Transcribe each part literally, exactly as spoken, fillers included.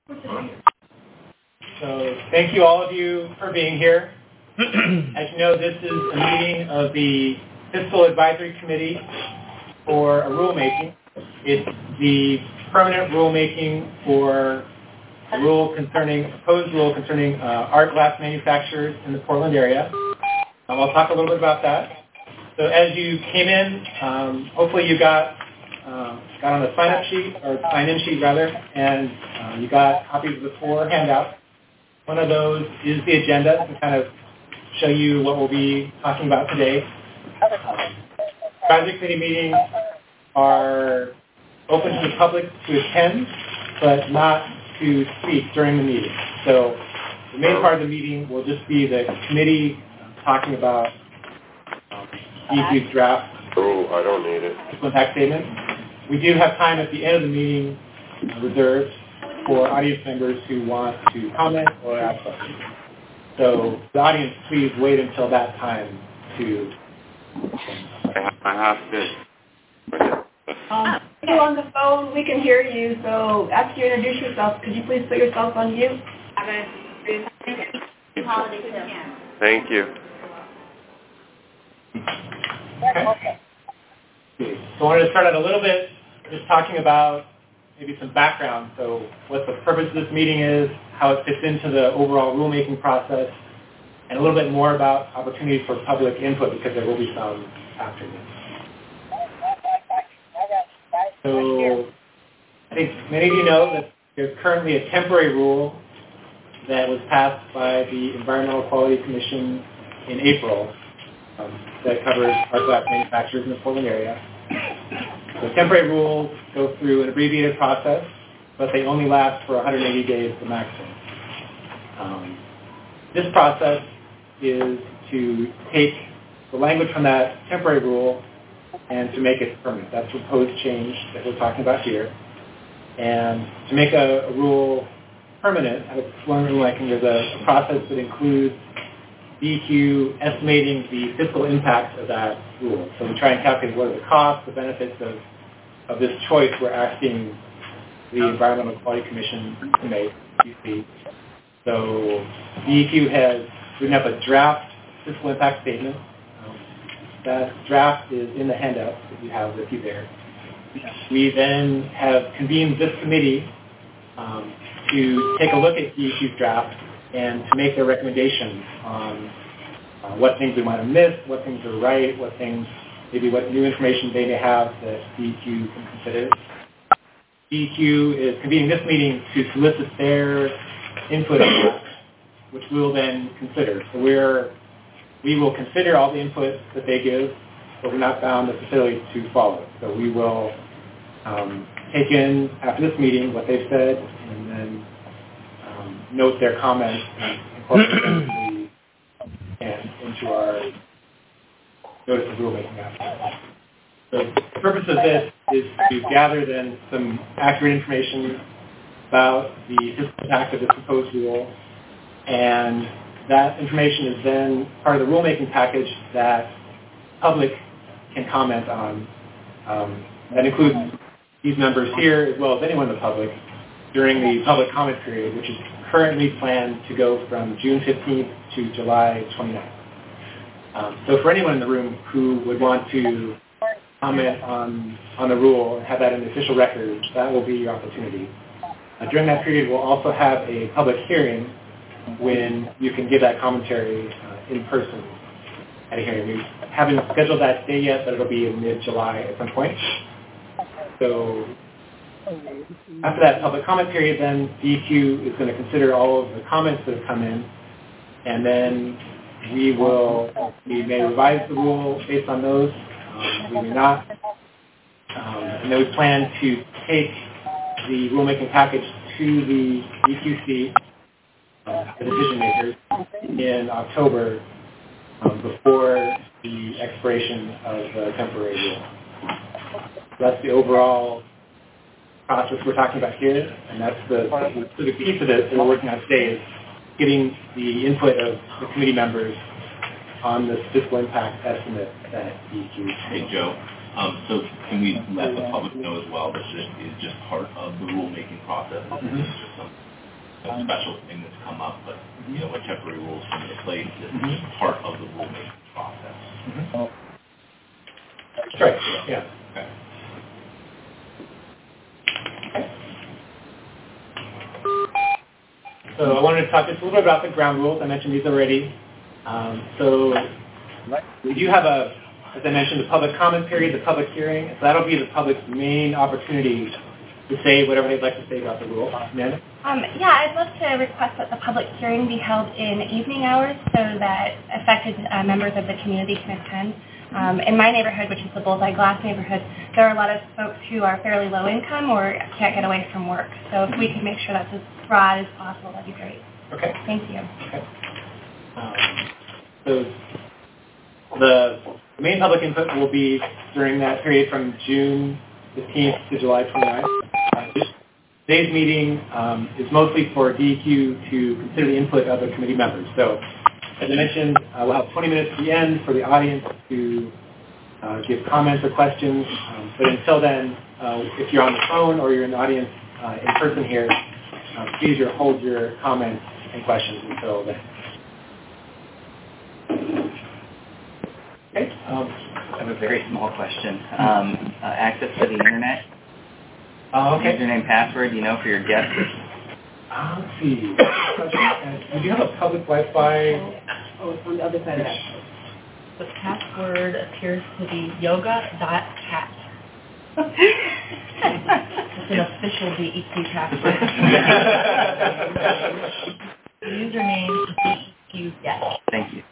So thank you all of you for being here. As you know, this is a meeting of the Fiscal Advisory Committee for a rulemaking. It's the permanent rulemaking for a rule concerning, a proposed rule concerning uh, art glass manufacturers in the Portland area. Um, I'll talk a little bit about that. So as you came in, um, hopefully you got uh, got on a sign-up sheet, or sign-in sheet rather, and uh, you got copies of the four handouts. One of those is the agenda to kind of show you what we'll be talking about today. Um, advisory committee meetings are open to the public to attend, but not to speak during the meeting. So the main part of the meeting will just be the committee talking about um, D E Q's draft. Oh, I don't need it. Impact statement. We do have time at the end of the meeting uh, reserved for audience members who want to comment or ask questions. So the audience, please wait until that time to. I have this. Um, if you're on the phone, we can hear you. So after you introduce yourself, could you please put yourself on mute? Thank you. Okay. So I wanted to start out a little bit just talking about maybe some background. So what the purpose of this meeting is, how it fits into the overall rulemaking process, and a little bit more about opportunities for public input, because there will be some after this. So I think many of you know that there's currently a temporary rule that was passed by the Environmental Quality Commission in April um, that covers art glass manufacturers in the Portland area. So temporary rules go through an abbreviated process, but they only last for one hundred eighty days the maximum. Um, this process is to take the language from that temporary rule and to make it permanent. That's the proposed change that we're talking about here. And to make a, a rule permanent, I was wondering, like, there's a, a process that includes D E Q estimating the fiscal impact of that rule. So we try and calculate what are the costs, the benefits of, of this choice we're asking the Environmental Quality Commission to make, D E Q. So D E Q has written up a draft fiscal impact statement. Um, that draft is in the handout that you have with you there. We then have convened this committee um, to take a look at D E Q's draft and to make their recommendations on uh, what things we might have missed, what things are right, what things, maybe what new information they may have that D E Q can consider. D E Q is convening this meeting to solicit their input on that, which we will then consider. So we're, we will consider all the input that they give, but we're not bound necessarily to follow. So we will um, take in, after this meeting, what they've said, and then um, note their comments and incorporate them and into our notice of rulemaking after. So the purpose of this is to gather then some accurate information about the fiscal impact of this proposed rule, and that information is then part of the rulemaking package that public can comment on. Um, that includes these members here as well as anyone in the public during the public comment period, which is currently planned to go from June fifteenth to July twenty-ninth. Um, so for anyone in the room who would want to comment on, on the rule and have that in the official record, that will be your opportunity. Uh, during that period, we'll also have a public hearing when you can give that commentary uh, in person at a hearing. We haven't scheduled that day yet, but it'll be in mid-July at some point. So after that public comment period, then D E Q is going to consider all of the comments that have come in, and then we will, we may revise the rule based on those, um, we may not, um, and then we plan to take the rulemaking package to the D Q C, uh, the decision makers, in October um, before the expiration of the temporary rule. So that's the overall process we're talking about here, and that's the, the, the piece of it that we're working on today is getting the input of the committee members on this fiscal impact estimate that D E Q. Hey, Joe. Um, so can we let the public know as well that this is just part of the rulemaking process? Mm-hmm. It's just some a special thing that's come up, but, you know, when temporary rules come into place, it's part of the rulemaking process. Mm-hmm. That's right, yeah. Okay. So I wanted to talk just a little bit about the ground rules. I mentioned these already. Um, so we do have a, as I mentioned, the public comment period, the public hearing. So that'll be the public's main opportunity to say whatever they'd like to say about the rule. Amanda? Um, yeah, I'd love to request that the public hearing be held in evening hours so that affected uh, members of the community can attend. Um, in my neighborhood, which is the Bullseye Glass neighborhood, there are a lot of folks who are fairly low income or can't get away from work. So if we could make sure that's as broad as possible, that'd be great. Okay. Thank you. Okay. Um, so the main public input will be during that period from June fifteenth to July twenty-ninth. Uh, today's meeting um, is mostly for D E Q to consider the input of the committee members. So as I mentioned, uh, we'll have twenty minutes at the end for the audience to uh, give comments or questions. Um, but until then, uh, if you're on the phone or you're in the audience uh, in person here, uh, please your, hold your comments and questions until then. Okay. Um, I have a very small question. Um, uh, access to the internet. Uh, okay. Username, password, you know, for your guests. Uh, let's see. Do you have a public Wi-Fi? Oh, it's on the other side of that. The password appears to be yoga dot cat. It's an official D E Q password. The username is D E Q yes. Thank you.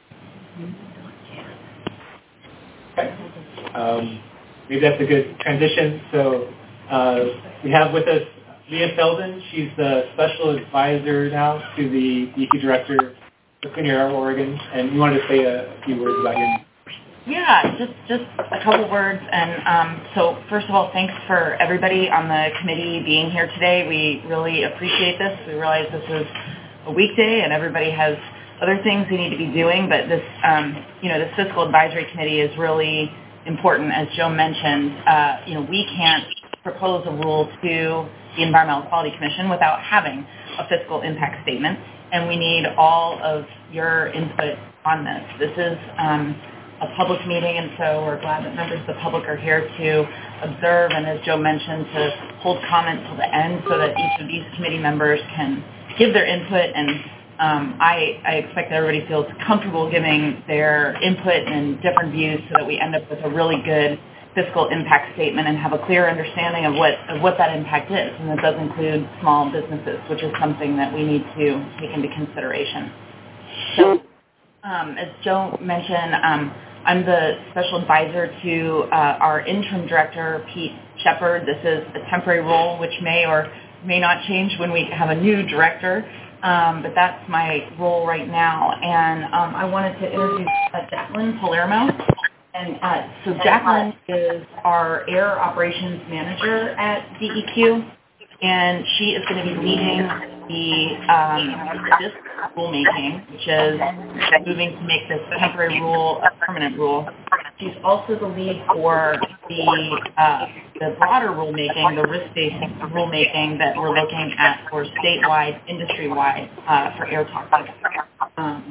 Okay. Um, maybe that's a good transition. So uh, we have with us Leah Selden. She's the special advisor now to the D E Q director of Clean Air Oregon. And you wanted to say a, a few words about your... Yeah, just just a couple words. And um, so first of all, thanks for everybody on the committee being here today. We really appreciate this. We realize this is a weekday and everybody has other things they need to be doing, but this, um, you know, this fiscal advisory committee is really important. As Joe mentioned, uh, you know, we can't propose a rule to the Environmental Quality Commission without having a fiscal impact statement, and we need all of your input on this. This is um, a public meeting, and so we're glad that members of the public are here to observe, and as Joe mentioned, to hold comment till the end so that each of these committee members can give their input, and um, I, I expect that everybody feels comfortable giving their input and different views so that we end up with a really good fiscal impact statement and have a clear understanding of what of what that impact is, and that does include small businesses, which is something that we need to take into consideration. So, um, as Joe mentioned, um, I'm the special advisor to uh, our interim director, Pete Shepard. This is a temporary role, which may or may not change when we have a new director, um, but that's my role right now. And um, I wanted to introduce uh, Jacqueline Palermo. And uh, so Jacqueline is our air operations manager at D E Q, and she is going to be leading the um, this rulemaking, which is moving to make this temporary rule a permanent rule. She's also the lead for the uh, the broader rulemaking, the risk-based rulemaking that we're looking at for statewide, industry-wide uh, for air toxics. Um,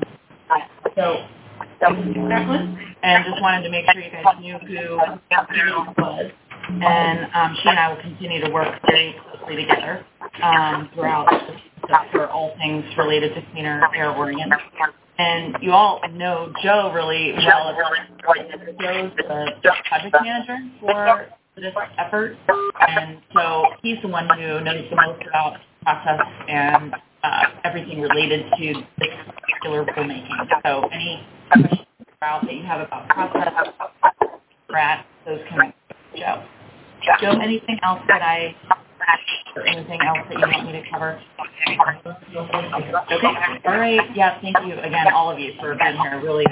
so. Jacqueline, and just wanted to make sure you guys knew who Jacqueline was. And um, she and I will continue to work very closely together um, throughout for all things related to Cleaner Air Oregon. And you all know Joe really well. Joe's the project manager for this effort, and so he's the one who knows the most about process and uh, everything related to this particular rulemaking. So any questions about that you have about process, Brad, those can Joe. Joe, anything else that I or anything else that you want me to cover? Okay. All right. Yeah. Thank you again, all of you, for being here. Really,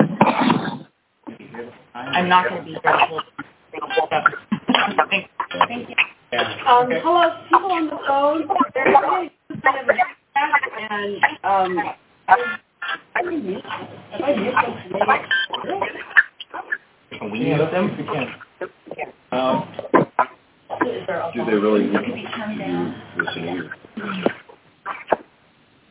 I'm not going to be here the whole time. Thank you. Thank you. Um, hello, people on the phone. There's really kind of a chat, and um, I mute I mute Can we use them? We can. Um, Do they really need to do this in here?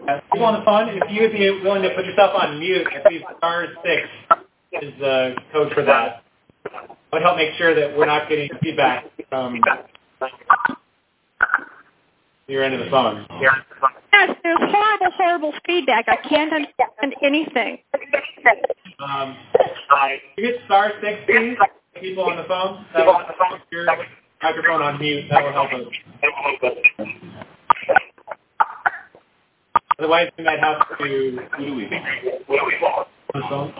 Uh, people on the phone, if you would be willing to put yourself on mute, I believe star six is the code for that. That would help make sure that we're not getting feedback from your end of the phone. Yes, there's horrible, horrible feedback. I can't understand anything. Um, you get star six, please, people on the phone. That will put your microphone on mute. That will help us. Otherwise, we might have to. Who do we think? On the phone?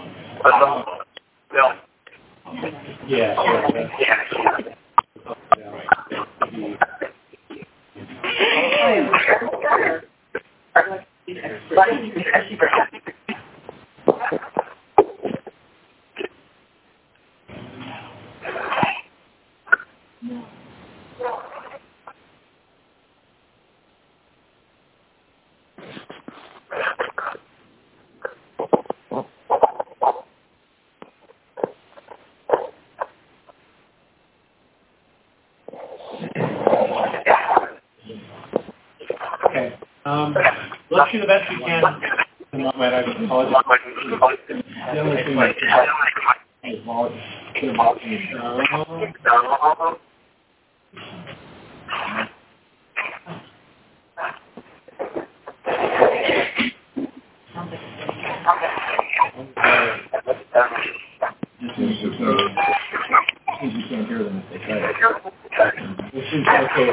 Yeah, sure. Okay. Um, let's do the best we can. I apologize. The only thing I You can't hear them if they try to. This is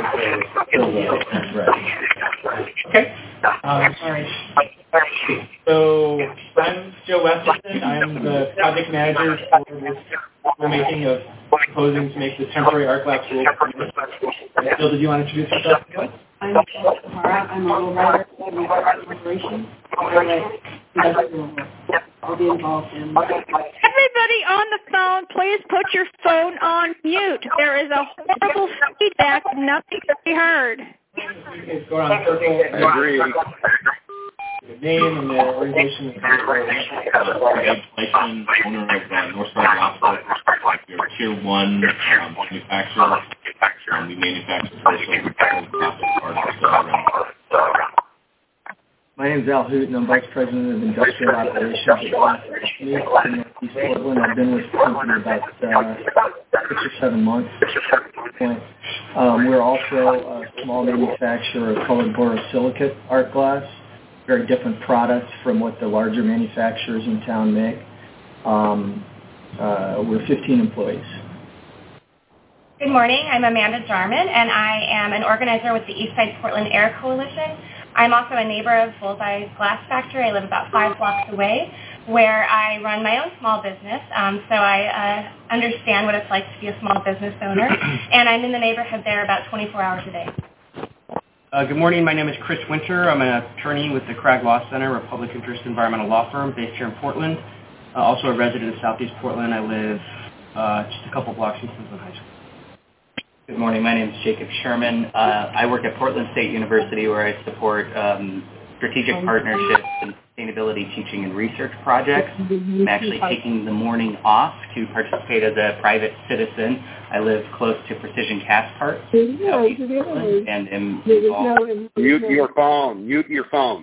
okay. Okay. Um, all right. So I'm Joe Westerson. I'm the project manager for this rulemaking of proposing to make the temporary art glass rule permanent. Bill, did you want to introduce yourself? I'm Michelle Sahara. I'm a rule writer for the corporation. I'll be involved in. Everybody on the phone, please put your phone on mute. There is a horrible feedback. Nothing can be heard. Go around the circle. I agree. The name and the organization. Legislation, owner of uh, Northside Glass, we're a tier one um, manufacturer. Um, we manufacture also plastic parts around. My name is Al Hoot, and I'm Vice President of Industrial Operations at Glass in Northeast Portland. I've been with the company about uh, six or seven months at this point. Um, we're also a small manufacturer of colored borosilicate art glass, very different product from what the larger manufacturers in town make. Um, uh, we're fifteen employees. Good morning. I'm Amanda Jarman, and I am an organizer with the Eastside Portland Air Coalition. I'm also a neighbor of Bullseye's Glass Factory. I live about five blocks away, where I run my own small business. Um, so I uh, understand what it's like to be a small business owner, and I'm in the neighborhood there about twenty-four hours a day. Uh, good morning. My name is Chris Winter. I'm an attorney with the Cragg Law Center, a public interest environmental law firm based here in Portland. Uh, also a resident of Southeast Portland. I live uh, just a couple blocks from Cleveland High School. Good morning. My name is Jacob Sherman. Uh, I work at Portland State University, where I support um, strategic partnerships and sustainability teaching and research projects. I'm actually taking the morning off to participate as a private citizen. I live close to Precision Cast Parts, Southeast Portland, and am involved. Mute your phone. Mute your phone.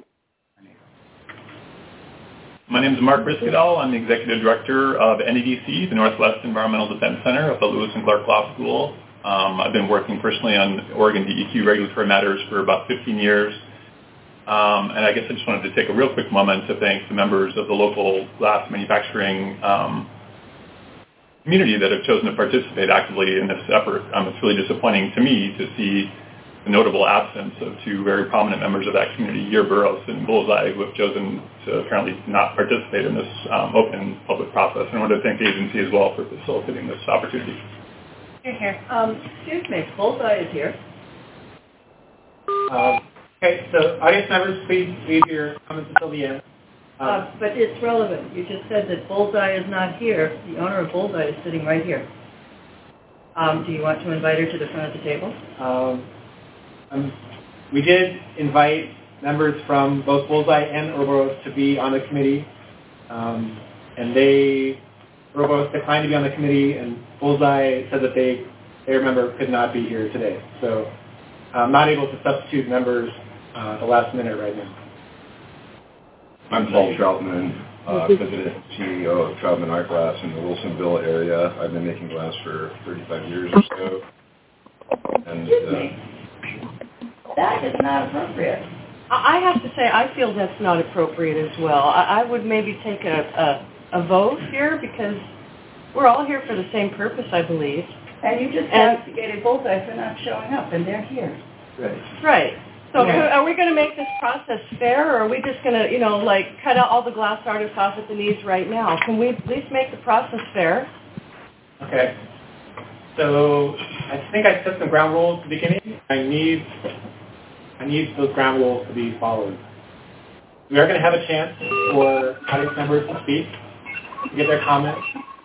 My name is Mark Riskadal. I'm the Executive Director of N E D C, the Northwest Environmental Defense Center of the Lewis and Clark Law School. Um, I've been working personally on Oregon D E Q regulatory matters for about fifteen years. Um, and I guess I just wanted to take a real quick moment to thank the members of the local glass manufacturing um, community that have chosen to participate actively in this effort. Um, it's really disappointing to me to see the notable absence of two very prominent members of that community, Year Burroughs and Bullseye, who have chosen to apparently not participate in this um, open public process. And I want to thank the agency as well for facilitating this opportunity. You're here. Um, excuse me, Bullseye is here. Um, okay, so audience members, please leave your comments until the end. Um, Uh, but it's relevant. You just said that Bullseye is not here. The owner of Bullseye is sitting right here. Um, do you want to invite her to the front of the table? um, um, we did invite members from both Bullseye and Ouroboros to be on the committee, um, and they Ouroboros declined to be on the committee, and Bullseye said that they, their member could not be here today. So I'm not able to substitute members uh, at the last minute right now. I'm Paul Troutman, uh, President and C E O of Troutman Art Glass in the Wilsonville area. I've been making glass for thirty-five years or so. And uh, that is not appropriate. I have to say, I feel that's not appropriate as well. I, I would maybe take a, a, a vote here because we're all here for the same purpose, I believe. And you just And- castigated Bullseye for not showing up, and they're here. right. Right. So Yeah. are we going to make this process fair, or are we just going to, you know, like cut out all the glass artists off at the knees right now? Can we at least make the process fair? Okay. So I think I set some ground rules at the beginning. I need I need those ground rules to be followed. We are going to have a chance for audience members to speak, to get their comments.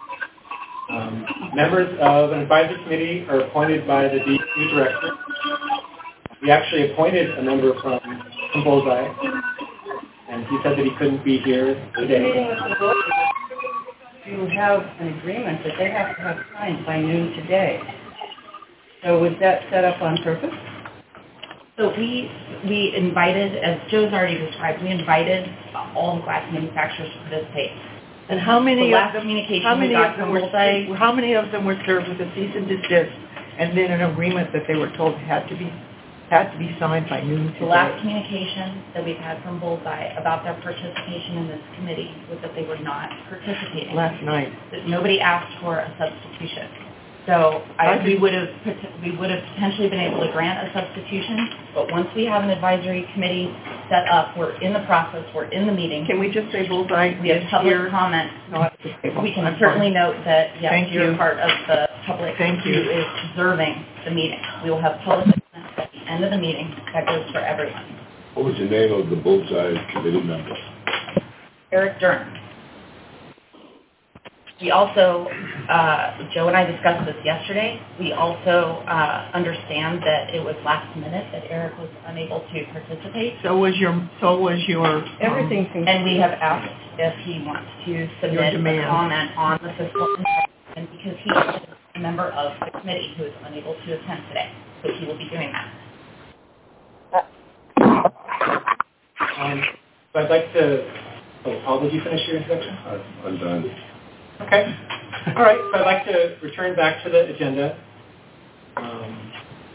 Um, members of an advisory committee are appointed by the D Q director. We actually appointed a member from, from Bullseye, and he said that he couldn't be here Meeting today. with the voters, you have an agreement that they have to have signed by noon today. So was that set up on purpose? So we we invited, as Joe's already described, we invited all the glass manufacturers to participate. And how many The of last them? communication How we many got of them from were? Bullseye, How many of them were served with a cease and desist, and then an agreement that they were told had to be had to be signed by noon the today? last communication that we've had from Bullseye about their participation in this committee was that they were not participating. Last night. That nobody asked for a substitution. So I, we would have we would have potentially been able to grant a substitution, but once we have an advisory committee set up, we're in the process, we're in the meeting. Can we just say Bullseye? We have public here? comment. Not at the table. We can I'm certainly fine. note that, yes, Thank you're you. part of the public Thank who you. is observing the meeting. We will have public comment at the end of the meeting. That goes for everyone. What was the name of the Bullseye committee member? Eric Dern. We also, uh, Joe and I discussed this yesterday. We also uh, understand that it was last minute that Eric was unable to participate. So was your so was your Everything um, seems And we have asked if he wants to submit a demand. comment on the fiscal impact, and because he is a member of the committee who is unable to attend today. So he will be doing that. Um, so I'd like to, oh, Paul, did you finish your introduction? I- I'm done. Okay. All right. So I'd like to return back to the agenda. Um,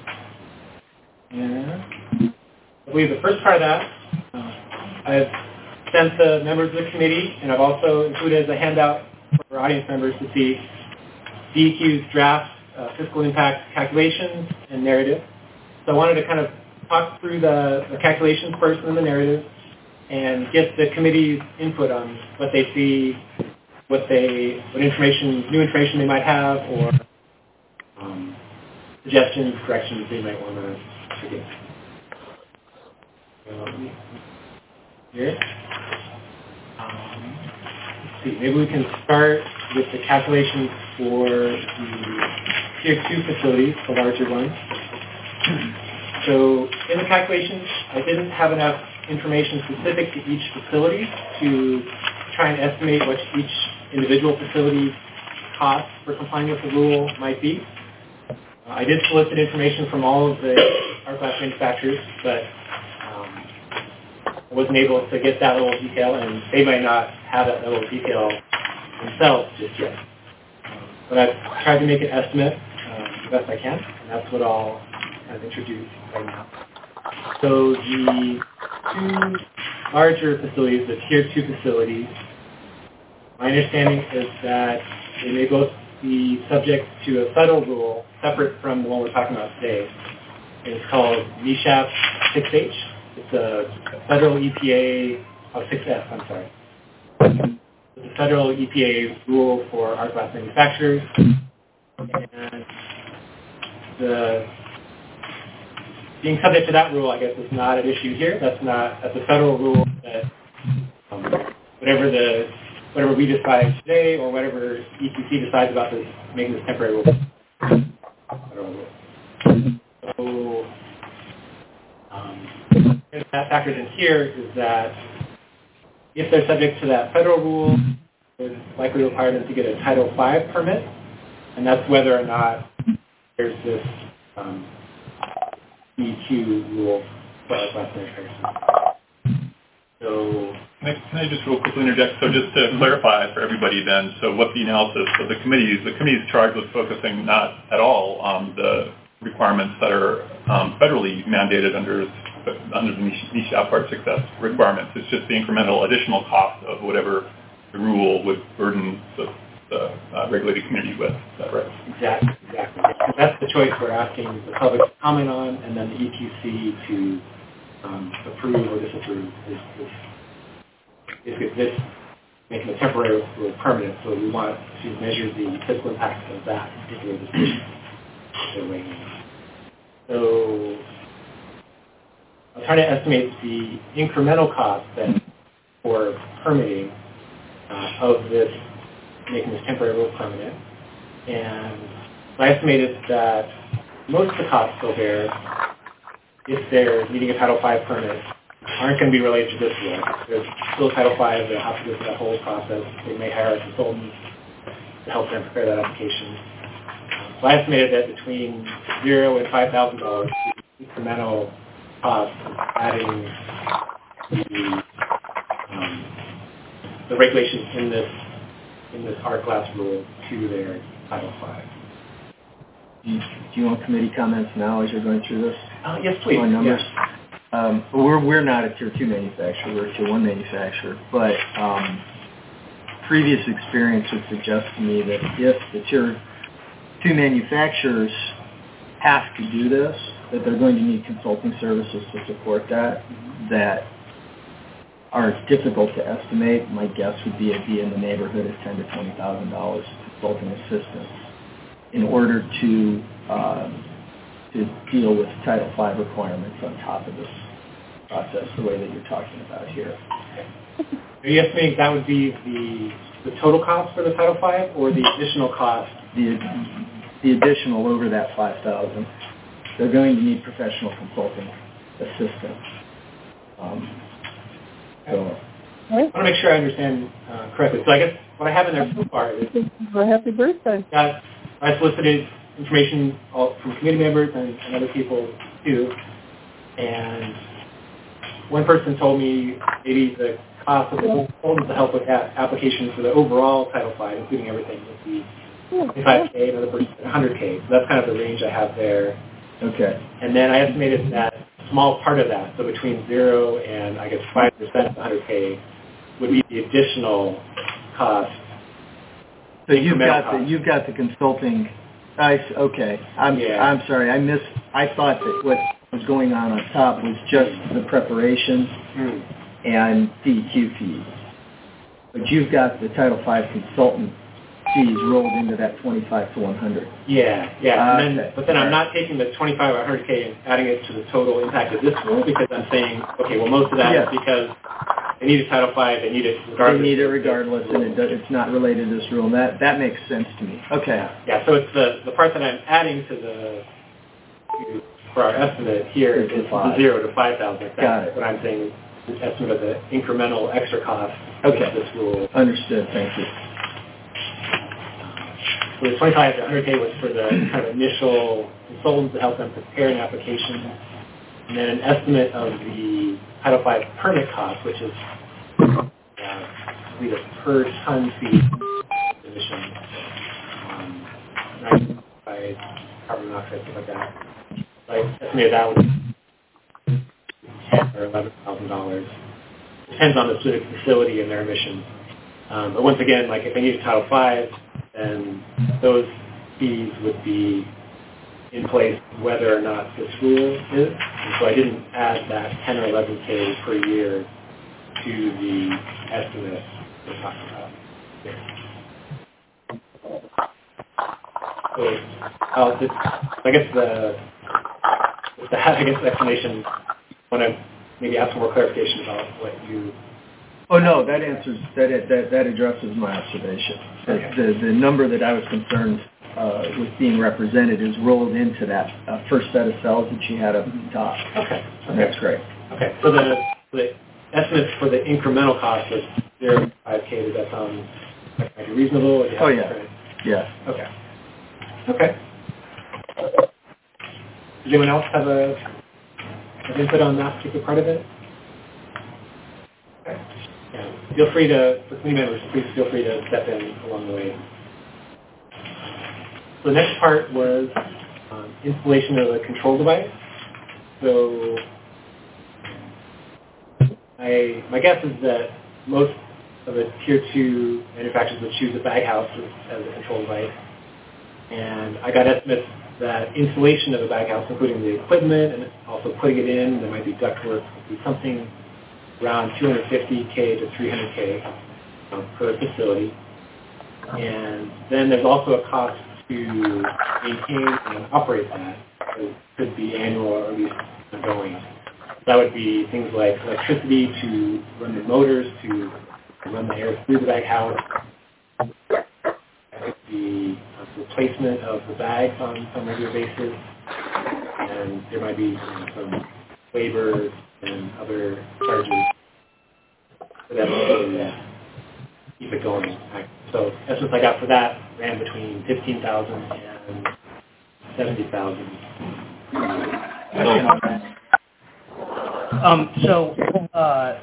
and I believe the first part of that, uh, I've sent the members of the committee, and I've also included as a handout for audience members to see D E Q's draft uh, fiscal impact calculations and narrative. So I wanted to kind of talk through the, the calculations first and then the narrative, and get the committee's input on what they see, what they, what information, new information they might have, or um, suggestions, corrections they might want to get. Um, here. Um, let's see, maybe we can start with the calculations for the tier two facilities, the larger ones. So in the calculations, I didn't have enough information specific to each facility to try and estimate what each individual facility's cost for complying with the rule might be. Uh, I did solicit information from all of the art glass manufacturers, but um, I wasn't able to get that level of detail, and they might not have that level of detail themselves just yet. Um, but I've tried to make an estimate uh, the best I can, and that's what I'll kind of introduce right now. So the two larger facilities, the tier two facilities, my understanding is that they may both be subject to a federal rule separate from the one we're talking about today. It's called N E S H A P six H. It's a federal E P A, oh, six F, I'm sorry. It's a federal E P A rule for art glass manufacturers. And the being subject to that rule, I guess, is not an issue here. That's not, that's a federal rule that um, whatever the whatever we decide today or whatever E T C decides about this, making this temporary rule. Federal rule. So um, that factors in here is that if they're subject to that federal rule, it would likely require them to get a Title five permit, and that's whether or not there's this um, E Q rule for our glass manufacturers. So Can I, can I just real quickly interject? So just to clarify for everybody then, so what the analysis of the committee is, the committee is charged with focusing not at all on the requirements that are um, federally mandated under under the niche outpart success requirements. It's just the incremental additional cost of whatever the rule would burden the, the uh, regulated community with. Is that right? Exactly, exactly. That's the choice we're asking the public to comment on, and then the E Q C to um, approve or disapprove is, is Is this making a temporary rule permanent? So we want to measure the fiscal impact of that particular decision. So I'm trying to estimate the incremental cost then for permitting uh, of this, making this temporary rule permanent. And I estimated that most of the costs they'll bear, if they're needing a Title five permit, aren't going to be related to this rule. There's still Title five, they'll have to go through that whole process. They may hire a consultant to help them prepare that application. So I estimated that between zero and five thousand dollars incremental cost of adding the, um, the regulations in this in this art class rule to their Title five. Do you, do you want committee comments now as you're going through this? Uh, yes, please. On numbers? Yes. Um, we're, we're not a tier two manufacturer, we're a tier one manufacturer, but um, previous experience would suggest to me that if the tier two manufacturers have to do this, that they're going to need consulting services to support that, that are difficult to estimate. My guess would be it'd be in the neighborhood of ten to twenty thousand dollars consulting assistance in order to uh, to deal with Title five requirements on top of this process, the way that you're talking about here. Are you estimating that would be the the total cost for the Title five, or the additional cost? The the additional over that five thousand. They're going to need professional consulting assistance. Um, so. I want to make sure I understand uh, correctly. So I guess what I have in there so far is happy birthday. Got, I solicited information all, from committee members and, and other people too, and one person told me maybe the cost of the consultants to help with that application for the overall Title five, including everything, would be twenty-five K, another person one hundred K. So that's kind of the range I have there. Okay. And then I estimated that a small part of that, so between zero and I guess five percent of one hundred K, would be the additional cost. So you've got cost. the you've got the consulting. I okay. I'm yeah. I'm sorry. I missed. I thought that what was going on on top was just the preparation hmm. and D E Q fees, but you've got the Title five consultant fees rolled into that twenty-five to one hundred. Yeah, yeah. Uh, and then, okay. But then I'm not taking the twenty-five or one hundred K and adding it to the total impact of this rule, because I'm saying, okay, well, most of that yeah. is because they need a Title five, they need it regardless. They need it regardless, and it does, it's not related to this rule. And that that makes sense to me. Okay. Yeah, yeah, so it's the, the part that I'm adding to the, to, for our estimate here is the zero to five thousand. Got it. What I'm saying is the estimate of the incremental extra cost okay. of this rule. Understood. Thank you. So the twenty-five to one hundred K was for the kind of initial consultants to help them prepare an application, and then an estimate of the Title five permit cost, which is uh, I believe a per ton fee emission, um, by carbon monoxide, stuff like that. So I estimated that was ten or eleven thousand dollars. Depends on the specific facility and their emissions. Um, but once again, like if they need a Title five, then those fees would be in place whether or not this rule is. And so I didn't add that ten or eleven K per year to the estimate we're talking about here. So I'll just, I guess the, the I guess the explanation, I want to maybe ask some more clarification about what you. Oh no, that answers that that that addresses my observation. Okay. The, the the number that I was concerned uh, with being represented is rolled into that uh, first set of cells that you had up at the top. Okay. And that's great. Okay. So the the estimates for the incremental cost of zero to five K, does that sound like reasonable? Or do you have oh yeah. different? Yeah. Okay. Okay. Does anyone else have a have input on that particular part of it? feel free to, for committee members, please feel free to step in along the way. So the next part was um, installation of a control device. So I, my guess is that most of the tier two manufacturers would choose a bag house as, as a control device. And I got estimates that installation of a bag house, including the equipment and also putting it in, there might be ductwork, would be something around two hundred fifty K to three hundred K um, per facility. And then there's also a cost to maintain and operate that. It could be annual or at least ongoing. That would be things like electricity to run the motors, to run the air through the bag house. That could be a replacement of the bags on some regular basis. And there might be you know, some labor and other charges for that to keep it going. So estimates I got for that ran between fifteen thousand and seventy thousand. Um, so, uh,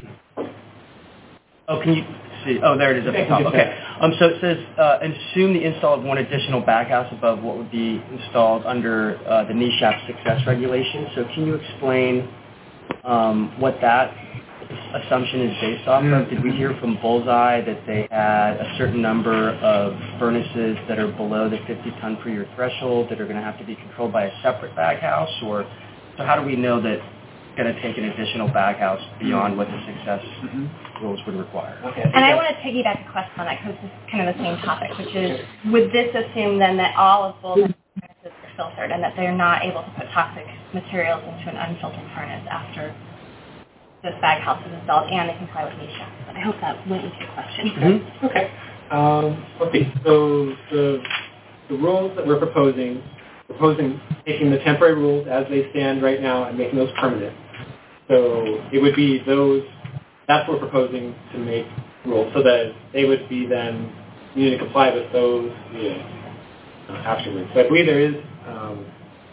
oh, can you see? Oh, there it is at the top. Okay. Um, so it says, uh, assume the install of one additional bag house above what would be installed under uh, the NESHAP success regulation. So can you explain um, what that assumption is based off of? Did we hear from Bullseye that they had a certain number of furnaces that are below the fifty ton per year threshold that are going to have to be controlled by a separate bag house? Or so how do we know that it's going to take an additional bag house beyond what the success mm-hmm. rules would require? Okay. And I want to piggyback a question on that because it's kind of the same topic, which is, would this assume then that all of Bullseye's furnaces are filtered and that they're not able to put toxic materials into an unfiltered furnace after this bag house is installed and they comply with NESHAP? But I hope that went with your question. Mm-hmm. Okay. Um, let's see. So the, the rules that we're proposing, proposing taking the temporary rules as they stand right now and making those permanent. So it would be those, that's what we're proposing to make rules so that they would be then needing to comply with those rules uh, afterwards. So I believe there is, um,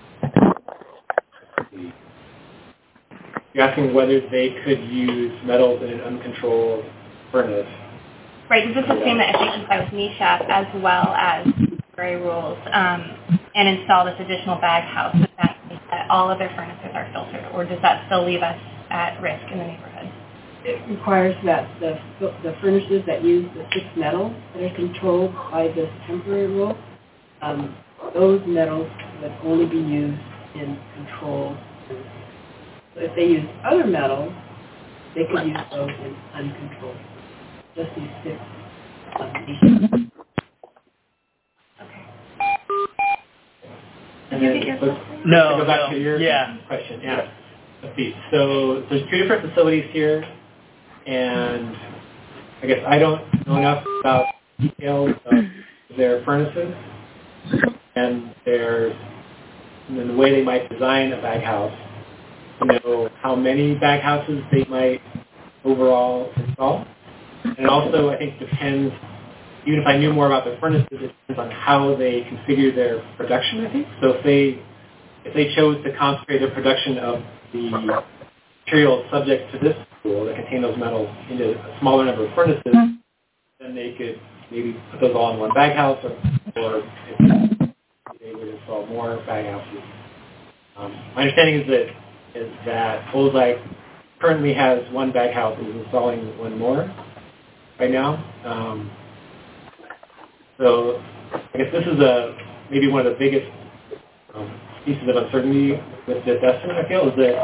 you're asking whether they could use metals in an uncontrolled furnace. Right. Does this assume that if they comply with NESHAP as well as temporary rules um, and install this additional bag house, does that mean that all of their furnaces are filtered, or does that still leave us at risk in the neighborhood? It requires that the, the furnaces that use the fixed metals that are controlled by this temporary rule, um, those metals would only be used in controlled furnaces. So if they use other metals, they could use those in uncontrolled. Just these six um, Okay. And then, let's no, go back no. to your yeah. question. Yeah. Let's see. So there's two different facilities here, and I guess I don't know enough about details of their furnaces and their and the way they might design a bag house to know how many bag houses they might overall install. And it also, I think, depends, even if I knew more about their furnaces, it depends on how they configure their production, I think. So if they if they chose to concentrate their production of the materials subject to this rule that contain those metals into a smaller number of furnaces, then they could maybe put those all in one bag house, or, or if they would install more bag houses. Um, my understanding is that is that Bullseye currently has one bag house and is installing one more right now. Um, so I guess this is a maybe one of the biggest um, pieces of uncertainty with this estimate, I feel, is that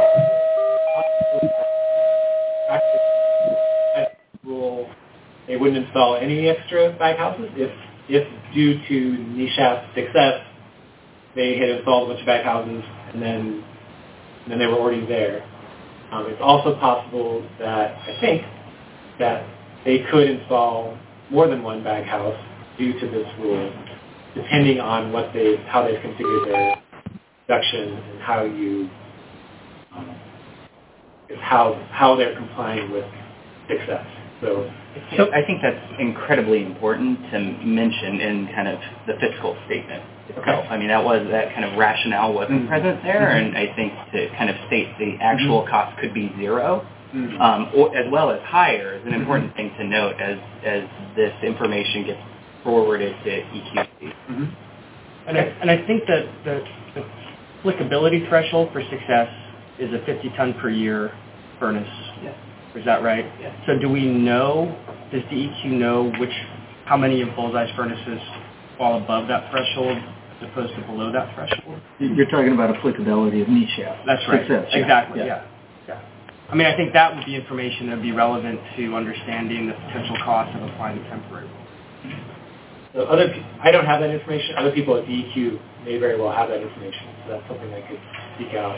rule they wouldn't install any extra bag houses if, if due to NESHAP's success, they had installed a bunch of bag houses and then and then they were already there. Um, it's also possible that, I think, that they could install more than one bag house due to this rule, depending on what they, how they've configured their production and how you, um, how how they're complying with success. So, so I think that's incredibly important to mention in kind of the fiscal statement itself. Okay. I mean, that was that kind of rationale wasn't mm-hmm. present there, mm-hmm. and I think to kind of state the actual mm-hmm. cost could be zero mm-hmm. um, or, as well as higher, is an important mm-hmm. thing to note as as this information gets forwarded to E Q C. Mm-hmm. And I and I think that the, the applicability threshold for success is a fifty ton per year furnace. Yes. Is that right? Yes. So do we know? Does D E Q know which how many of Bullseye's furnaces fall above that threshold as opposed to below that threshold? You're talking about applicability of niche. That's right. Success, exactly. Yeah. yeah. yeah. I mean, I think that would be information that would be relevant to understanding the potential cost of applying the temporary rule. So other, I don't have that information. Other people at D E Q may very well have that information. So that's something I could seek out.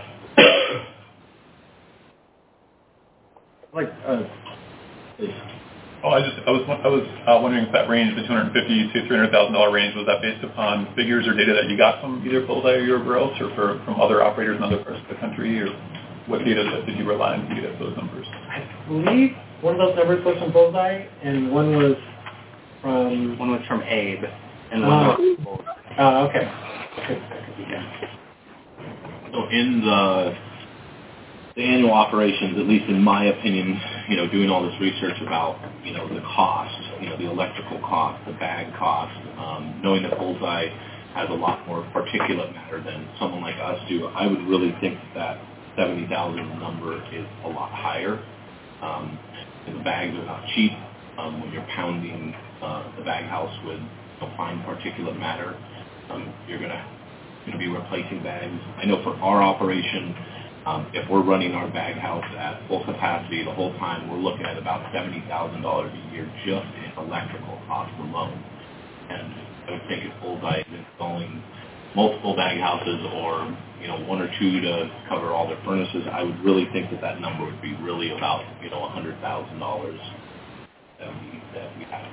Like, uh, oh, I just I was I was uh, wondering if that range, the two hundred fifty to three hundred thousand dollar range, was that based upon figures or data that you got from either Bullseye or Europe else, or for, from other operators in other parts of the country, or what data set did you rely on to get those numbers? I believe one of those numbers was from Bullseye, and one was from one was from Abe, and one uh, was from Bullseye. Oh, okay. That could, that could be good. So in the the annual operations, at least in my opinion, you know, doing all this research about, you know, the cost, you know, the electrical cost, the bag cost, um, knowing that Bullseye has a lot more particulate matter than someone like us do, I would really think that seventy thousand number is a lot higher. Um, the bags are not cheap. Um, when you're pounding uh, the bag house with you know, fine particulate matter, um, you're going to going to be replacing bags. I know for our operation, um, if we're running our bag house at full capacity the whole time, we're looking at about seventy thousand dollars a year just in electrical costs alone. And I would think if Bullseye is installing multiple bag houses or, you know, one or two to cover all their furnaces, I would really think that that number would be really about, you know, one hundred thousand dollars that we, that we have.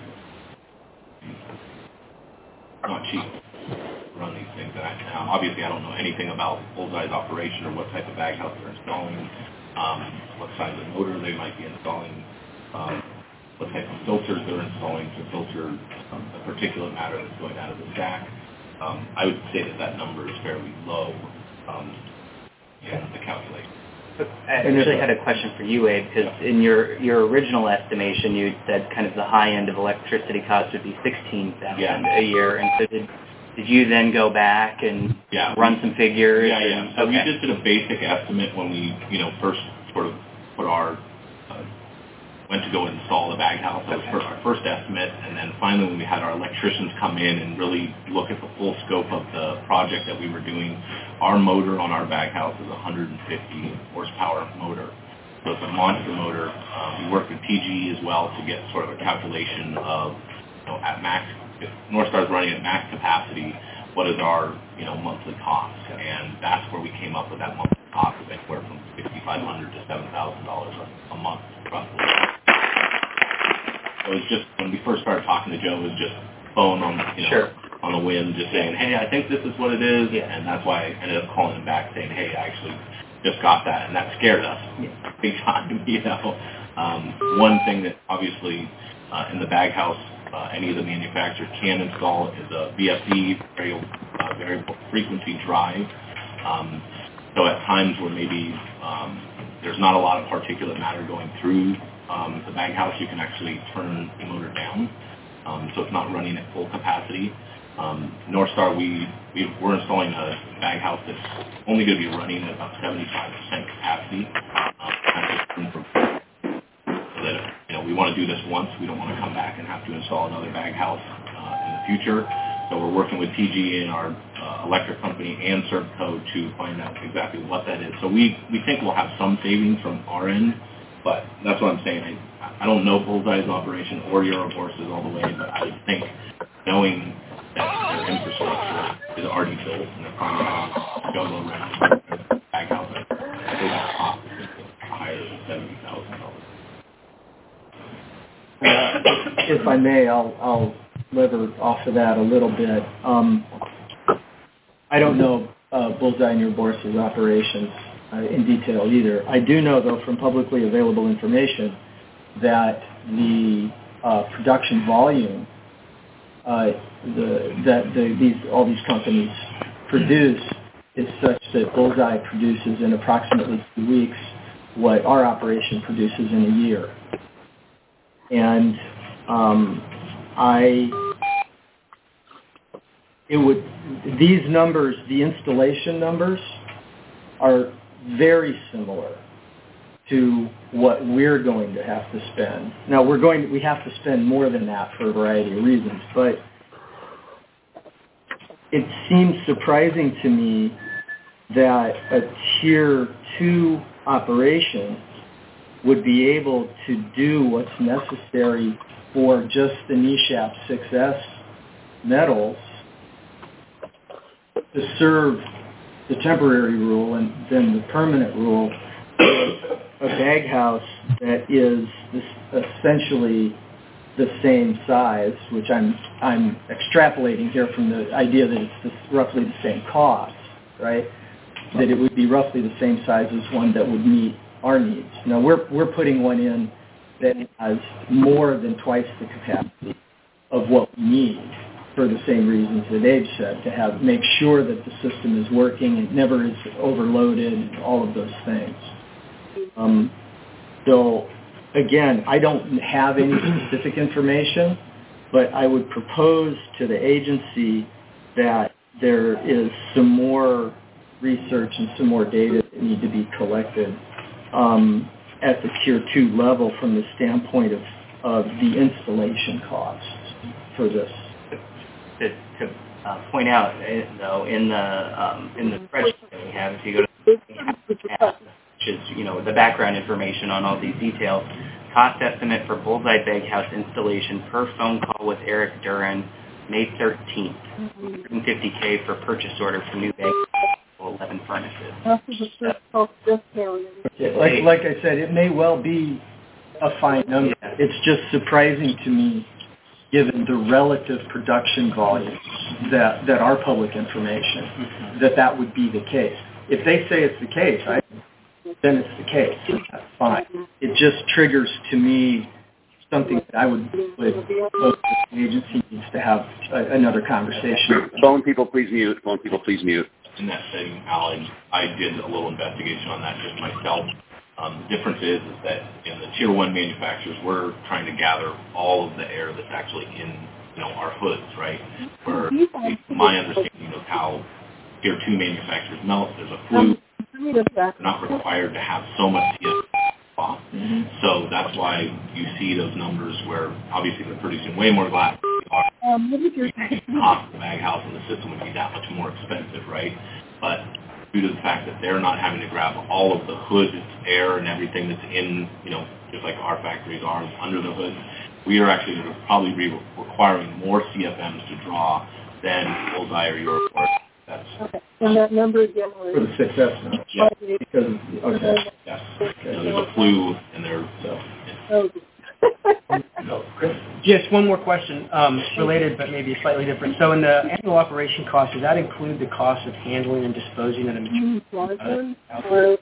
Not cheap to run these things. And I, now, obviously, I don't know anything about Bullseye's operation or what type of bag house they're installing, um, what size of motor they might be installing, um, what type of filters they're installing to filter um, the particulate matter that's going out of the stack. Um, I would say that that number is fairly low um, yeah, to calculate. I actually had a question for you, Abe, because in your, your original estimation, you said kind of the high end of electricity costs would be sixteen thousand dollars yeah. a year, and so did did you then go back and yeah, run we, some figures? Yeah, yeah. And, So okay. we just did a basic estimate when we, you know, first sort of put our uh, went to go install the bag house. That was for our first estimate, and then finally when we had our electricians come in and really look at the full scope of the project that we were doing, our motor on our bag house is a one hundred fifty horsepower motor. So it's a monster motor. Um, we worked with P G E as well to get sort of a calculation of, you know, at max, if Northstar is running at max capacity, what is our, you know, monthly cost? And that's where we came up with that monthly cost of anywhere from six thousand five hundred dollars to seven thousand dollars a month, roughly. So it was just, when we first started talking to Joe, it was just phone on, you know, sure. on the whim, just saying, hey, I think this is what it is. Yeah. And that's why I ended up calling him back saying, hey, I actually just got that. And that scared us big time, you know. Um, one thing that obviously uh, in the bag house, uh, any of the manufacturers can install is a V F D, variable, uh, variable frequency drive. Um, so at times where maybe um, there's not a lot of particulate matter going through um, the bag house, you can actually turn the motor down. Um, so it's not running at full capacity. Um, Northstar, we, we, we're installing a bag house that's only going to be running at about seventy-five percent capacity. Um, so that, you know, we want to do this once. We don't want to come back and have to install another bag house uh, in the future. So we're working with P G E and our uh, electric company and Servco to find out exactly what that is. So we, we think we'll have some savings from our end, but that's what I'm saying. I, I don't know Bullseye's operation or Eurohorse's all the way, but I would think knowing that their infrastructure is already built and they're probably going to go around the bag house, I think that cost is higher than seventy thousand dollars. Uh, if I may, I'll, I'll lever off of that a little bit. Um, I don't know uh, Bullseye and Eurohorse's operations uh, in detail either. I do know, though, from publicly available information that the uh, production volume uh, the, that the, these all these companies produce is such that Bullseye produces in approximately two weeks what our operation produces in a year. And um, I, it would, these numbers, the installation numbers, are very similar to what we're going to have to spend. Now, we're going to, we have to spend more than that for a variety of reasons, but it seems surprising to me that a tier two operation would be able to do what's necessary for just the NESHAP six S metals to serve the temporary rule and then the permanent rule, a bag house that is this essentially the same size, which I'm I'm extrapolating here from the idea that it's this, roughly the same cost, right? That it would be roughly the same size as one that would meet our needs. Now we're we're putting one in that has more than twice the capacity of what we need for the same reasons that Abe said, to have make sure that the system is working, it never is overloaded, and all of those things. Um, so, again, I don't have any specific information, but I would propose to the agency that there is some more research and some more data that need to be collected um, at the tier two level from the standpoint of, of the installation costs for this. To, to uh, point out, though, in the um, in the spreadsheet that we have, if you go to the which is, you know, the background information on all these details, cost estimate for Bullseye Bag House installation per phone call with Eric Duran, May thirteenth, one hundred fifty thousand dollars for purchase order for new bag eleven furnaces. Okay, like, like I said, it may well be a fine number. It's just surprising to me, given the relative production volumes that, that are public information, mm-hmm. that that would be the case. If they say it's the case, I, then it's the case. That's fine. It just triggers to me something that I would, would hope that the agency needs to have a, another conversation. Phone people, please mute. Phone people, please mute. In that setting, Alan, I did a little investigation on that just myself. Um, the difference is, is that in the tier one manufacturers, we're trying to gather all of the air that's actually in, you know, our hoods, right? Where my understanding of how tier two manufacturers melt, there's a flue. They're not required to have so much C F off. Mm-hmm. So that's why you see those numbers where obviously they're producing way more glass. Um, the cost of the bag house and the system would be that much more expensive, right? But due to the fact that they're not having to grab all of the hood air and everything that's in, you know, just like our factories are under the hood, we are actually going to probably be requiring more C F Ms to draw than Bullseye or Europort. That's okay. And that number again was for the six S now. Yeah. Because okay. Yes. Okay. You know, there's a flue and there. So. Oh. No, Chris? Just one more question, um, related but maybe slightly different. So in the annual operation cost, does that include the cost of handling and disposing of the material? Uh,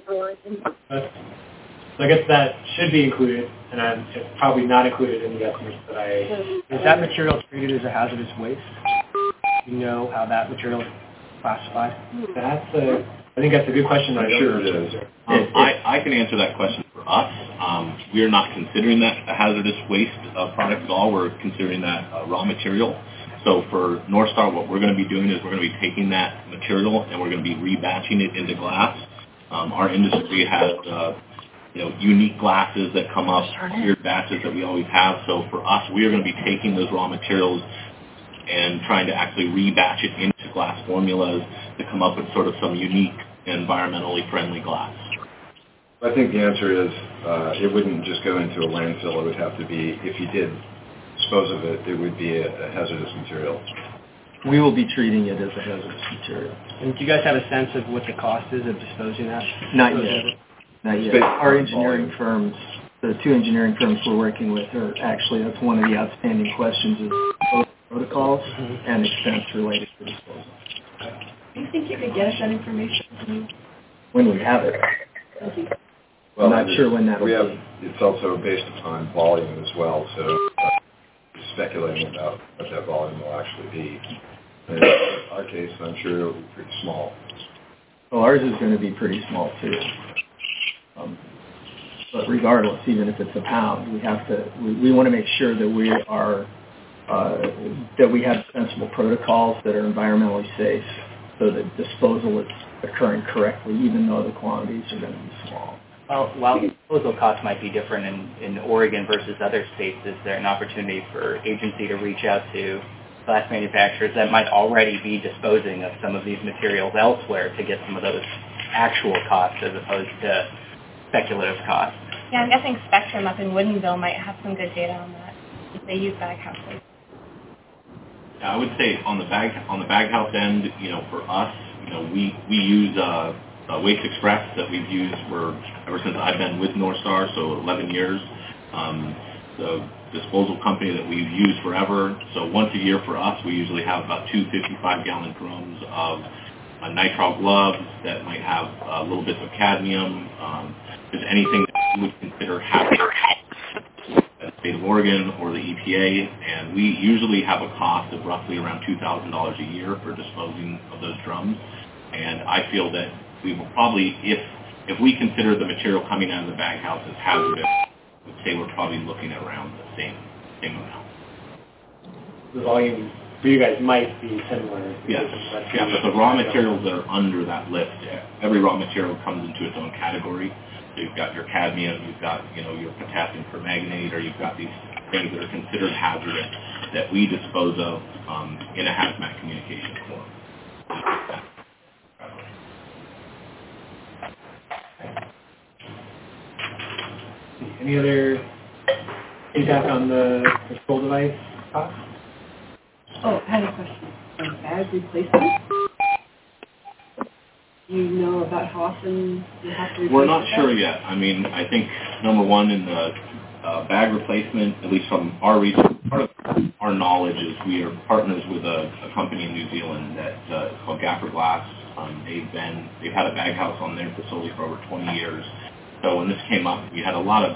so I guess that should be included, and I'm, it's probably not included in the estimates that I... Is that material treated as a hazardous waste? Do you know how that material is classified? That's a, I think that's a good question. I'm sure it is. Um, I, I can answer that question for us. Um, we are not considering that a hazardous waste uh, product at all. We're considering that uh, raw material. So for North Star, what we're going to be doing is we're going to be taking that material and we're going to be rebatching it into glass. Um, our industry has uh, you know, unique glasses that come up, weird batches that we always have. So for us, we are going to be taking those raw materials and trying to actually rebatch it into glass formulas to come up with sort of some unique environmentally friendly glass. I think the answer is uh, it wouldn't just go into a landfill. It would have to be, if you did dispose of it, it would be a, a hazardous material. We will be treating it as a hazardous material. And do you guys have a sense of what the cost is of disposing that? Not yet. Not yet. Our engineering firms, the two engineering firms we're working with, are actually, that's one of the outstanding questions, is both protocols mm-hmm. and expense related to disposal. Do you think you could get us that information? When we have it. Well, I'm not sure when that will we have, be. It's also based upon volume as well, so uh, speculating about what that volume will actually be. In our case, I'm sure it will be pretty small. Well, ours is going to be pretty small, too. Um, but regardless, even if it's a pound, we have to, we, we want to make sure that we are, uh, that we have sensible protocols that are environmentally safe so that disposal is occurring correctly, even though the quantities are going to be small. Well, while disposal costs might be different in, in Oregon versus other states, is there an opportunity for agency to reach out to glass manufacturers that might already be disposing of some of these materials elsewhere to get some of those actual costs as opposed to speculative costs? Yeah, I'm guessing Spectrum up in Woodinville might have some good data on that if they use bag houses. Yeah, I would say on the bag on the bag house end, you know, for us, you know, we we use uh, uh, Waste Express that we've used for ever since I've been with North Star, so eleven years. Um, the disposal company that we've used forever. So once a year for us, we usually have about two fifty-five gallon drums of uh, nitrile gloves that might have uh, little bits of cadmium. Um, just anything that you would consider hazardous at the state of Oregon or the E P A, and we usually have a cost of roughly around two thousand dollars a year for disposing of those drums. And I feel that we will probably, if if we consider the material coming out of the bag house as hazardous, I would say we're probably looking at around the same same amount. The volume for you guys might be similar. Yes, yeah, but the raw materials that are under that list, every raw material comes into its own category. So you've got your cadmium, you've got, you know, your potassium permanganate, or you've got these things that are considered hazardous that we dispose of um, in a hazmat communication form. Any other feedback on the control device cost? Oh, I had a question. On bag replacement? Do you know about how often you have to replace We're not the sure bag? yet. I mean, I think, number one, in the uh, bag replacement, at least from our research, part of our knowledge is we are partners with a, a company in New Zealand that uh, is called Gaffer Glass. Um, they've been, they've had a bag house on their facility for over twenty years. So when this came up, we had a lot of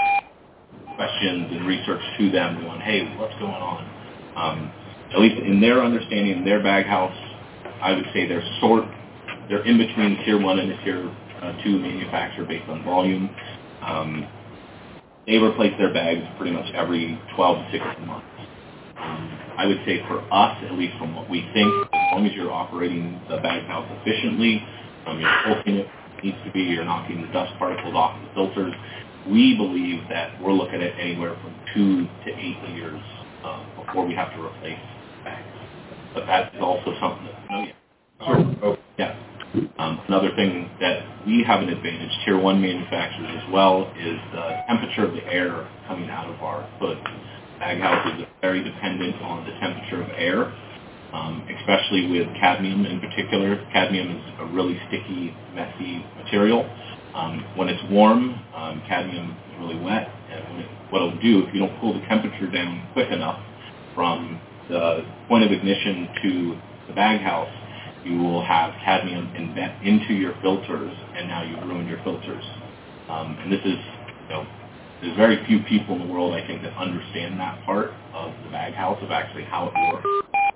questions and research to them going, hey, what's going on? Um, at least in their understanding, in their bag house, I would say they're sort, they're in between tier one and a tier uh, two manufacturer based on volume. Um, they replace their bags pretty much every twelve to sixteen months. Um, I would say for us, at least from what we think, as long as you're operating the bag house efficiently, um, you're pulsing it needs to be, you're knocking the dust particles off the filters, we believe that we're looking at anywhere from two to eight years uh, before we have to replace bags. But that is also something that, no, yeah. Oh, yeah. Um, another thing that we have an advantage, tier one manufacturers as well, is the temperature of the air coming out of our hood. Bag house is very dependent on the temperature of air. Um, especially with cadmium in particular. Cadmium is a really sticky, messy material. Um, when it's warm, um, cadmium is really wet, and when it, what it'll do, if you don't pull the temperature down quick enough from the point of ignition to the bag house, you will have cadmium embed into your filters, and now you've ruined your filters. Um, and this is, you know, there's very few people in the world, I think, that understand that part of the bag house, of actually how it works,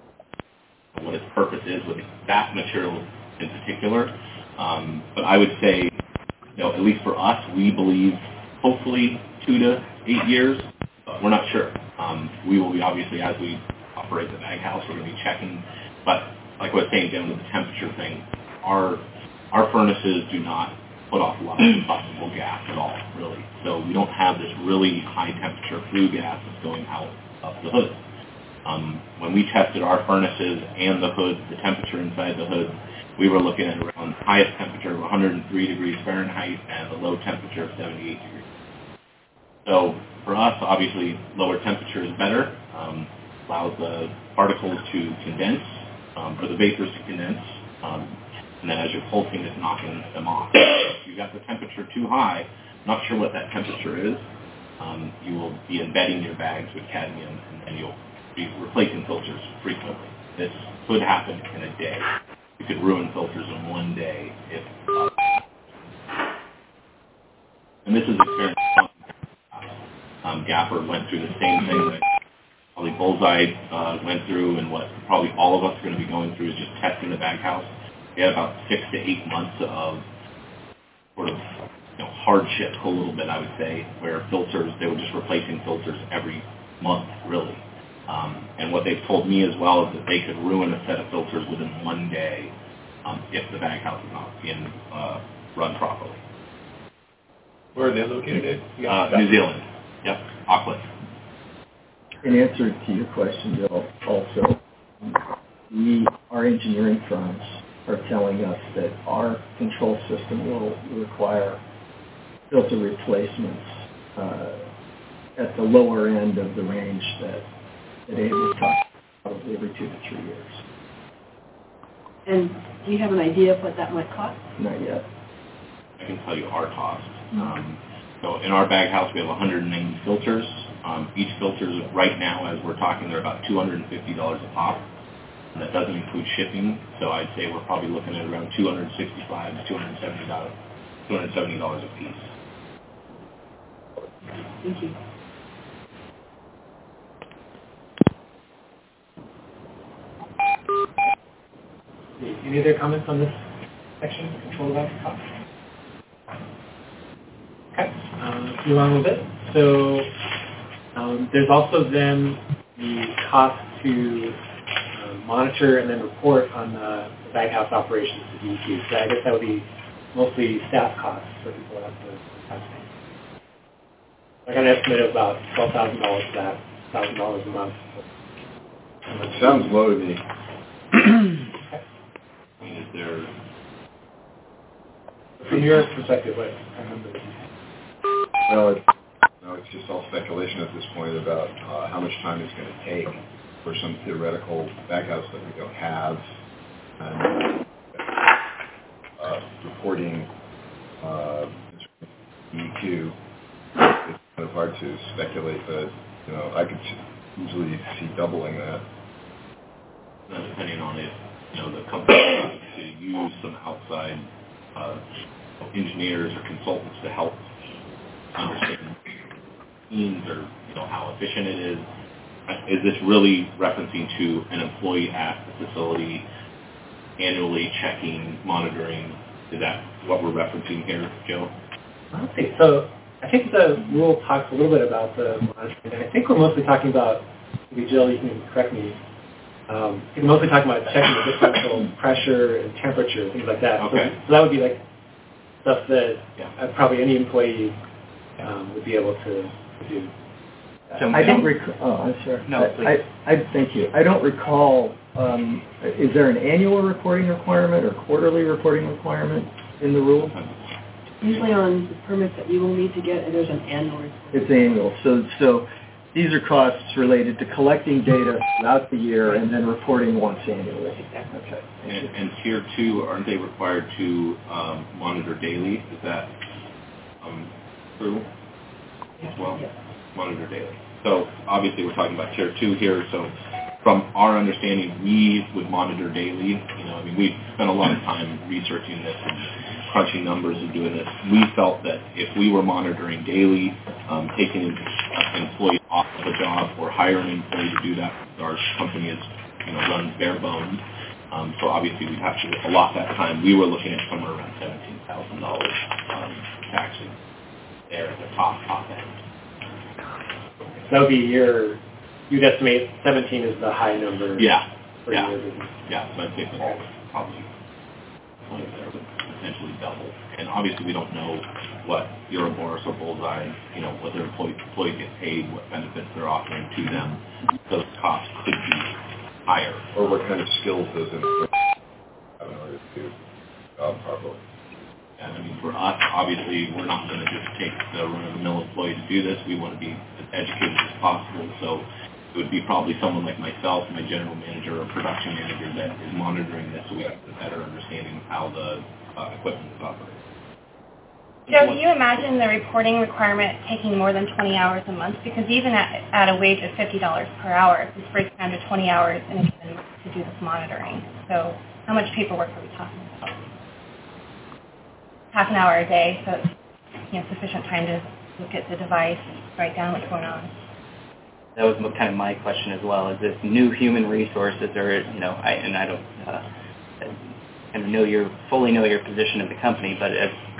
what its purpose is with that material in particular. Um, but I would say, you know, at least for us, we believe hopefully two to eight years, but we're not sure. Um, we will be, obviously, as we operate the bag house, we're going to be checking. But like I was saying, down with the temperature thing, our our furnaces do not put off a lot of combustible gas at all, really. So we don't have this really high temperature flue gas that's going out of the hood. Um, when we tested our furnaces and the hood, the temperature inside the hood, we were looking at around the highest temperature of one hundred three degrees Fahrenheit and the low temperature of seventy-eight degrees. So for us, obviously, lower temperature is better, um, allows the particles to condense, um, or the vapors to condense, um, and then as you're pulsing, it's knocking them off. If you got the temperature too high, not sure what that temperature is, um, you will be embedding your bags with cadmium, and then you'll be replacing filters frequently. This could happen in a day. You could ruin filters in one day if, uh, and this is experience. Um, Gaffer went through the same thing that probably Bullseye uh, went through, and what probably all of us are going to be going through is just testing the bag house. We had about six to eight months of sort of, you know, hardship a little bit, I would say, where filters, they were just replacing filters every month, really. Um, and what they've told me as well is that they could ruin a set of filters within one day um, if the bag house is not being uh, run properly. Where are they located? Uh, New Zealand. Yep, Auckland. In answer to your question, Bill, also, we, our engineering firms are telling us that our control system will require filter replacements uh, at the lower end of the range that, that Abe was talking about, probably every two to three years. And do you have an idea of what that might cost? Not yet. I can tell you our cost. Um, so in our bag house, we have one hundred ninety filters. Um, each filter, is, right now, as we're talking, they're about two hundred fifty dollars a pop. And that doesn't include shipping, so I'd say we're probably looking at around two hundred sixty-five dollars to two hundred seventy dollars, two hundred seventy dollars a piece. Thank you. Any other comments on this section, control device cost? Okay, um, let's move on a little bit. So um, there's also then the cost to um, monitor and then report on the, the bag house operations to D E Q. So I guess that would be mostly staff costs for people that have to have things. I got an estimate of about twelve thousand dollars for that, one thousand dollars a month. It sounds low to me. I mean, is there... From your perspective, what I remember. Well, it, no, it's just all speculation at this point about uh, how much time it's going to take for some theoretical bag house that we don't have, and uh, reporting uh, E Q. It's kind of hard to speculate, but you know, I could easily see doubling that. Uh, depending on if you know the company wants to use some outside uh, engineers or consultants to help understand teams or you know how efficient it is. Is this really referencing to an employee at the facility annually checking, monitoring? Is that what we're referencing here, Joe? I don't think so. I think the rule talks a little bit about the monitoring. I think we're mostly talking about, maybe Jill, you can correct me, um, we're mostly talking about checking the differential pressure and temperature, things like that. Okay. So, so that would be like stuff that yeah. uh, probably any employee um, would be able to, to do. So I don't recall. Oh, I'm sorry. No, I, I, I thank you. I don't recall. Um, is there an annual reporting requirement or quarterly reporting requirement in the rule? Usually on the permits that you will need to get, there's an annual report. It's annual. So, so these are costs related to collecting data throughout the year and then reporting once annually. Exactly. Okay. And, and tier two, aren't they required to um, monitor daily? Is that um, true as well? Yeah. Monitor daily. So obviously we're talking about tier two here. So from our understanding, we would monitor daily. You know, I mean, we spent a lot of time researching this and crunching numbers and doing this. We felt that if we were monitoring daily, um, taking an employee off of a job or hiring an employee to do that, our company is, you know, runs bare bones. Um, so obviously we'd have to allot that time. We were looking at somewhere around seventeen thousand dollars um, to actually there at the top, top end. So that would be your, you'd estimate seventeen is the high number. Yeah, for yeah, your business. yeah. So I'd say probably twenty there would essentially double. And obviously we don't know what Euroboros or Bullseye, you know, what their employees, employees get paid, what benefits they're offering to them. Those costs could be higher. Or what kind of skills those employees have in order to do the job properly. And I mean, for us, obviously, we're not going to just take the run-of-the-mill employee to do this. We want to be as educated as possible. So it would be probably someone like myself, my general manager or production manager that is monitoring this so we have a better understanding of how the uh, equipment is operating. Joe, do you imagine the reporting requirement taking more than twenty hours a month? Because even at, at a wage of fifty dollars per hour, this breaks down to twenty hours in a given month to do this monitoring. So how much paperwork are we talking about? Half an hour a day, so it's you know, sufficient time to look at the device, write down what's going on. That was kind of my question as well. Is this new human resources, or you know, I and I don't uh, kind of know your fully know your position of the company, but as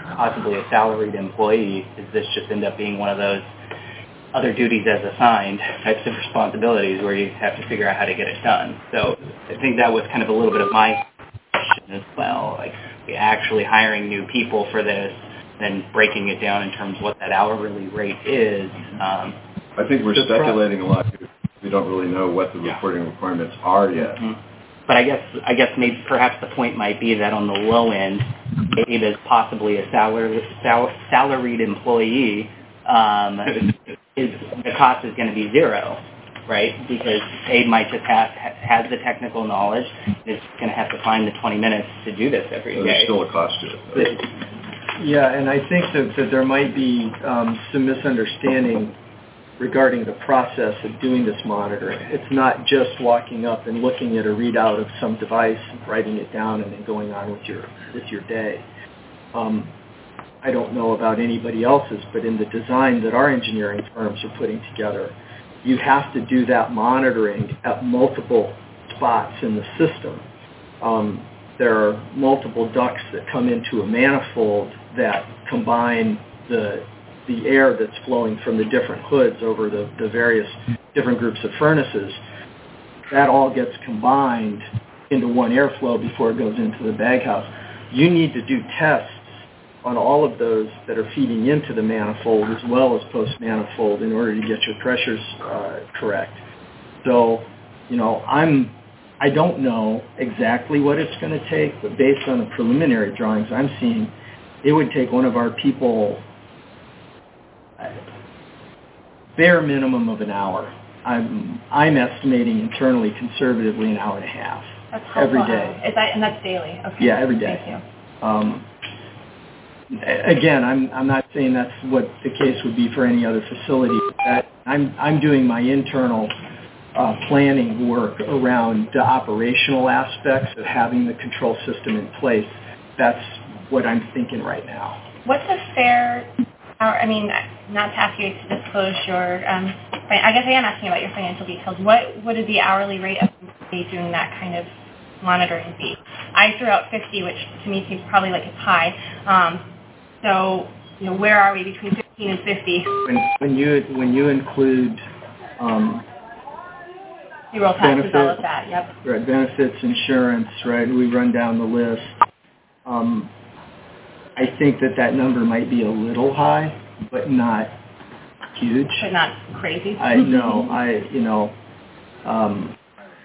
possibly a salaried employee, does this just end up being one of those other duties as assigned types of responsibilities where you have to figure out how to get it done? So I think that was kind of a little bit of my question as well, like actually hiring new people for this, then breaking it down in terms of what that hourly rate is. Um, I think we're speculating a lot. We don't really know what the yeah. reporting requirements are yet. Mm-hmm. But I guess I guess maybe perhaps the point might be that on the low end, Abe is possibly a salary, sal- salaried employee. Um, is the cost is going to be zero, right? Because Abe might just have has the technical knowledge, and is going to have to find the twenty minutes to do this every so day. There's still a cost to it. Yeah, and I think that, that there might be um, some misunderstanding regarding the process of doing this monitoring. It's not just walking up and looking at a readout of some device, writing it down, and then going on with your with your day. Um, I don't know about anybody else's, but in the design that our engineering firms are putting together, you have to do that monitoring at multiple spots in the system. Um, there are multiple ducts that come into a manifold that combine the the air that's flowing from the different hoods over the, the various different groups of furnaces. That all gets combined into one airflow before it goes into the baghouse. You need to do tests on all of those that are feeding into the manifold as well as post-manifold in order to get your pressures uh, correct. So, you know, I'm, I don't know exactly what it's going to take, but based on the preliminary drawings I'm seeing, it would take one of our people bare minimum of an hour. I'm I'm estimating internally, conservatively, an hour and a half that's every day. Is that and that's daily? Okay. Yeah, every day. Thank you. Um, again, I'm I'm not saying that's what the case would be for any other facility. That I'm I'm doing my internal uh, planning work around the operational aspects of having the control system in place. That's what I'm thinking right now. What's a fair? I mean, not to ask you to disclose your, um, I guess I am asking about your financial details. What would the hourly rate of somebody doing that kind of monitoring be? I threw out fifty, which to me seems probably like it's high. Um, so, you know, where are we between fifteen and fifty? When, when you when you include um, payroll taxes, all of that, yep. Right, benefits, insurance, right? We run down the list. Um, I think that that number might be a little high, but not huge. But not crazy. I know. I you know, um,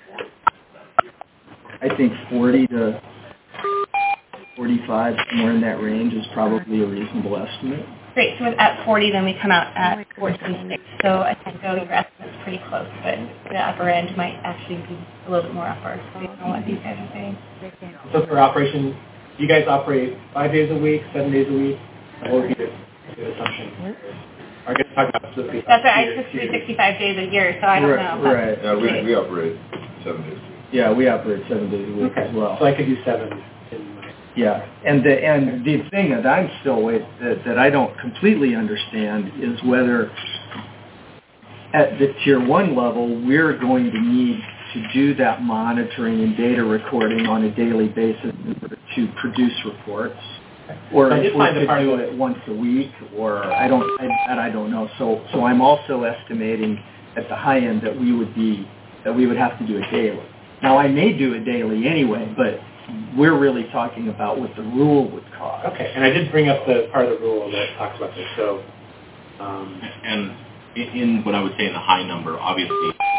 I think forty to forty-five, somewhere in that range, is probably a reasonable estimate. Great. So at forty, then we come out at fourteen six. So I think so your estimate's pretty close, but the upper end might actually be a little bit more upper, based on what these guys are saying. So for operation, you guys operate five days a week, seven days a week? What would be the, the assumption? Are you talking about specifically? That's right. I took three hundred sixty-five days a year, so I don't right, know. Right. Yeah, we, we operate seven days a week. Yeah, we operate seven days a week okay. as well. So I could do seven in my... Yeah, and the and the thing that I'm still with that, that I don't completely understand is whether at the tier one level we're going to need to do that monitoring and data recording on a daily basis in order to produce reports, or if we could do it once a week, or I don't I, that I don't know. So so I'm also estimating at the high end that we would be that we would have to do it daily. Now I may do it daily anyway, but we're really talking about what the rule would cost. Okay, and I did bring up the part of the rule that talks about this. So, um, and in what I would say in the high number, obviously,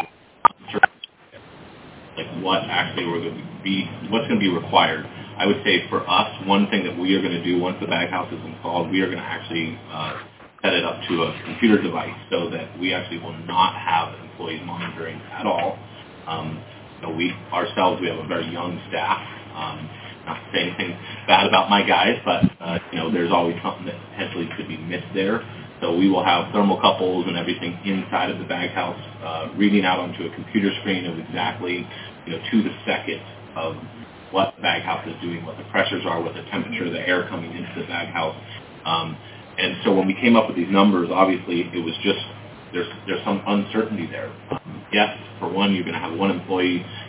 like what actually we're going to be, what's going to be required. I would say for us, one thing that we are going to do once the baghouse is installed, we are going to actually uh, set it up to a computer device so that we actually will not have employees monitoring at all. Um, you know, we ourselves, we have a very young staff. Um, not to say anything bad about my guys, but uh, you know, there's always something that potentially could be missed there. So we will have thermocouples and everything inside of the baghouse, uh, reading out onto a computer screen of exactly, you know, to the second of what the baghouse is doing, what the pressures are, what the temperature of the air coming into the baghouse. Um, and so when we came up with these numbers, obviously it was just there's there's some uncertainty there. Um, yes, for one, you're going to have one employee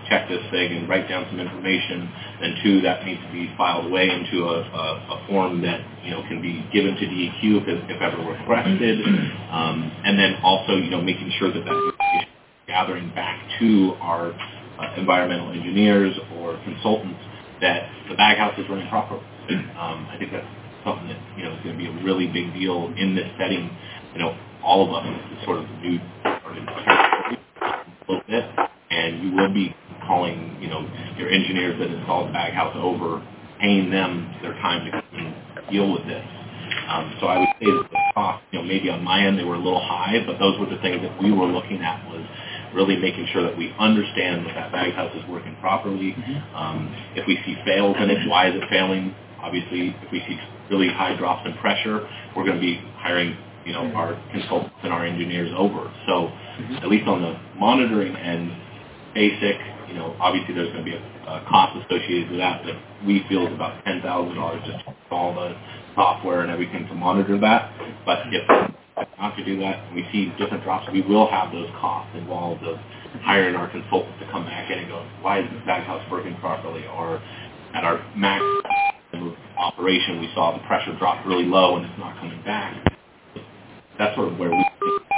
check this thing and write down some information, and two, that needs to be filed away into a, a, a form that, you know, can be given to D E Q if, if ever requested, um, and then also, you know, making sure that that information is gathering back to our uh, environmental engineers or consultants that the bag house is running properly. Um, I think that's something that, you know, is going to be a really big deal in this setting. You know, all of us sort of new or a little bit, and you will be calling, you know, your engineers that installed the bag house over, paying them their time to come and deal with this. Um, so I would say that the cost, you know, maybe on my end they were a little high, but those were the things that we were looking at, was really making sure that we understand that that bag house is working properly. Mm-hmm. Um, if we see fails in it, why is it failing? Obviously, if we see really high drops in pressure, we're going to be hiring, you know, our consultants and our engineers over. So mm-hmm. at least on the monitoring end, basic, you know, obviously there's going to be a, a cost associated with that that we feel is about ten thousand dollars just to install the software and everything to monitor that. But if not to do that, and we see different drops, we will have those costs involved of hiring our consultants to come back in and go, why is this bag house working properly? Or at our max operation, we saw the pressure drop really low and it's not coming back. That's sort of where we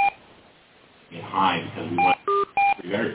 get high, because we want to be very,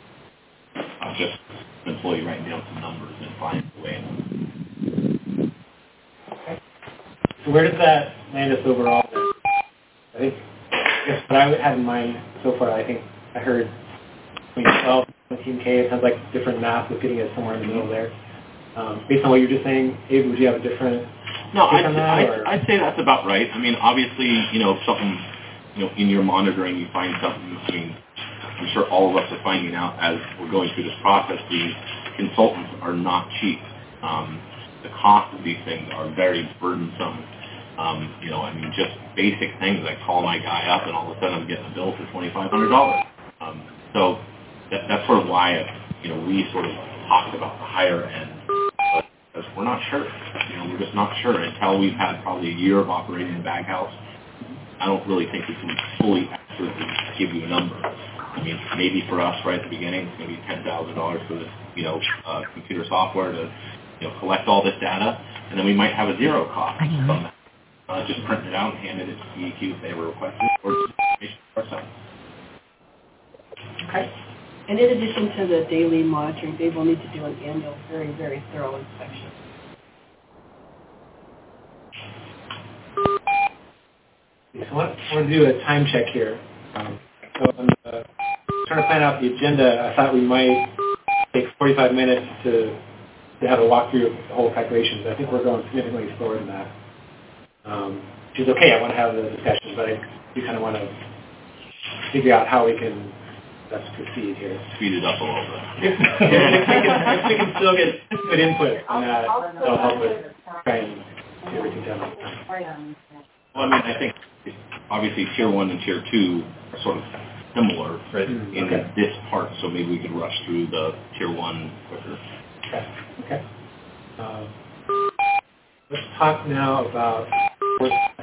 not just an employee writing down some numbers and finding a way. Okay. So where does that land us overall? I think, I guess what I had in mind so far, I think I heard between twelve and seventeen K. It sounds like different math was getting us somewhere in the middle there. Um, based on what you're just saying, Abe, would you have a different No, I'd, on that, I'd, I'd say that's about right. I mean, obviously, you know, if something, you know, in your monitoring, you find something, I mean, I'm sure all of us are finding out as we're going through this process, these consultants are not cheap. Um, the cost of these things are very burdensome. Um, you know, I mean, just basic things. I call my guy up, and all of a sudden I'm getting a bill for twenty-five hundred dollars. Um, so that, that's sort of why, you know, we sort of talked about the higher end. But because we're not sure. You know, we're just not sure until we've had probably a year of operating the bag house. I don't really think we can fully accurately give you a number. I mean, maybe for us right at the beginning, it's going to be ten thousand dollars for this, you know, uh, computer software to, you know, collect all this data, and then we might have a zero cost from that. Uh, just print it out and hand it to D E Q if they were requested, or just ourselves. Okay. And in addition to the daily monitoring, they will need to do an annual, very, very thorough inspection. So I want, I want to do a time check here. Um, so I'm uh, trying to plan out the agenda. I thought we might take forty-five minutes to, to have a walkthrough of the whole calculations. I think we're going significantly slower than that. Um, which is okay, I want to have the discussion, but I do kind of want to figure out how we can best proceed here. Speed it up a little bit. if, we can, if we can still get good input on that, that'll help us try and get everything done on time. Well, I mean, I think obviously tier one and tier two are sort of similar right. in okay. this part, so maybe we could rush through the tier one quicker. Okay. Okay. Um, let's talk now about source testing.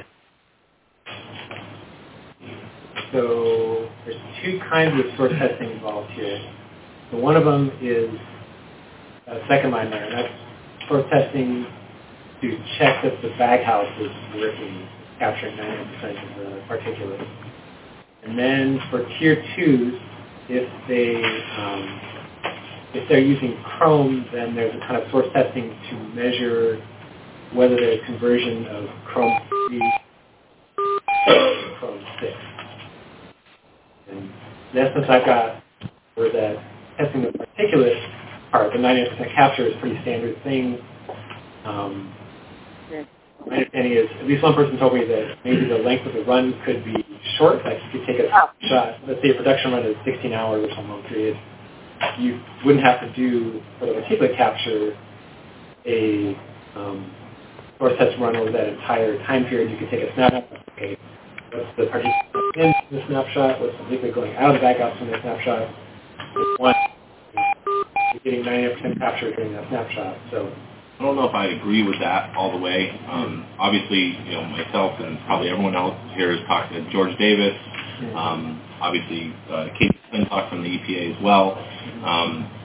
So there's two kinds of source testing involved here. So one of them is uh, second line there, and that's source testing to check that the bag house is working, capturing ninety percent of the particulates. And then for tier twos, if they um, if they're using Chrome, then there's a kind of source testing to measure whether there's conversion of Chrome three to Chrome six. And the essence I've got for that testing the particulate part, the ninety percent capture is a pretty standard thing. Um, my understanding is, at least one person told me that maybe the length of the run could be short, like you could take a shot, let's say a production run is sixteen hours or some long period. You wouldn't have to do, for the particulate capture, a um, source test run over that entire time period. You could take a snapshot. Okay, what's the particulate in the snapshot? What's the liquid going out of the bag house from the snapshot? One, you're getting ninety percent capture during that snapshot. So I don't know if I agree with that all the way. Um, obviously, you know, myself and probably everyone else here has talked to George Davis. Um, obviously, uh, Kate Flintock from the E P A as well. Um,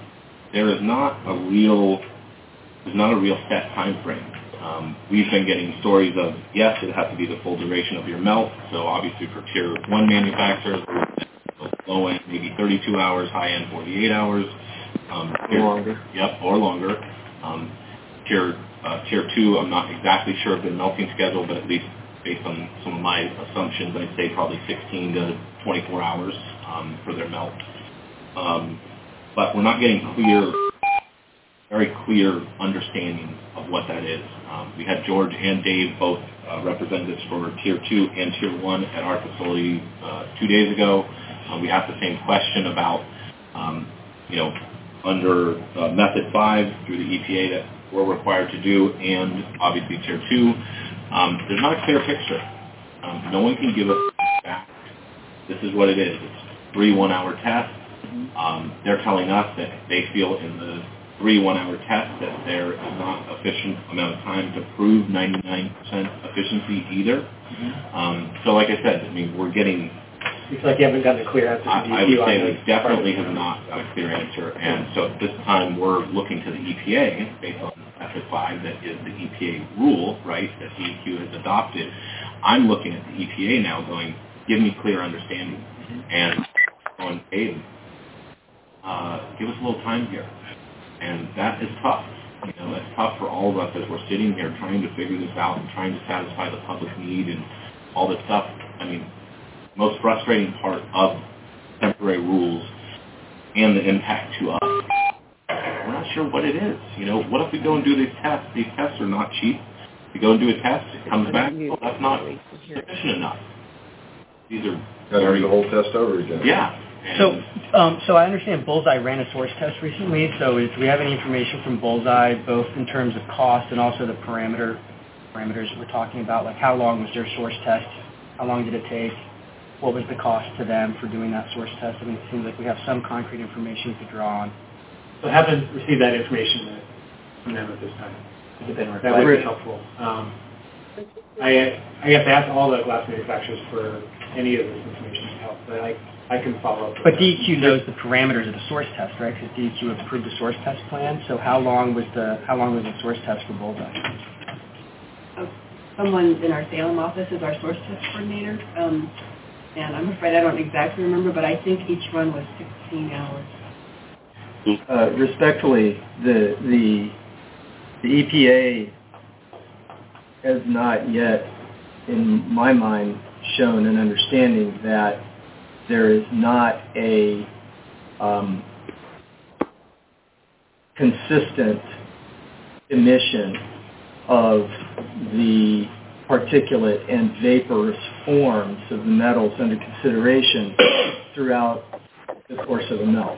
there is not a real, there's not a real set time frame. Um, we've been getting stories of, yes, it has to be the full duration of your melt. So obviously for tier one manufacturers, low end maybe thirty-two hours, high end forty-eight hours. Um, Or tier, longer. Yep, or longer. Um, tier uh, tier two, I'm not exactly sure of the melting schedule, but at least based on some of my assumptions, I'd say probably sixteen to twenty-four hours um, for their melt. Um, but we're not getting clear, very clear understanding of what that is. Um, we had George and Dave, both uh, representatives for Tier two and Tier one at our facility uh, two days ago. Uh, we asked the same question about, um, you know, under uh, Method five through the E P A that we're required to do, and obviously Tier two. Um, there's not a clear picture. Um, no one can give us back. This is what it is. It's three one-hour tests. Um, they're telling us that they feel in the three one-hour tests that there is not sufficient amount of time to prove ninety-nine percent efficiency either. Mm-hmm. Um, so like I said, I mean, we're getting... It's like you haven't gotten a clear answer. I, I would say we definitely have not got a clear answer, and so at this time we're looking to the E P A based on Method five, that is the E P A rule, right, that D E Q has adopted. I'm looking at the E P A now going, give me clear understanding, and going, hey, uh, give us a little time here. And that is tough. You know, that's tough for all of us as we're sitting here trying to figure this out and trying to satisfy the public need and all this stuff. I mean, most frustrating part of temporary rules and the impact to us, we're not sure what it is. You know, what if we go and do these tests? These tests are not cheap. We go and do a test, it comes back, oh, that's not sufficient enough. These are very... Got to do the whole test over again. Yeah. So, um, so I understand Bullseye ran a source test recently. So, is, do we have any information from Bullseye, both in terms of cost and also the parameter parameters that we're talking about? Like, how long was their source test? How long did it take? What was the cost to them for doing that source test? I mean, it seems like we have some concrete information to draw on. So, I haven't received that information from them at this time. That would be helpful. Um, I I have to ask all the glass manufacturers for any of this information to help, but I. I can follow up. But D E Q knows the parameters of the source test, right? Because D E Q approved the source test plan. So how long was the how long was the source test for Bullseye? Uh, someone in our Salem office is our source test coordinator, um, and I'm afraid I don't exactly remember, but I think each run was sixteen hours. Uh, respectfully, the the the E P A has not yet, in my mind, shown an understanding that there is not a um, consistent emission of the particulate and vaporous forms of the metals under consideration throughout the course of a melt.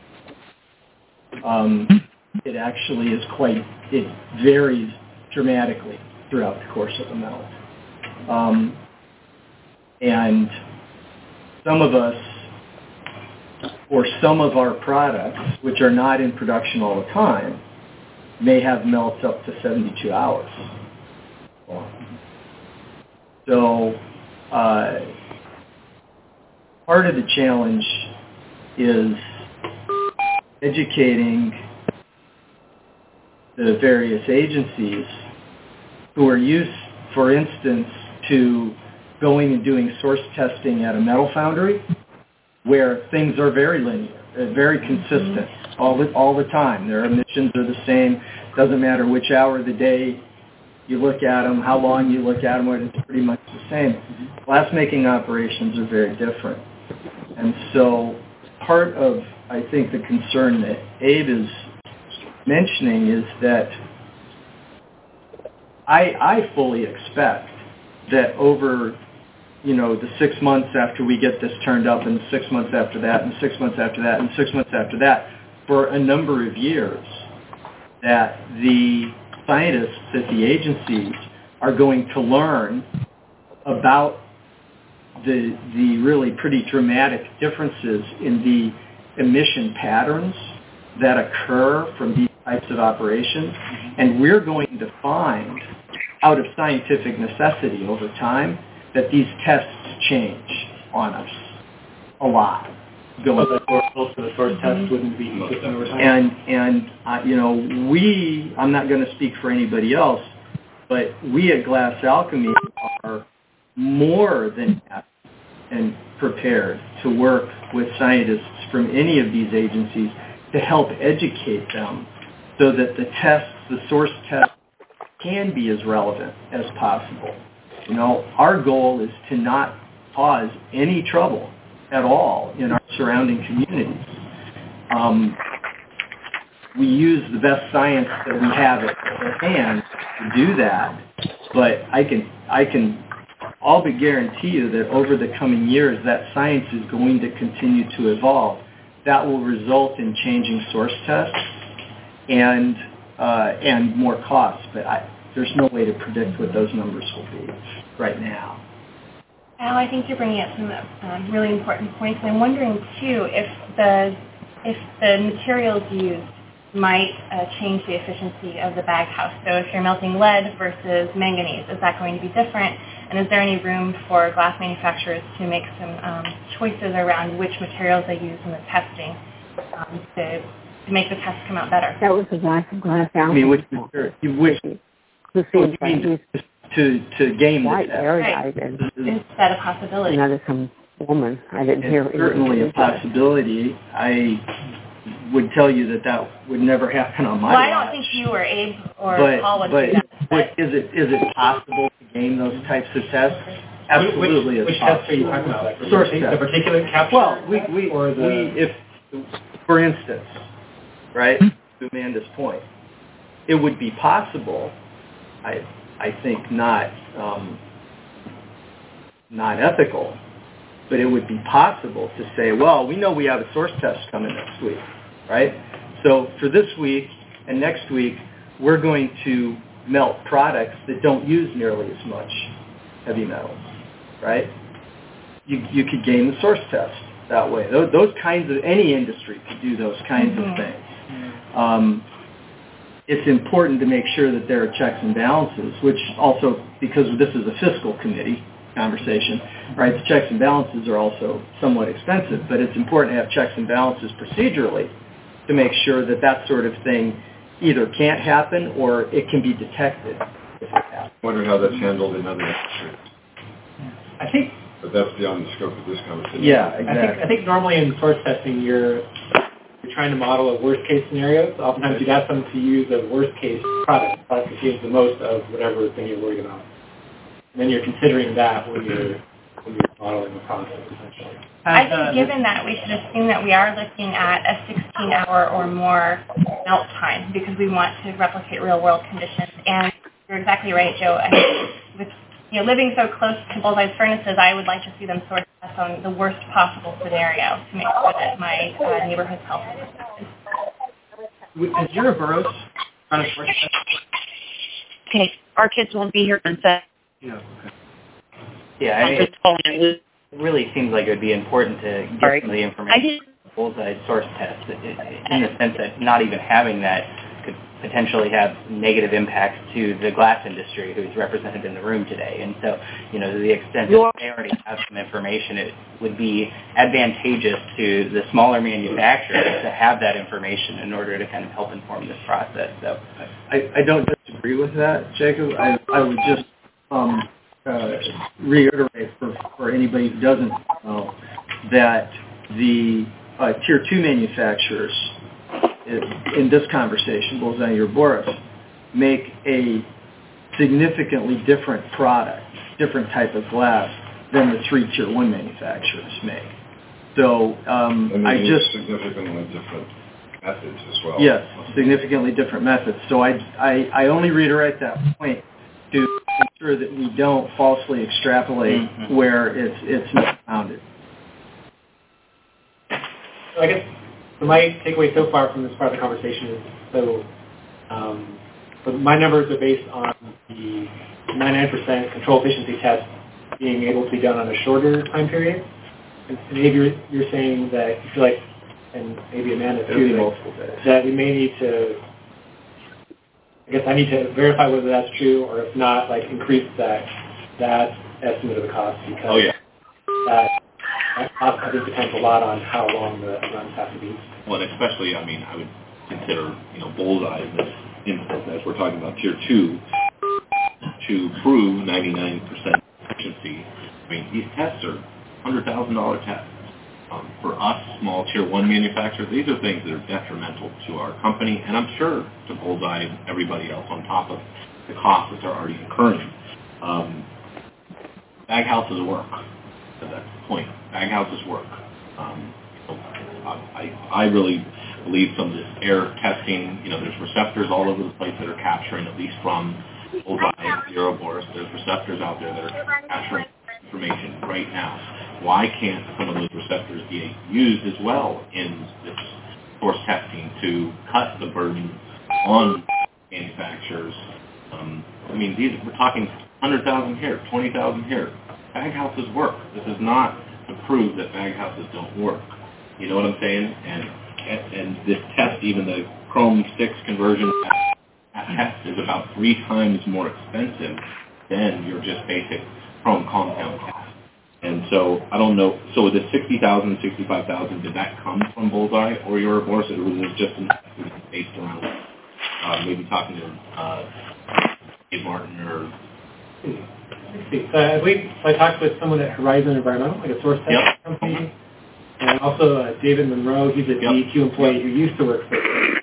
Um, it actually is quite, it varies dramatically throughout the course of a melt. Um, and some of us, or some of our products, which are not in production all the time, may have melts up to seventy-two hours. So uh, part of the challenge is educating the various agencies who are used, for instance, to going and doing source testing at a metal foundry where things are very linear, very consistent all the, all the time. Their emissions are the same. Doesn't matter which hour of the day you look at them, how long you look at them, it's pretty much the same. Glass-making operations are very different. And so part of, I think, the concern that Abe is mentioning is that I, I fully expect that over, you know, the six months after we get this turned up, and the six months after that, and six months after that, and six months after that, for a number of years, that the scientists at the agencies are going to learn about the the really pretty dramatic differences in the emission patterns that occur from these types of operations, and we're going to find, out of scientific necessity over time, that these tests change on us a lot. going so the, the source test wouldn't be consistent over time? And, and uh, you know, we, I'm not going to speak for anybody else, but we at Glass Alchemy are more than happy and prepared to work with scientists from any of these agencies to help educate them so that the tests, the source tests, can be as relevant as possible. You know, our goal is to not cause any trouble at all in our surrounding communities. Um, we use the best science that we have at hand to do that, but I can, I can all but guarantee you that over the coming years, that science is going to continue to evolve. That will result in changing source tests and uh, and more costs, but I, there's no way to predict what those numbers will be right now. Al, I think you're bringing up some um, really important points. I'm wondering too if the if the materials used might uh, change the efficiency of the bag house. So if you're melting lead versus manganese, is that going to be different? And is there any room for glass manufacturers to make some um, choices around which materials they use in the testing um, to, to make the test come out better? That was a glass of glass out. I mean, which, you wish the oh, you mean to to game the test. Right. Is that a possibility? Another some woman. I didn't it's hear. Certainly a possibility. I would tell you that that would never happen on my Well, I watch. don't think you or Abe or but, Paul would but, do that. But is it is it possible to game those types of tests? Absolutely, Which, which it's possible. tests are you talking about? Like the Source partic- test. The particulate capture? Well, we we, or the... we if for instance, right, to Amanda's point, it would be possible. I I think not um, not ethical, but it would be possible to say, well, we know we have a source test coming next week, right? So for this week and next week, we're going to melt products that don't use nearly as much heavy metals, right? You you could gain the source test that way. Those, those kinds of, any industry could do those kinds mm-hmm. of things. Um, it's important to make sure that there are checks and balances, which also, because this is a fiscal committee conversation, right, the checks and balances are also somewhat expensive, but it's important to have checks and balances procedurally to make sure that that sort of thing either can't happen or it can be detected if it happens. I wonder how that's handled in other industries. I think... But that's beyond the scope of this conversation. Yeah, exactly. I think, I think normally in source testing, you're you're trying to model a worst-case scenario. So oftentimes you'd ask them to use a worst-case product, a product that gives the most of whatever thing you're worried about. And then you're considering that when you're, when you're modeling the process, essentially. I think given that, we should assume that we are looking at a sixteen-hour or more melt time because we want to replicate real-world conditions. And you're exactly right, Joe. I think with you know, living so close to Bullseye's furnaces, I would like to see them source test on the worst possible scenario to make sure that my uh, neighborhood's health is protected. Is your Burroughs on a source test? Okay, our kids won't be here on Saturday. Yeah, okay. Yeah, I mean, it really seems like it would be important to get Sorry. some of the information from the Bullseye source test in the sense that not even having that could potentially have negative impacts to the glass industry who's represented in the room today. And so, you know, to the extent that they already have some information, it would be advantageous to the smaller manufacturers to have that information in order to kind of help inform this process. So I, I don't disagree with that, Jacob. I, I would just um, uh, reiterate for, for anybody who doesn't know that the uh, tier two manufacturers in this conversation, Bullseye or Boris, make a significantly different product, different type of glass than the three tier one manufacturers make. So um, and I just significantly different methods as well. Yes, significantly different methods. So I, I, I only reiterate that point to ensure that we don't falsely extrapolate mm-hmm. where it's it's not founded. So I guess so my takeaway so far from this part of the conversation is so um, so my numbers are based on the ninety-nine percent control efficiency test being able to be done on a shorter time period. And maybe you're, you're saying that you feel like, and maybe Amanda too, multiple days. that we may need to, I guess I need to verify whether that's true, or if not, like increase that that estimate of the cost because oh, yeah. that I think depends a lot on how long the runs have to be. Well, and especially, I mean, I would consider, you know, Bullseye in this instance, as we're talking about tier two, to prove ninety-nine percent efficiency. I mean, these tests are one hundred thousand dollars tests. Um, for us, small tier one manufacturers, these are things that are detrimental to our company, and I'm sure to Bullseye and everybody else on top of the costs that they're already incurring. Um, bag houses work. So that's the point. Bag houses work. Um, I, I really believe some of this air testing, you know, there's receptors all over the place that are capturing, at least from Bullseye and Ouroboros, there's receptors out there that are capturing information right now. Why can't some of those receptors be used as well in this source testing to cut the burden on manufacturers? Um, I mean, these, we're talking one hundred thousand here, twenty thousand here. Bag houses work. This is not to prove that bag houses don't work. You know what I'm saying? And and, and this test, even the Chrome six conversion test, is about three times more expensive than your just basic Chrome compound test. And so I don't know. So the sixty thousand, sixty-five thousand, did that come from Bullseye or your Ouroboros, or was it just an based around uh, maybe talking to uh, Dave Martin or? So I believe I talked with someone at Horizon Environmental, like a source test yep. company, and also uh, David Monroe. He's a yep. D E Q employee yep. who used to work for,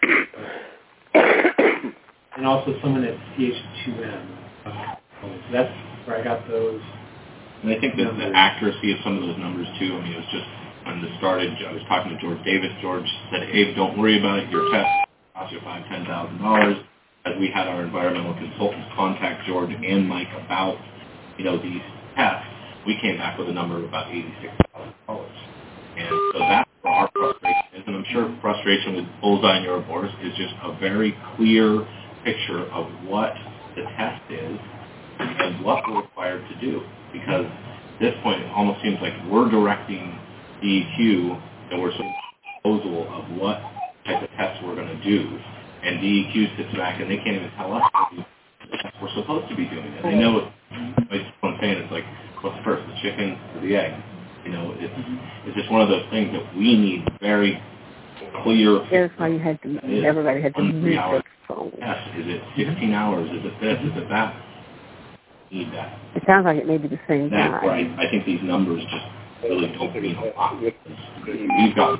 and also someone at C H two M. So that's where I got those. And I think that the accuracy of some of those numbers, too, I mean, it was just, when this started, I was talking to George Davis. George said, Abe, don't worry about it. Your test costs you five thousand dollars, ten thousand dollars. As we had our environmental consultants contact George and Mike about, you know, these tests, we came back with a number of about eighty-six thousand dollars. And so that's where our frustration is. And I'm sure frustration with Bullseye and Ouroboros is just a very clear picture of what the test is and what we're required to do. Because at this point, it almost seems like we're directing D E Q and we're sort of proposal of what type of tests we're going to do. And D E Q sits back and they can't even tell us what we're supposed to be doing. And they know it. Like what I'm saying, it's like, what's first, the chicken or the egg? You know, it's, it's just one of those things that we need very clear. That's why you had to, everybody had to mute their phone. Yes, is it sixteen hours? Is it this? Is it that? Need that. It sounds like it may be the same guy. That's right. I think these numbers just really don't mean a lot. We've got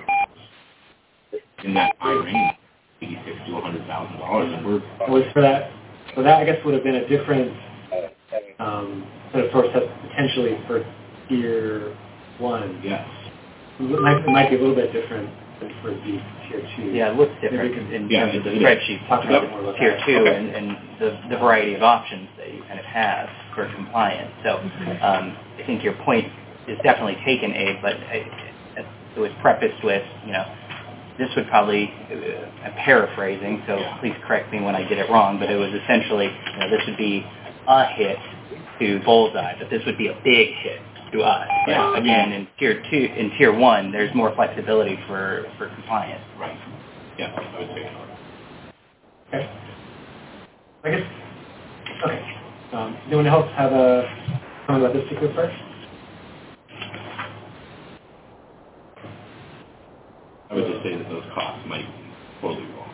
in that high range, eighty-six to one hundred thousand dollars, and we're was for that. So that I guess would have been a different um, sort of source test potentially for tier one. Yes. It might, it might be a little bit different than for the tier two. Yeah, it looks different in yeah, terms of the it, spreadsheet talk about more about tier that. two Okay. and, and the, the variety of options that you kind of have for compliance. So um, I think your point is definitely taken, Abe, but I, it was prefaced with, you know, this would probably, uh, I'm paraphrasing, so yeah. please correct me when I get it wrong, but it was essentially, you know, this would be a hit to Bullseye, but this would be a big hit to us. But yeah, again, in tier two, in tier one, there's more flexibility for, for compliance. Right. Yeah, I would say so. Okay. I guess, okay. Um, anyone else have a comment about this particular part? I would just say that those costs might be totally wrong.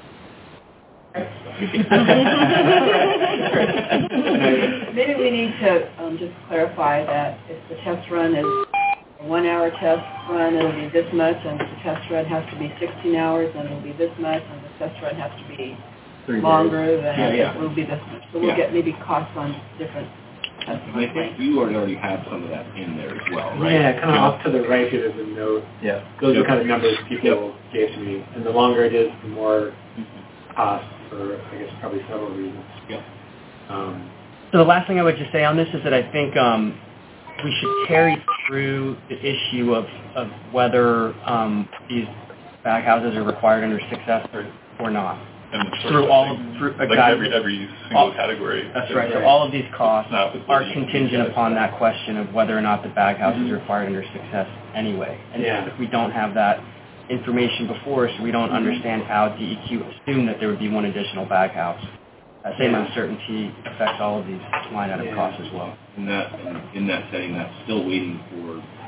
Maybe we need to um, just clarify that if the test run is a one-hour test run, it'll be this much, and if the test run has to be sixteen hours, then it'll be this much, and the test run has to be Three longer, days. then Yeah, yeah. it will be this much. So we'll Yeah. get maybe costs on different tests. I think you already have some of that in there as well, right? Yeah, kind of off to the right here, there's a note. Yeah. Those Yep. are kind of numbers people Yep. gave to me. And the longer it is, the more cost for, I guess, probably several reasons. Yep. Um, So the last thing I would just say on this is that I think um, we should carry through the issue of, of whether um, these bag houses are required under six S or, or not. And the source Through all, testing, through, like exactly. every every single all, category. That's right. So all of these costs Not with are the- contingent upon that question of whether or not the bag house is required under six S anyway. And Yeah. if we don't have that information before us, we don't understand how D E Q assumed that there would be one additional bag house. That same Yeah. uncertainty affects all of these line item Yeah. costs as well. In that, in that setting, that's still waiting for the E P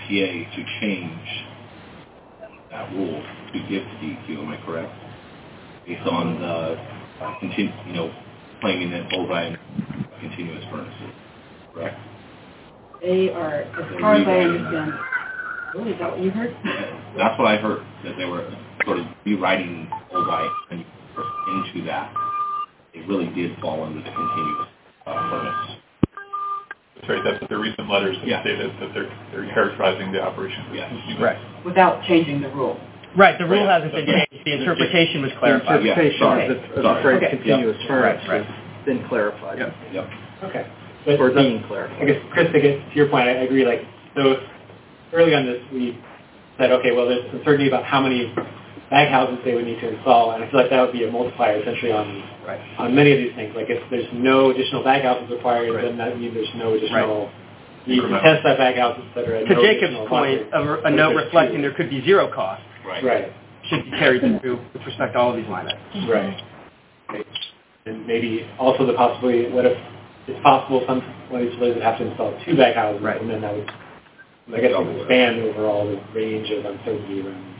P A to change that rule to give to D E Q. Am I correct? Based on the uh, continu- you know, claiming that bullseye continuous furnaces, correct? They are, as far as I understand, oh, is that what you heard? That's what I heard, that they were sort of rewriting bullseye into that. They really did fall under the continuous uh, furnace. That's right. That's what their recent letters have yeah. stated, that they're, they're characterizing the operation. Yes. Right. Without changing the rule. Right. The rule right. hasn't been changed. The interpretation was clarified. The interpretation yeah. of the, of the phrase okay. continuous yep. furnace right. has been clarified. Yep. Yep. Okay. But, or but, being clarified. I guess, Chris, to get to your point, I agree. Like, so early on this, we said, okay, well, there's uncertainty about how many bag houses they would need to install, and I feel like that would be a multiplier essentially on right. on many of these things. Like, if there's no additional bag houses required, right. then that means there's no additional right. need to test that bag houses, et cetera. To no Jacob's point, a, a note reflecting there could be zero cost. Right. Right. Should be carried through with respect to all of these line items. Right. right. And maybe also the possibility, what if it's possible some one of these facilities would have to install two bag houses, right. and then that would, I guess, expand overall the range of uncertainty around.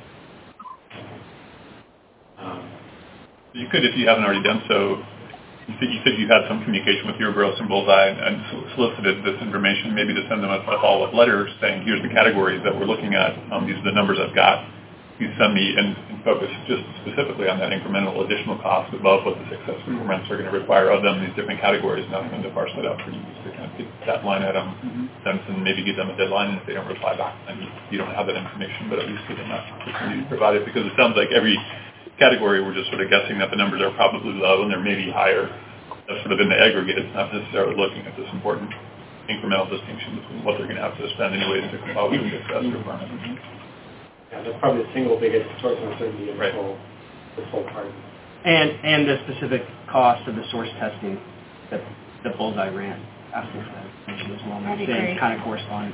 Um, you could, if you haven't already done so, you said you, said you had some communication with your Gross and Bullseye and, and solicited this information, maybe to send them a, a follow-up letter saying, here's the categories that we're looking at, um, these are the numbers I've got. You send me and, and focus just specifically on that incremental additional cost above what the success performance are going to require of them, these different categories, and I'm going to parcel it out for you to kind of get that line item mm-hmm. sense and maybe give them a deadline, and if they don't reply back, then you don't have that information, but at least give them that opportunity to provide it, because it sounds like every category we're just sort of guessing that the numbers are probably low and they're maybe higher. That's sort of in the aggregate. It's not necessarily looking at this important incremental distinction between what they're going to have to spend anyways to comply with the success requirement. Mm-hmm. Yeah, that's probably the single biggest source of uncertainty in right. this whole this whole part. And and the specific cost of the source testing that that Bullseye ran asking for that information as well. That'd be Same great. kind of correspondence.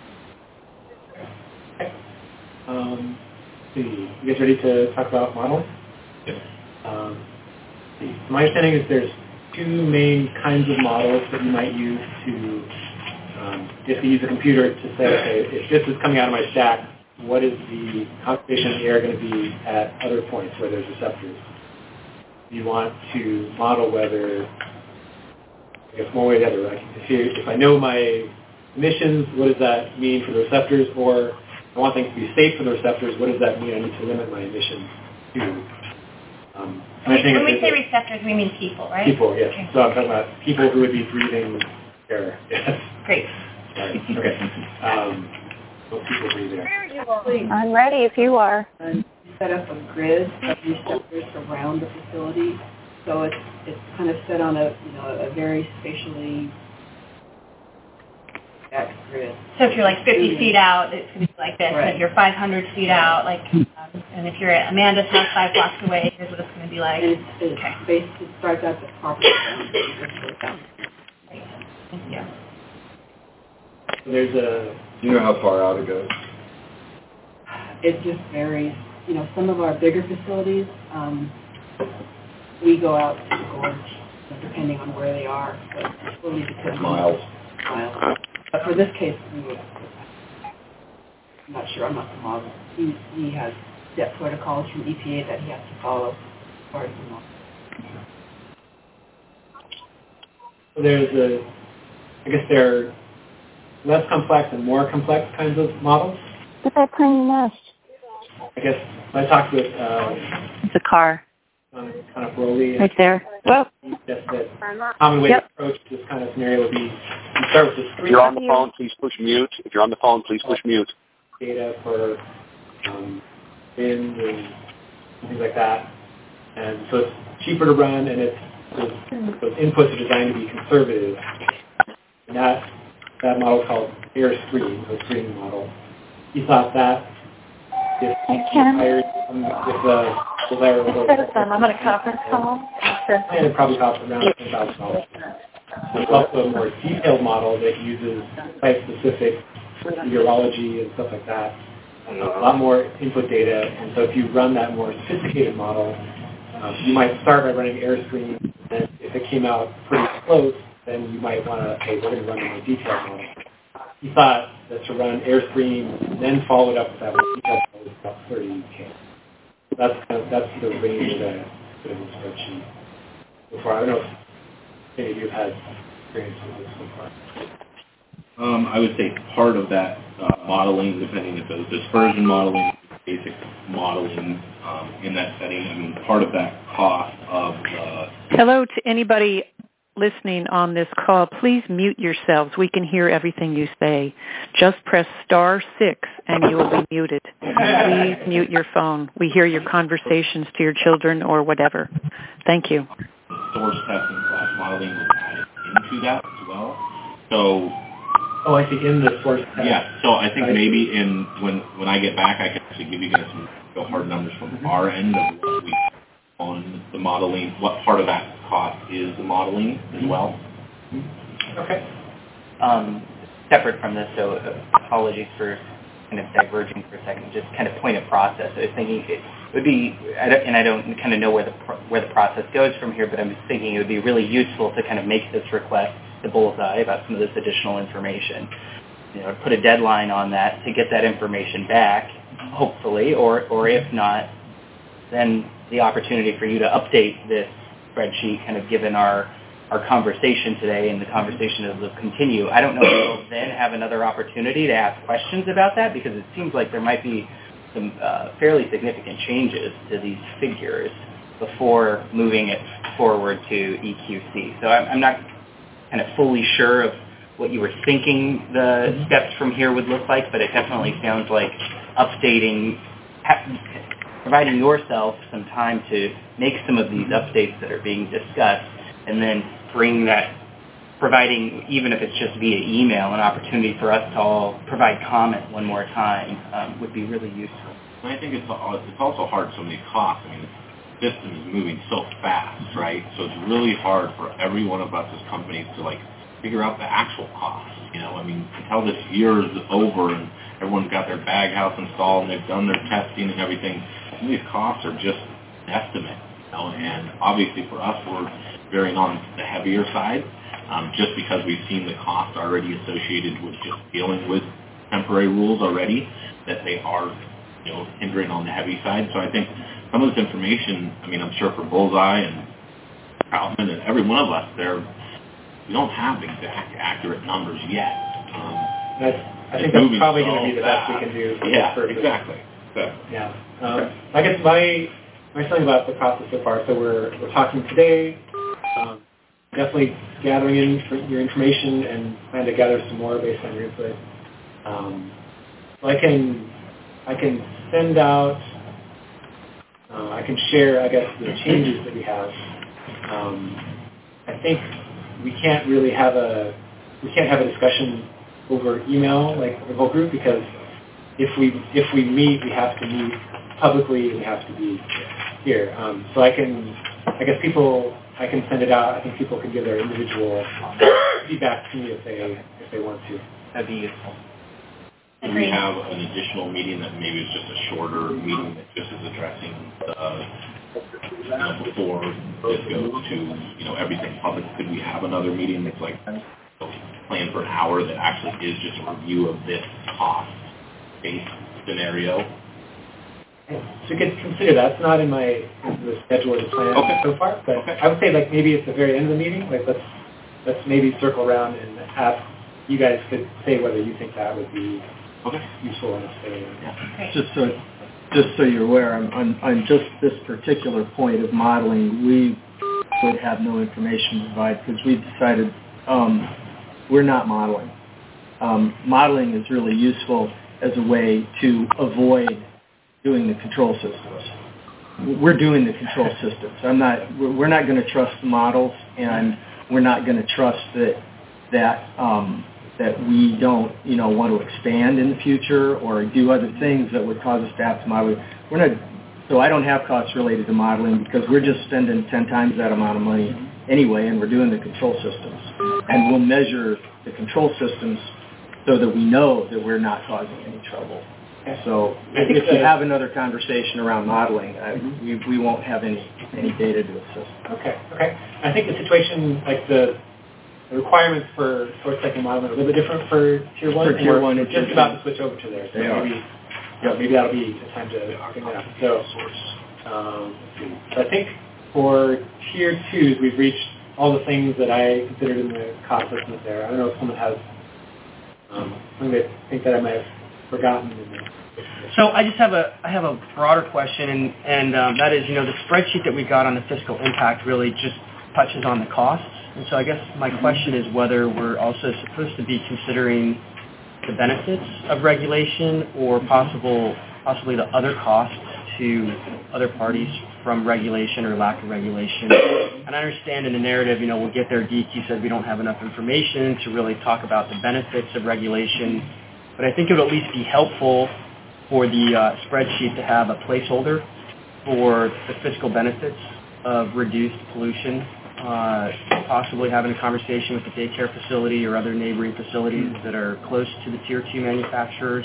Okay. Um, let's see, you guys ready to talk about modeling? Yes. Um, so my understanding is there's two main kinds of models that you might use to um, you have to use a computer to say, okay, if this is coming out of my stack, what is the concentration of the air going to be at other points where there's receptors? You want to model whether, I guess one way or the other, like if, you, if I know my emissions, what does that mean for the receptors? Or I want things to be safe for the receptors, what does that mean? I need to limit my emissions to. Um, when when we say receptors, we mean people, right? People, yes. Okay. So I'm talking about people who would be breathing air. Yes. Great. Right. Okay. Um, what people breathe air. I'm ready if you are. And set up a grid of receptors around the facility, so it's it's kind of set on a you know a very spatially stacked grid. So if you're like fifty feet out, it's going to be like this. Right. If you're five hundred feet out, like, um, and if you're at Amanda's house five blocks away, here's what it's going to be like. And it's, it's okay. based, it starts at the property ground. Thank you. There's a. Do you know how far out it goes? It just varies. You know, some of our bigger facilities, um, we go out to the gorge, depending on where they are. But it really depends. Miles. Miles. But for this case, we would. I'm not sure. I'm not the model. He he has set protocols from E P A that he has to follow as far as the model. There's a. I guess there are less complex and more complex kinds of models. But that tiny nest. I guess I talked with uh, It's a car. kind of Broly. Right there. Well. That's the common way Yep. to approach this kind of scenario would be you start with the If screen you're on the phone, please push mute. If you're on the phone, please push mute. data for um, bins and things like that. And so it's cheaper to run, and it's those, those inputs are designed to be conservative. And that that model is called AirScreen, the screening model. He thought that if you hired um, with the Valero, I'm on a conference call. and it probably costs around ten thousand dollars. There's also a more detailed model that uses site-specific urology and stuff like that. A lot more input data, and so if you run that more sophisticated model, um, you might start by running AirScreen, and if it came out pretty close, then you might want to, hey, we're going to run a more detailed model. He thought that's to run Airstream, and then followed up with that one detailed code is about thirty K. So that's kind of, that's the range that I put in the spreadsheet so far. I don't know if any of you have had experience with this so far. Um, I would say part of that uh, modeling, depending if it's dispersion modeling, basic modeling um, in that setting, I mean, part of that cost of the... Hello to anybody listening on this call. Please mute yourselves. We can hear everything you say. Just press star six and you will be muted. Please mute your phone. We hear your conversations to your children or whatever. Thank you. Source testing slash modeling was added into that as well. So... Oh, I see, in the source test. Yeah, so I think maybe in when when I get back, I can actually give you guys some real hard numbers from mm-hmm. our end of what we on the modeling, what part of that cost is the modeling as well. Okay. Um, separate from this, so apologies for kind of diverging for a second, just kind of point of process. I was thinking it would be, I don't, and I don't kind of know where the where the process goes from here, but I'm just thinking it would be really useful to kind of make this request to Bullseye about some of this additional information. You know, put a deadline on that to get that information back, hopefully, or or if not, then the opportunity for you to update this spreadsheet, kind of given our our conversation today and the conversation that will continue. I don't know if we'll then have another opportunity to ask questions about that, because it seems like there might be some uh, fairly significant changes to these figures before moving it forward to E Q C. So I'm, I'm not kind of fully sure of what you were thinking the steps from here would look like, but it definitely sounds like updating, providing yourself some time to make some of these updates that are being discussed, and then bring that, providing, even if it's just via email, an opportunity for us to all provide comment one more time um, would be really useful. I think it's it's also hard, so many costs. I mean, the system is moving so fast, right? So it's really hard for every one of us as companies to, like, figure out the actual cost. You know, I mean, until this year is over and everyone's got their bag house installed and they've done their testing and everything, some of these costs are just an estimate. You know? And obviously for us, we're veering on the heavier side, um, just because we've seen the cost already associated with just dealing with temporary rules already, that they are, you know, hindering on the heavy side. So I think some of this information, I mean, I'm sure for Bullseye and Carlton and every one of us, there, we don't have exact, accurate numbers yet. Um, that's, I think that's probably going to be the best we can do. Yeah, exactly. So, yeah. Um, I guess my my feeling about the process so far. So we're we're talking today. Um, definitely gathering in for your information and plan to gather some more based on your input. Um, so I can I can send out. Uh, I can share, I guess, the changes that we have. Um, I think we can't really have a we can't have a discussion over email like the whole group, because if we if we meet, we have to meet publicly. We have to be here. Um, so I can, I guess people, I can send it out. I think people can give their individual feedback to me if they if they want to. That'd be useful. Do we have an additional meeting that maybe is just a shorter meeting that just is addressing the, you know, before this goes to, you know, everything public? Could we have another meeting that's like planned for an hour that actually is just a review of this cost-based scenario? So you could consider that. It's not in my in the schedule or the plan okay. so far, but okay. I would say like maybe at the very end of the meeting, like let's let's maybe circle around and ask. You guys could say whether you think that would be okay. useful enough to say. Yeah. Okay. Just so, just so you're aware, on, on, on just this particular point of modeling, we would have no information to provide because we've decided um, we're not modeling. Um, modeling is really useful as a way to avoid doing the control systems. We're doing the control systems. I'm not. We're not going to trust the models, and we're not going to trust that that. Um, that we don't, you know, want to expand in the future or do other things that would cause us to have to model. We're not, so I don't have costs related to modeling because we're just spending ten times that amount of money anyway, and we're doing the control systems. And we'll measure the control systems so that we know that we're not causing any trouble. So if you have another conversation around modeling, I, we, we won't have any, any data to assist. Okay, okay. I think the situation, like the the requirements for source tech and modeling are a little bit different for tier one. For tier we're one, just it's about to switch over to there. So They maybe, are. you know, maybe that'll be a time to bring that up. So, um, so I think for tier twos, we've reached all the things that I considered in the cost estimate there. I don't know if someone has um, something they think that I might have forgotten in there. So I just have a I have a broader question, and and um, that is, you know, the spreadsheet that we got on the fiscal impact really just touches on the costs. And so I guess my question is whether we're also supposed to be considering the benefits of regulation or possible possibly the other costs to other parties from regulation or lack of regulation. And I understand in the narrative, you know, we'll get there. D E Q said we don't have enough information to really talk about the benefits of regulation, but I think it would at least be helpful for the uh, spreadsheet to have a placeholder for the fiscal benefits of reduced pollution, uh, possibly having a conversation with the daycare facility or other neighboring facilities that are close to the tier two manufacturers,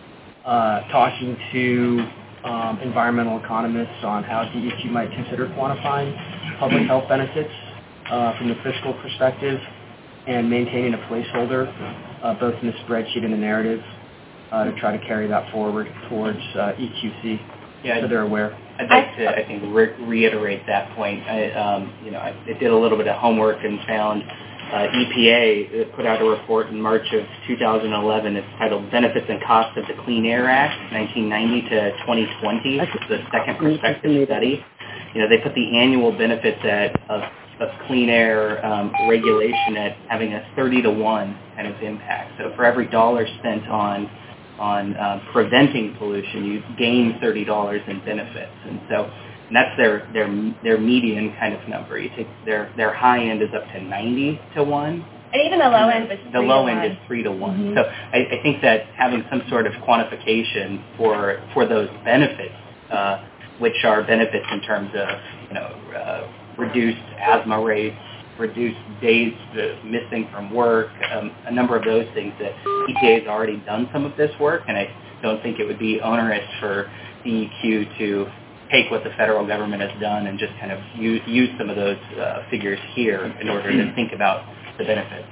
uh, talking to um, environmental economists on how D E Q might consider quantifying public health benefits uh, from the fiscal perspective, and maintaining a placeholder uh, both in the spreadsheet and the narrative Uh, to try to carry that forward towards uh, E Q C, yeah, so they're aware. I'd like to, I think, re- reiterate that point. I, um, you know, I did a little bit of homework and found uh, E P A put out a report in March of two thousand eleven. It's titled "Benefits and Costs of the Clean Air Act, nineteen ninety to twenty twenty." It's the second prospective study. You know, they put the annual benefits at, of, of clean air um, regulation at having a thirty to one kind of impact. So for every dollar spent on on uh, preventing pollution, you gain thirty dollars in benefits. And so and that's their, their their median kind of number. You take their their high end is up to ninety to one. And even the low end is three The low to end one. is three to one. Mm-hmm. So I, I think that having some sort of quantification for for those benefits, uh, which are benefits in terms of, you know, uh, reduced asthma rates, reduced days missing from work, um, a number of those things that E P A has already done some of this work, and I don't think it would be onerous for D E Q to take what the federal government has done and just kind of use, use some of those uh, figures here in order to think about the benefits.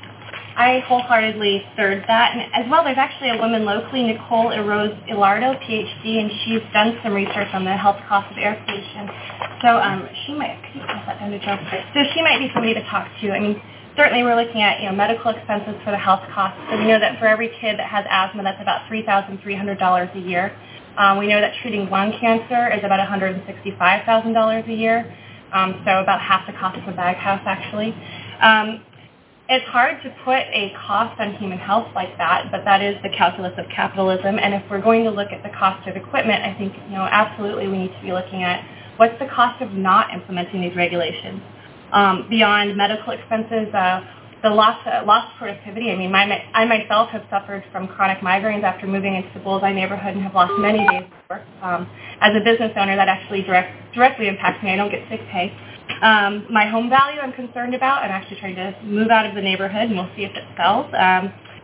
I wholeheartedly third that. And as well, there's actually a woman locally, Nicole Eroz Ilardo, P H D, and she's done some research on the health cost of air pollution. So um, she might, could you pass that down to Joe? So she might be somebody to talk to. I mean, certainly we're looking at, you know, medical expenses for the health costs. So we know that for every kid that has asthma, that's about three thousand three hundred dollars a year. Um, we know that treating lung cancer is about one hundred sixty-five thousand dollars a year, um, so about half the cost of a bag house, actually. Um, It's hard to put a cost on human health like that, but that is the calculus of capitalism. And if we're going to look at the cost of equipment, I think, you know, absolutely we need to be looking at what's the cost of not implementing these regulations. Um, beyond medical expenses, uh, the loss, uh, loss of productivity. I mean, my, I myself have suffered from chronic migraines after moving into the Bullseye neighborhood and have lost many days of work. Um, as a business owner, that actually direct, directly impacts me. I don't get sick pay. Um, my home value I'm concerned about. I'm actually trying to move out of the neighborhood, and we'll see if it sells. Um,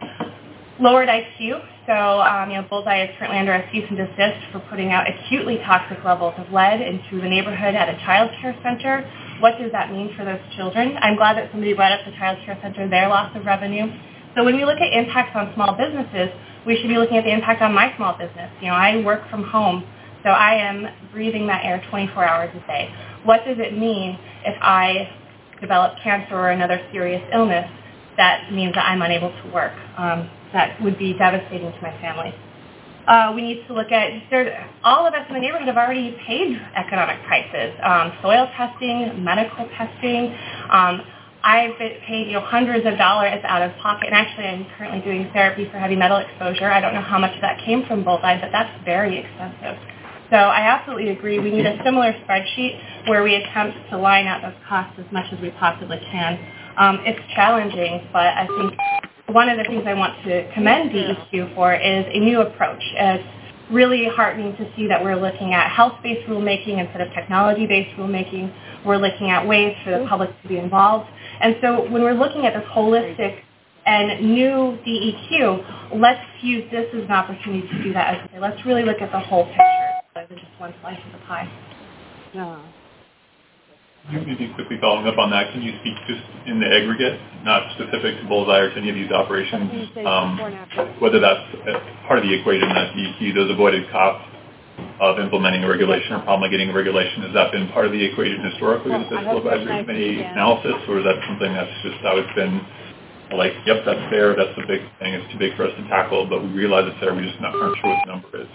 lowered I Q. So, um, you know, Bullseye is currently under a cease and desist for putting out acutely toxic levels of lead into the neighborhood at a child care center. What does that mean for those children? I'm glad that somebody brought up the child care center, their loss of revenue. So when we look at impacts on small businesses, we should be looking at the impact on my small business. You know, I work from home, so I am breathing that air twenty-four hours a day. What does it mean if I develop cancer or another serious illness that means that I'm unable to work? Um, that would be devastating to my family. Uh, we need to look at, there, all of us in the neighborhood have already paid economic prices, um, soil testing, medical testing. Um, I've paid, you know, hundreds of dollars out of pocket, and actually I'm currently doing therapy for heavy metal exposure. I don't know how much of that came from Bullseye, but that's very expensive. So I absolutely agree. We need a similar spreadsheet where we attempt to line out those costs as much as we possibly can. Um, it's challenging, but I think one of the things I want to commend D E Q for is a new approach. It's really heartening to see that we're looking at health-based rulemaking instead of technology-based rulemaking. We're looking at ways for the public to be involved. And so when we're looking at this holistic and new D E Q, let's use this as an opportunity to do that. As I say, let's really look at the whole picture rather than just one slice of the pie. Yeah. Maybe quickly following up on that, can you speak just in the aggregate, not specific to Bullseye or to any of these operations, um, whether that's part of the equation that you see those avoided costs of implementing a regulation or promulgating a regulation? Has that been part of the equation historically with the Fiscal Advisory Committee analysis, or is that something that's just always been like, yep, that's there, that's a big thing, it's too big for us to tackle, but we realize it's there, we just not, aren't sure what the number is?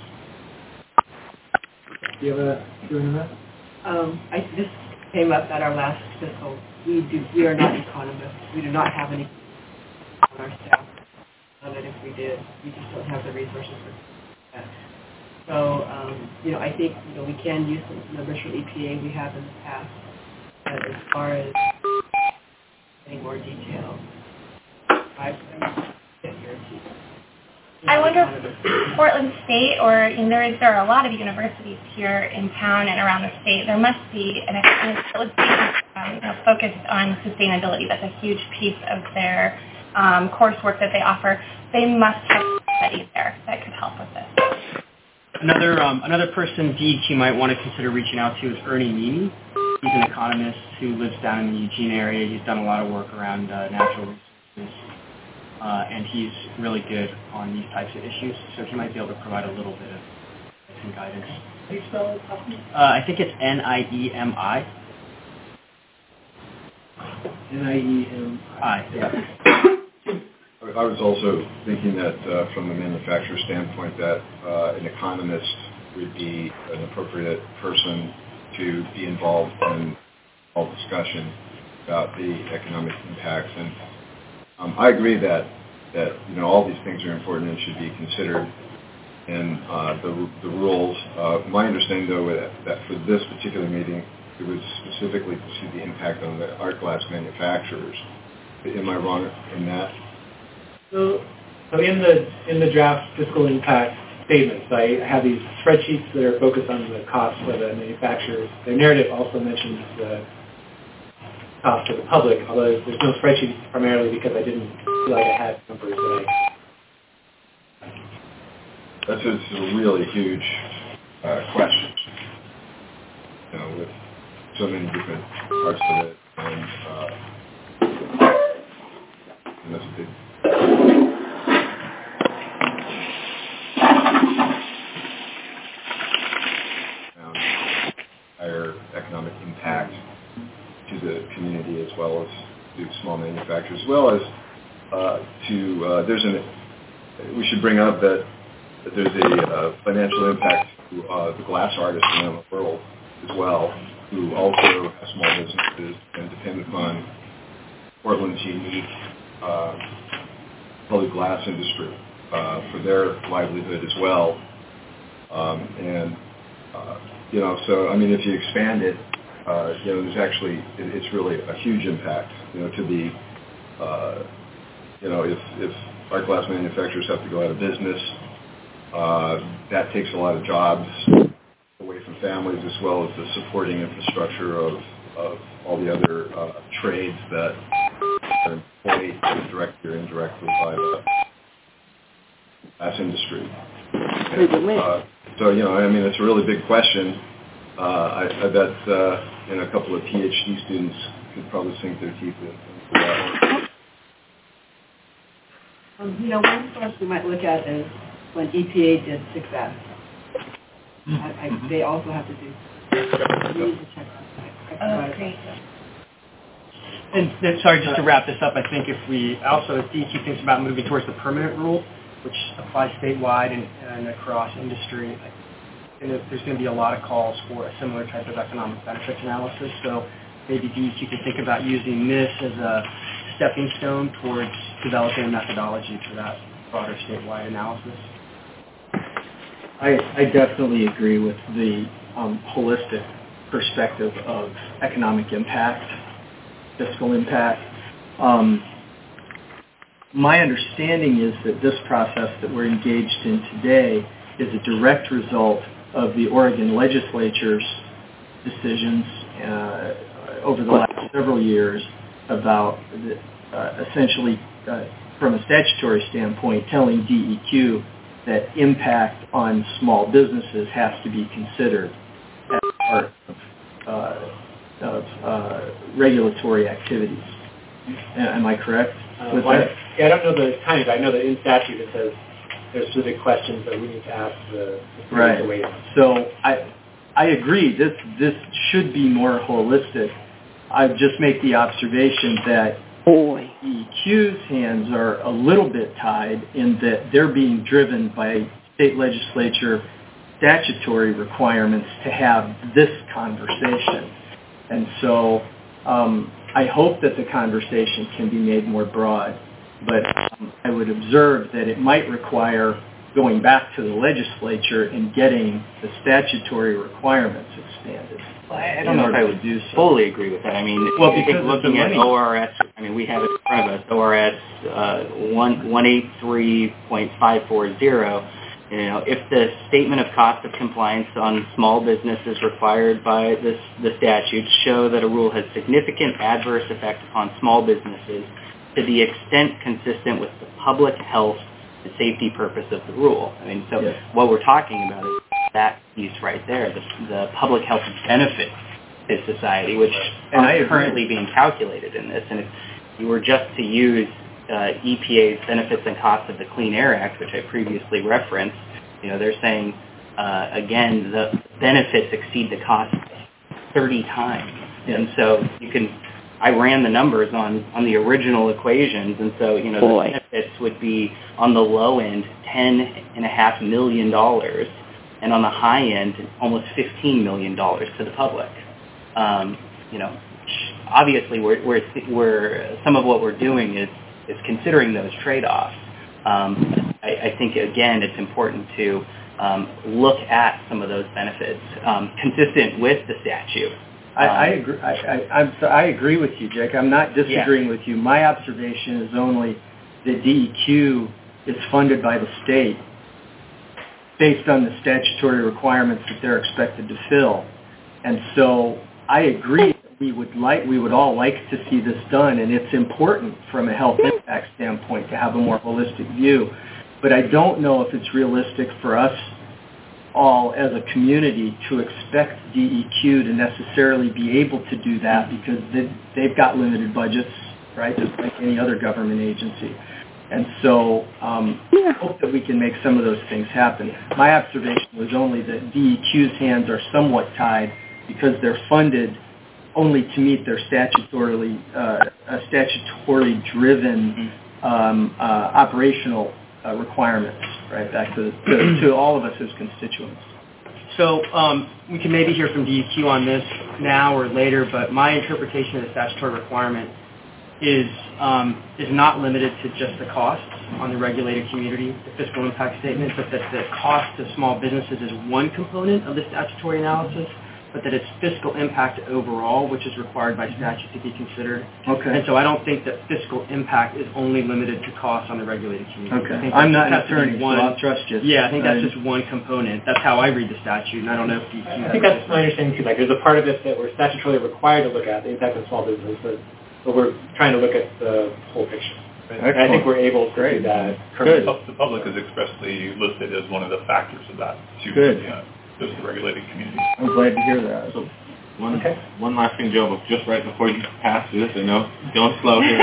Do you have a feeling on that? Um, I, this came up at our last fiscal. We do. We are not economists. We do not have any on our staff. Um, and if we did, we just don't have the resources for that. So, um, you know, I think you know we can use some numbers from E P A we have in the past. But as far as getting more detail, I can't guarantee. I wonder if Portland State, or you know, there, is, there are a lot of universities here in town and around the state. There must be an let's be um, you know, focused on sustainability. That's a huge piece of their um, coursework that they offer. They must have studies there that could help with this. Another um, another person D E Q might want to consider reaching out to is Ernie Meany. He's an economist who lives down in the Eugene area. He's done a lot of work around uh, natural resources. Uh, and he's really good on these types of issues, so he might be able to provide a little bit of some guidance. How do you spell it? Uh, I think it's N I E M I. N I E M I. Yeah. I was also thinking that uh, from the manufacturer standpoint that uh, an economist would be an appropriate person to be involved in all discussion about the economic impacts. And Um, I agree that, that you know all these things are important and should be considered in uh, the, the rules. Uh, my understanding, though, that, that for this particular meeting, it was specifically to see the impact on the art glass manufacturers. Am I wrong in that? So, so in the in the draft fiscal impact statements, I have these spreadsheets that are focused on the cost for the manufacturers. The narrative also mentions the cost to the public, although there's no spreadsheet primarily because I didn't feel like I had numbers that I... That's a, it's a really huge uh, question, you know, with so many different parts of it, and, uh, and that's a big... Um, higher economic impact to the community as well as to small manufacturers, as well as uh, to, uh, there's an, we should bring up that, that there's a uh, financial impact to uh, the glass artists around the world as well, who also have small businesses and depend upon Portland's unique uh, colored glass industry uh, for their livelihood as well. Um, and, uh, you know, so, I mean, if you expand it, Uh, you know, there's actually, it, it's really a huge impact, you know, to the, uh, you know, if, if art glass manufacturers have to go out of business, uh, that takes a lot of jobs away from families as well as the supporting infrastructure of, of all the other uh, trades that are employed directly or indirectly by the glass industry. And, uh, so, you know, I mean, it's a really big question. Uh, I, I bet uh, you know, a couple of PhD students could probably sink their teeth in. Um, you know, one source we might look at is when E P A did success. I, I, they also have to do. We need to check on that. Oh, great. And then, sorry, just to wrap this up, I think if we also, if D E Q thinks about moving towards the permanent rule, which applies statewide and, and across industry, and there's going to be a lot of calls for a similar type of economic benefits analysis. So maybe D E Q could think about using this as a stepping stone towards developing a methodology for that broader statewide analysis. I, I definitely agree with the um, holistic perspective of economic impact, fiscal impact. Um, my understanding is that this process that we're engaged in today is a direct result of the Oregon legislature's decisions uh, over the last several years about the, uh, essentially, uh, from a statutory standpoint, telling D E Q that impact on small businesses has to be considered as part of uh, of uh, regulatory activities. Am I correct? Uh, with well, that? Yeah, I don't know the timing, but I know that in statute it says there's specific questions that we need to ask the, the right. to wait on. So I I agree. This this should be more holistic. I just make the observation that Boy. D E Q's hands are a little bit tied in that they're being driven by state legislature statutory requirements to have this conversation. And so um, I hope that the conversation can be made more broad, but um, I would observe that it might require going back to the legislature and getting the statutory requirements expanded. I don't know if I would do so. fully agree with that. I mean, well, I think looking at O R S, I mean, we have it in front of us, O R S uh, one eighty-three point five four zero. You know, if the statement of cost of compliance on small businesses required by this, the statute show that a rule has significant adverse effect upon small businesses to the extent consistent with the public health and safety purpose of the rule. I mean, so yes. what we're talking about is that piece right there, the, the public health benefit to society, which and are currently being calculated in this. And if you were just to use uh, E P A's Benefits and Costs of the Clean Air Act, which I previously referenced, you know, they're saying, uh, again, the benefits exceed the cost thirty times. Yes. And so you can, I ran the numbers on, on the original equations, and so, you know, Boy. the benefits would be, on the low end, ten and a half million dollars, and on the high end, almost fifteen million dollars to the public. Um, you know, obviously, we're, we're, we're, some of what we're doing is, is considering those trade-offs. Um, I, I think, again, it's important to um, look at some of those benefits um, consistent with the statute. I, I agree. I, I, I'm, so I agree with you, Jake. I'm not disagreeing yeah. with you. My observation is only that D E Q is funded by the state based on the statutory requirements that they're expected to fill, and so I agree. We would like, we would all like to see this done, and it's important from a health impact standpoint to have a more holistic view. But I don't know if it's realistic for us all as a community to expect D E Q to necessarily be able to do that because they, they've got limited budgets, right, just like any other government agency. And so um, I hope that we can make some of those things happen. My observation was only that D E Q's hands are somewhat tied because they're funded only to meet their statutorily uh, uh, statutorily driven um, uh, operational uh, requirements, right, back to, to to all of us as constituents. So um, we can maybe hear from D E Q on this now or later, but my interpretation of the statutory requirement is um, is not limited to just the costs on the regulated community, the fiscal impact statement, but that the cost to small businesses is one component of the statutory analysis, but that it's fiscal impact overall, which is required by statute to be considered. Okay. And so I don't think that fiscal impact is only limited to costs on the regulated community. Okay. I think I'm not an has to be attorney, one, so I'll trust you. Yeah, I think that's I, just one component. That's how I read the statute, and I don't know if you I think that's my understanding too. Like, there's a part of it that we're statutorily required to look at, the impact on small business, but, but we're trying to look at the whole picture. Right? And I think we're able to Great. do that. Good. The public is expressly listed as one of the factors of that. Too, Good. Yeah, just the regulated community. I'm glad to hear that. So one, okay. one last thing, Joe, but just right before you pass this, I know, going slow here.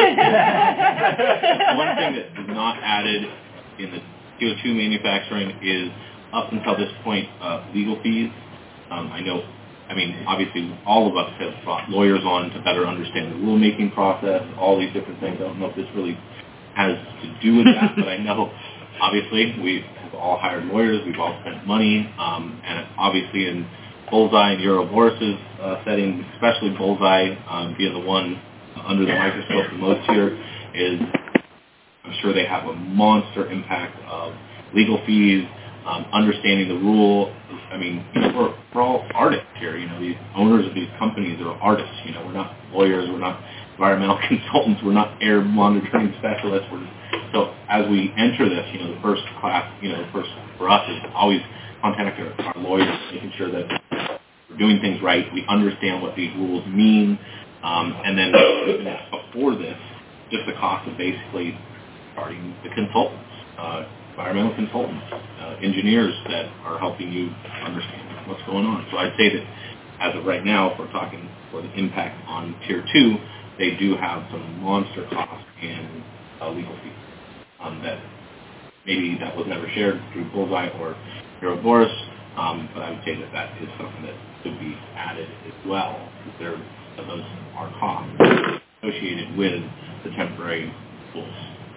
One thing that is not added in the C O two manufacturing is, up until this point, uh, legal fees. Um, I know, I mean, obviously all of us have brought lawyers on to better understand the rulemaking process, all these different things. I don't know if this really has to do with that, but I know, obviously, we have all hired lawyers, we've all spent money, um, and obviously in Bullseye and Euroboris's uh, setting, especially Bullseye um, being the one under the microscope the most here, is I'm sure they have a monster impact of legal fees, um, understanding the rule. I mean, you know, we're, we're all artists here. You know, the owners of these companies are artists. You know, we're not lawyers, we're not environmental consultants, we're not air monitoring specialists. We're, so as we enter this, you know, the first class, you know, the first for us is always contact our, our lawyers, making sure that we're doing things right, we understand what these rules mean, um, and then even before this, just the cost of basically starting the consultants, uh, environmental consultants, uh, engineers that are helping you understand what's going on. So I'd say that as of right now, if we're talking for the impact on tier two, they do have some monster costs and uh, legal fees um, that maybe that was never shared through Bullseye or Ouroboros, um, but I would say that that is something that could be added as well. There, those are costs associated with the temporary rules.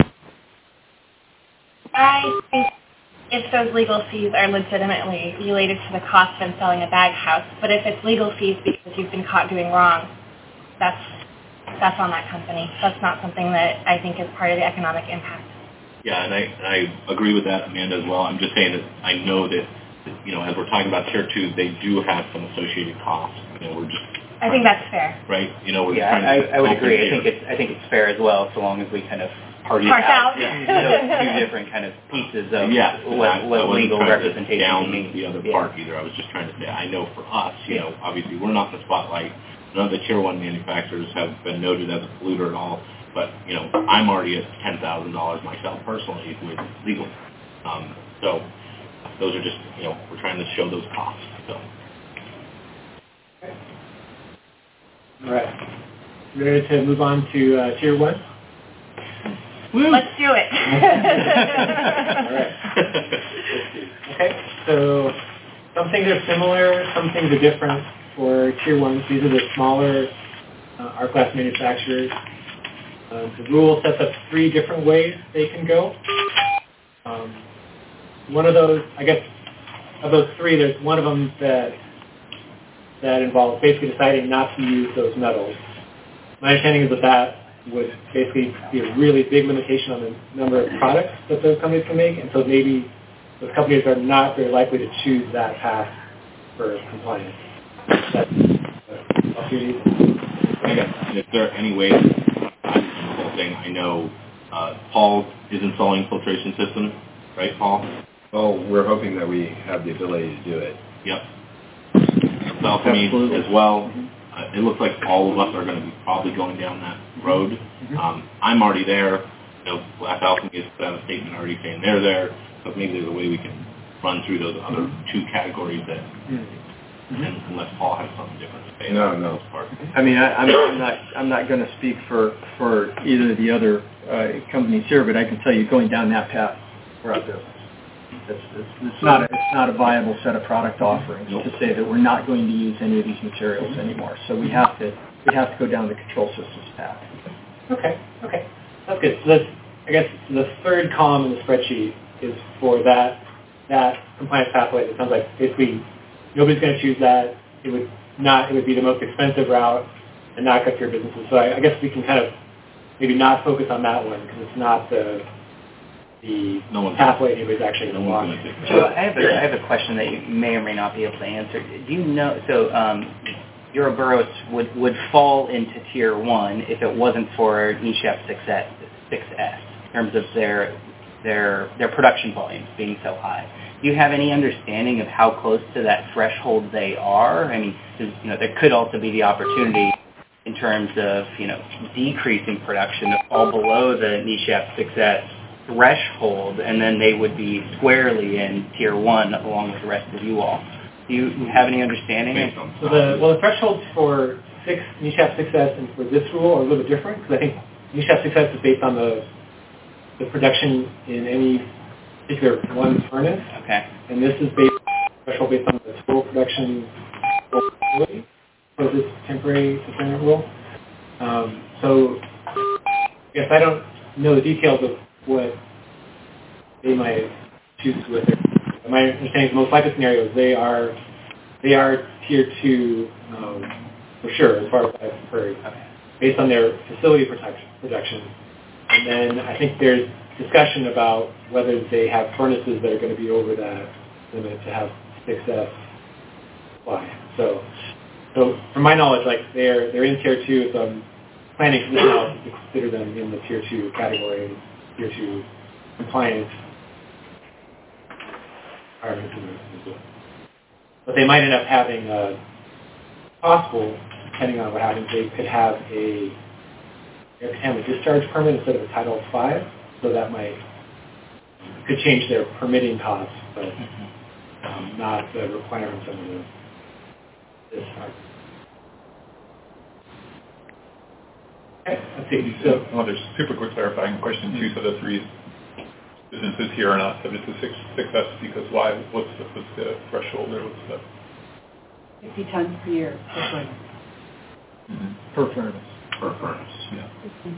I think if those legal fees are legitimately related to the cost of selling a bag house, but if it's legal fees because you've been caught doing wrong, that's that's on that company. That's not something that I think is part of the economic impact. Yeah, and I, and I agree with that, Amanda, as well. I'm just saying that I know that, that, you know, as we're talking about tier two, they do have some associated costs. You know, we're just I think that's fair. Right? You know, we're yeah, trying I, to I would agree. here. I think it's I think it's fair as well, so long as we kind of party Parse out, out. Yeah, those two different kind of pieces of yeah, what, I, what I wasn't legal trying representation to down means. the other yeah. part either. I was just trying to say I know for us, you yeah. know, obviously we're not in the spotlight. None of the tier one manufacturers have been noted as a polluter at all. But, you know, I'm already at ten thousand dollars myself personally with legal. Um, so those are just, you know, we're trying to show those costs. So. All right. Ready to move on to uh, tier one? Woo. Let's do it. All right. Okay, so some things are similar, some things are different for tier one. These are the smaller uh, R-class manufacturers. Uh, the rule sets up three different ways they can go. Um, one of those, I guess, of those three, there's one of them that that involves basically deciding not to use those metals. My understanding is that that would basically be a really big limitation on the number of products that those companies can make, and so maybe those companies are not very likely to choose that path for compliance. That's uh, I guess, if there are any ways, thing. I know uh, Paul is installing filtration systems, right, Paul? Well, we're hoping that we have the ability to do it. Yep. Alchemy as well. Uh, it looks like all of us are going to be probably going down that road. Mm-hmm. Um, I'm already there. You know, Glass Alchemy has put out a statement already saying they're there, but maybe there's a way we can run through those other mm-hmm. two categories that, mm-hmm. and, unless Paul has something different to say. No, no. I mean, I, I'm, I'm not, I'm not going to speak for, for either of the other uh, companies here, but I can tell you, going down that path, we're out there. It's, it's, it's not a, it's not a viable set of product offerings nope. to say that we're not going to use any of these materials anymore. So we have to we have to go down the control systems path. Okay, okay, that's good. So that's, I guess the third column in the spreadsheet is for that that compliance pathway. It sounds like basically nobody's going to choose that. It would not. It would be the most expensive route and not good for your businesses. So I, I guess we can kind of maybe not focus on that one because it's not the the no pathway anybody's actually going to walk. So I have, a, I have a question that you may or may not be able to answer. Do you know, so um, Ouroboros would, would fall into tier one if it wasn't for NESHAP six S in terms of their, their, their production volumes being so high. Do you have any understanding of how close to that threshold they are? I mean, you know, there could also be the opportunity in terms of, you know, decreasing production to fall below the NESHAP six S threshold, and then they would be squarely in tier one along with the rest of you all. Do you have any understanding? So the well, the thresholds for six NESHAP six S and for this rule are a little bit different because I think NESHAP six S is based on the the production in any particular one furnace. Okay. And this is based threshold based on the total production for this temporary suspendment rule. Um, so I guess I don't know the details of what they might choose with it. My understanding is the most likely scenario is they are they are tier two um, for sure, as far as I've heard, based on their facility protection, production. And then I think there's discussion about whether they have furnaces that are going to be over that limit to have six S supply. So, so from my knowledge, like they're they're in tier two, so I'm planning for this analysis to consider them in the tier two category. Tier two compliance requirements. But they might end up having a possible, depending on what happens, they could have a air contaminant discharge permit instead of a Title five, so that might could change their permitting costs, but um, not the requirements of the this argument. Okay, let's see. So, oh, there's a super quick clarifying question too. So the three businesses here are not subject to six six S because why? What's the, what's the threshold or what's the fifty tons per year per furnace. Mm-hmm. Per furnace. Per furnace. Yeah.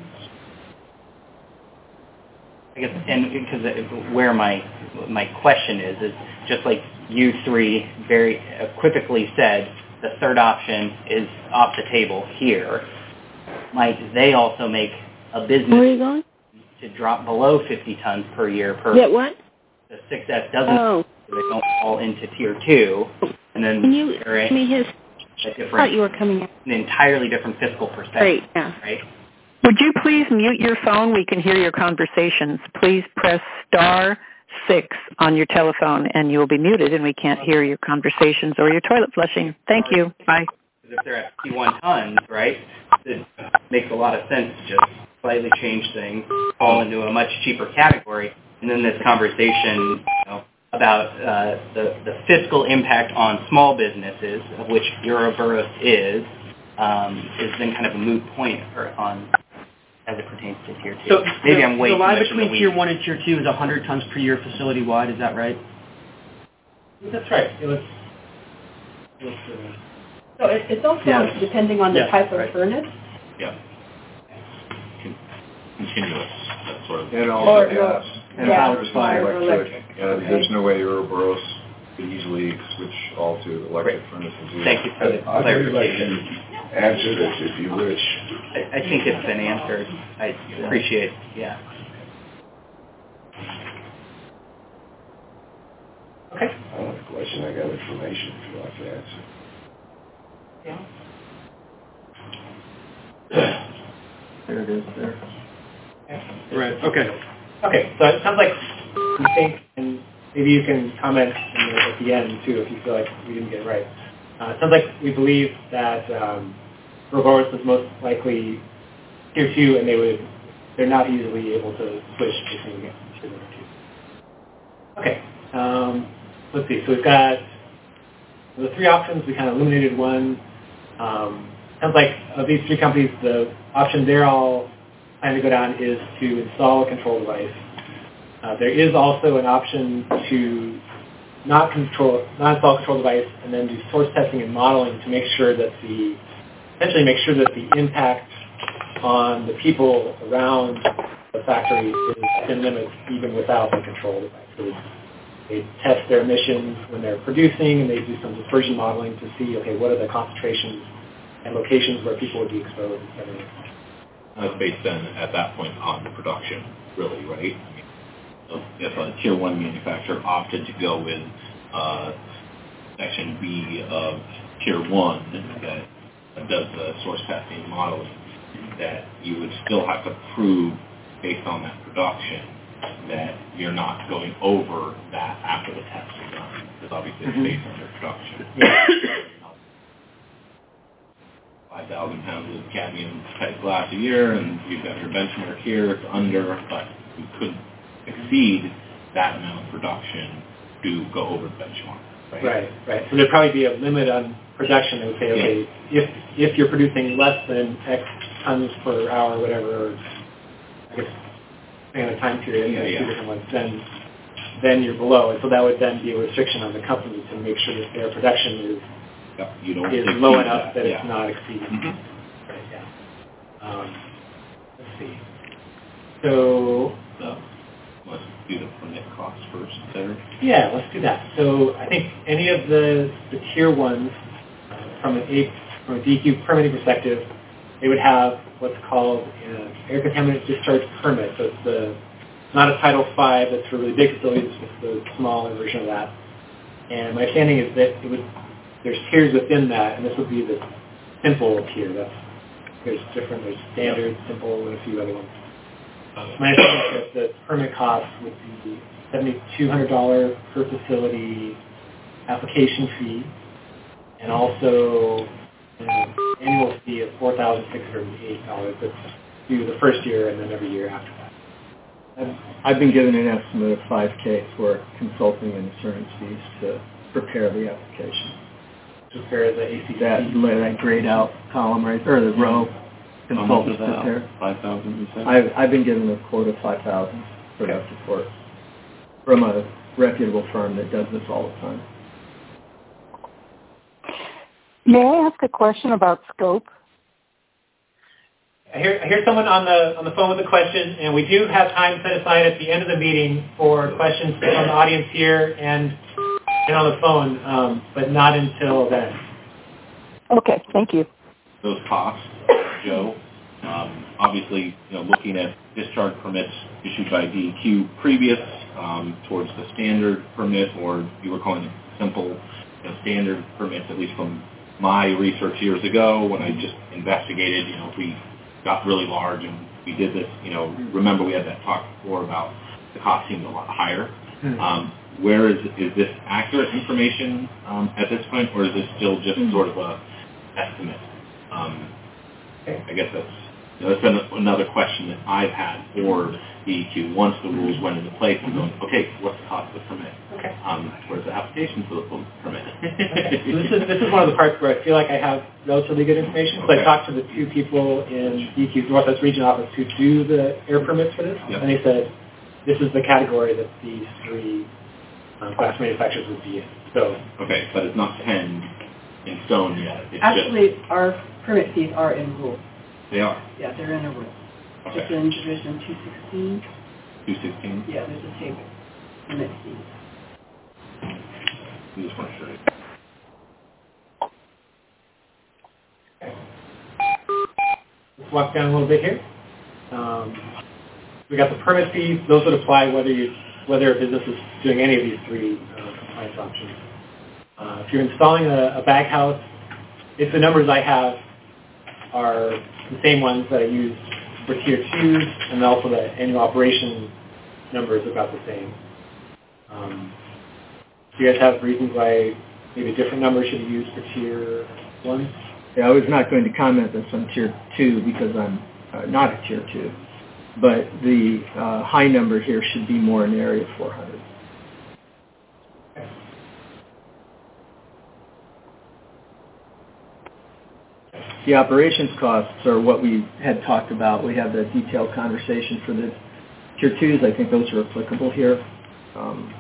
I guess, and because where my my question is is just like you three very equivocally said, the third option is off the table here. Might they also make a business Where are you going? to drop below fifty tons per year per? Get what? The six S doesn't. Oh. They don't fall into tier two, and then Can you they're give me his? a I different, thought you were coming in. an entirely different fiscal perspective. Great, yeah. Right. Would you please mute your phone? We can hear your conversations. Please press star six on your telephone and you will be muted and we can't hear your conversations or your toilet flushing. Thank you. Bye. If they're at fifty-one tons, right, it makes a lot of sense to just slightly change things, fall into a much cheaper category, and then this conversation, you know, about uh, the, the fiscal impact on small businesses, of which Ouroboros is, um, is then kind of a moot point for, on as it pertains to tier two. So maybe the, I'm way the too line much in the between weeds. tier one and tier two is one hundred tons per year facility wide. Is that right? that's right. It was, it was, uh, So it, it's also Yes. depending on the Yes, type of right. furnace. Yeah. Con- Continuous, that sort of. And also Or- gas. And gas, power supply fire, or electric. electric. And Okay. there's no way Ouroboros could easily switch all to electric furnaces. either. Thank you for the I'd really like clarification. to answer this if you wish. I, I think it's been answered. I appreciate, yeah. okay. I don't have a question. I got information if you'd like to answer. Yeah. There it is there. Right. Okay. Okay, so it sounds like you think, and maybe you can comment in the, at the end too if you feel like we didn't get it right. Uh, it sounds like we believe that um, Ouroboros is most likely tier two, and they would they're not easily able to switch between tier one and two. Okay, um, let's see. So we've got the three options. We kind of eliminated one. Um, sounds like of these three companies, the option they're all plan to go down is to install a control device. Uh, there is also an option to not control, not install a control device, and then do source testing and modeling to make sure that the, essentially make sure that the impact on the people around the factory is within limits even without the control device. So they test their emissions when they're producing, and they do some dispersion modeling to see, okay, what are the concentrations and locations where people would be exposed, et cetera. That's based then at that point on the production, really, right? I mean, so if a tier one manufacturer opted to go with uh, section B of tier one that does the source testing modeling, that you would still have to prove based on that production that you're not going over that after the test is done, because obviously it's based on your production. five thousand pounds of cadmium type glass a year, and you've got your benchmark here, it's under, but you could exceed that amount of production to go over the benchmark. Right, right. right. So there'd probably be a limit on production that would say, okay, yeah. if if you're producing less than X tons per hour, or whatever, I guess, in a time period, yeah, two yeah. different ones, then then you're below. And so that would then be a restriction on the company to make sure that their production is You don't is low exceed enough that, that, it's yeah. not exceeding. Mm-hmm. Right, yeah. Um, let's see. So, So let's do the permit costs first there. yeah, let's do that. So I think any of the, the tier ones, uh, from an A, from a D E Q permitting perspective, they would have what's called an air contaminant discharge permit. So it's the not a Title five, that's for really big facilities, it's the smaller version of that. And my understanding is that it would there's tiers within that, and this would be the simple tier. That's there's different, there's standard, simple, and a few other ones. My understanding is that the permit cost would be seven thousand two hundred dollars per facility application fee, and also an annual fee of four thousand six hundred eight dollars. That's due the first year and then every year after that. I've, I've been given an estimate of five K for consulting and insurance fees to prepare the application. to prepare the A C C. That, that grayed out column, right, or the row. Consultants prepare. five thousand, you said? I've, I've been given a quote of five thousand for that support from a reputable firm that does this all the time. May I ask a question about scope? I hear, I hear someone on the on the phone with a question, and we do have time set aside at the end of the meeting for questions from the audience here and and on the phone, um, but not until then. Okay, thank you. Those costs, Joe, um, obviously, you know, looking at discharge permits issued by D E Q previous um, towards the standard permit, or you were calling it simple, you know, standard permits, at least from my research years ago when I just investigated, you know, if we got really large and we did this, you know, remember we had that talk before about the cost seemed a lot higher. Mm-hmm. Um, where is, is this accurate information um, at this point, or is this still just mm-hmm. sort of a estimate? Um, I guess that's, you know, that's been another question that I've had for D E Q once the rules went into place and going, okay, what's the cost of the permit? Okay. Um, where's the application for the permit? Okay. So this is this is one of the parts where I feel like I have relatively good information. So okay. I talked to the two people in D E Q's Northwest Region office who do the air permits for this, yep. and they said this is the category that these three um, glass manufacturers would be in. So okay, but it's not ten in stone yet. It's Actually, just... our permit fees are in rule. They are? Yeah, they're in a rule. Okay. It's in Division two sixteen. two sixteen? Yeah, there's a table. Permit fees. We just want to show you. Okay. Let's walk down a little bit here. Um, we got the permit fees. Those would apply whether you whether a business is doing any of these three uh, compliance options. Uh, if you're installing a, a bag house, if the numbers I have are the same ones that I used for tier twos, and also the annual operation number is about the same. Um, do you guys have reasons why maybe a different number should be used for tier one? Yeah, I was not going to comment this on tier two because I'm uh, not a tier two, but the uh, high number here should be more in the area of four hundred. The operations costs are what we had talked about. We had the detailed conversation for the tier twos. I think those are applicable here. Um,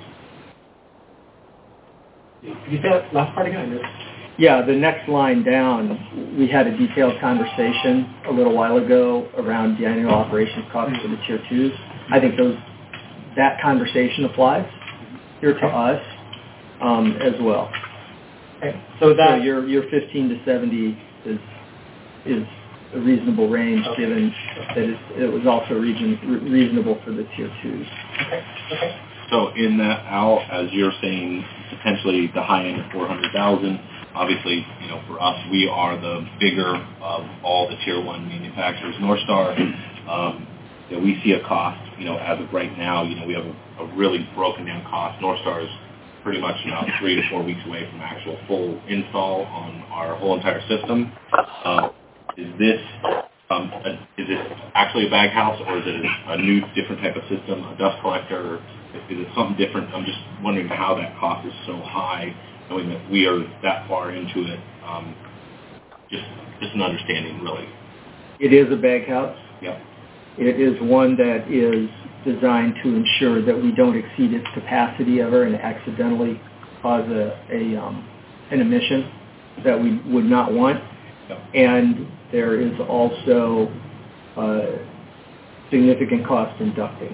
Can you say that last part again? Yeah, the next line down, we had a detailed conversation a little while ago around the annual operations costs for the tier twos. I think those that conversation applies here to us um, as well. Okay. So that so your your fifteen to seventy is is a reasonable range, okay. given that it's, it was also region, re- reasonable for the tier twos. Okay. Okay. So in that, Al, as you're saying, potentially the high end of four hundred thousand. Obviously, you know, for us, we are the bigger of all the tier one manufacturers. Northstar, um, you know, we see a cost. You know, as of right now, you know, we have a, a really broken down cost. Northstar is pretty much now three to four weeks away from actual full install on our whole entire system. Uh, is this um, a, is it actually a bag house, or is it a, a new, different type of system, a dust collector? Is it something different? I'm just wondering how that cost is so high, knowing that we are that far into it. Um, just, just an understanding, really. It is a bag house. Yep. It is one that is designed to ensure that we don't exceed its capacity ever and accidentally cause a, a um, an emission that we would not want. Yep. And there is also uh, significant cost in ducting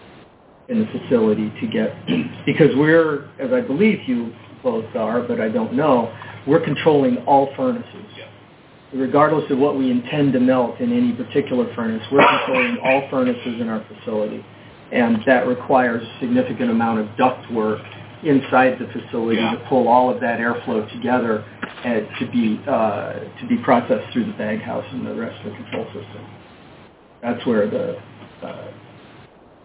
in the facility to get, because we're, as I believe you both are, but I don't know, we're controlling all furnaces. Yep. Regardless of what we intend to melt in any particular furnace, we're controlling all furnaces in our facility. And that requires a significant amount of duct work inside the facility yeah. to pull all of that airflow together and to be uh, to be processed through the bag house and the rest of the control system. That's where the uh,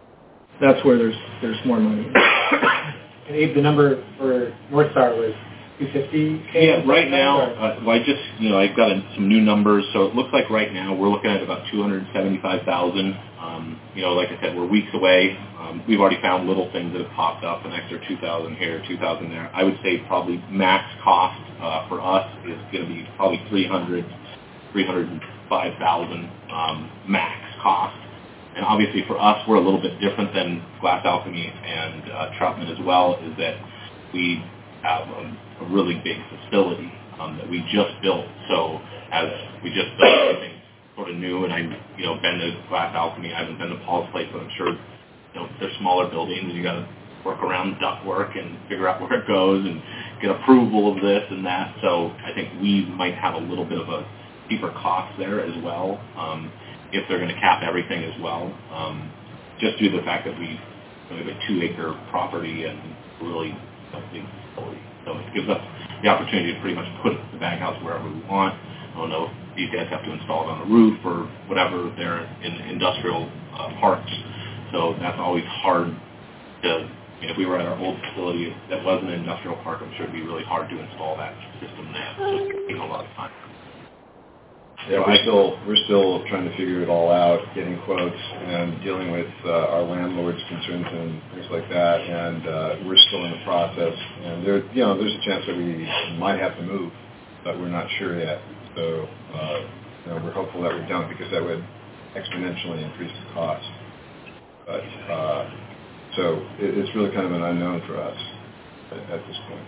that's where there's there's more money. And Abe, the number for Northstar was two fifty? Yeah, right now, uh, well, I just, you know, I've got a, some new numbers, so it looks like right now we're looking at about two hundred seventy-five thousand. Um, you know, like I said, we're weeks away. Um, we've already found little things that have popped up, an extra two thousand here, two thousand there. I would say probably max cost uh, for us is going to be probably three hundred, three hundred five thousand um, max cost. And obviously for us, we're a little bit different than Glass Alchemy and uh, Troutman as well, is that we have a, a really big facility um, that we just built. So as we just built everything sort of new, and I, you know, been to Glass Alchemy, I haven't been to Paul's place, but I'm sure, you know, they're smaller buildings. You got to work around duct work and figure out where it goes and get approval of this and that. So I think we might have a little bit of a steeper cost there as well, um, if they're going to cap everything as well, um, just due to the fact that we, we have a two-acre property and really a big facility. So it gives us the opportunity to pretty much put the bag house wherever we want. I don't know if these guys have to install it on a roof or whatever. They're in industrial uh, parks, so that's always hard to, I mean, if we were at our old facility that was an industrial park, I'm sure it'd be really hard to install that system there. So it's taking a lot of time. Yeah, we're still we're still trying to figure it all out, getting quotes and dealing with uh, our landlords' concerns and things like that. And uh, we're still in the process. And there, you know, there's a chance that we might have to move, but we're not sure yet. So, uh, you know, we're hopeful that we don't, because that would exponentially increase the cost. But uh, so it, it's really kind of an unknown for us at, at this point.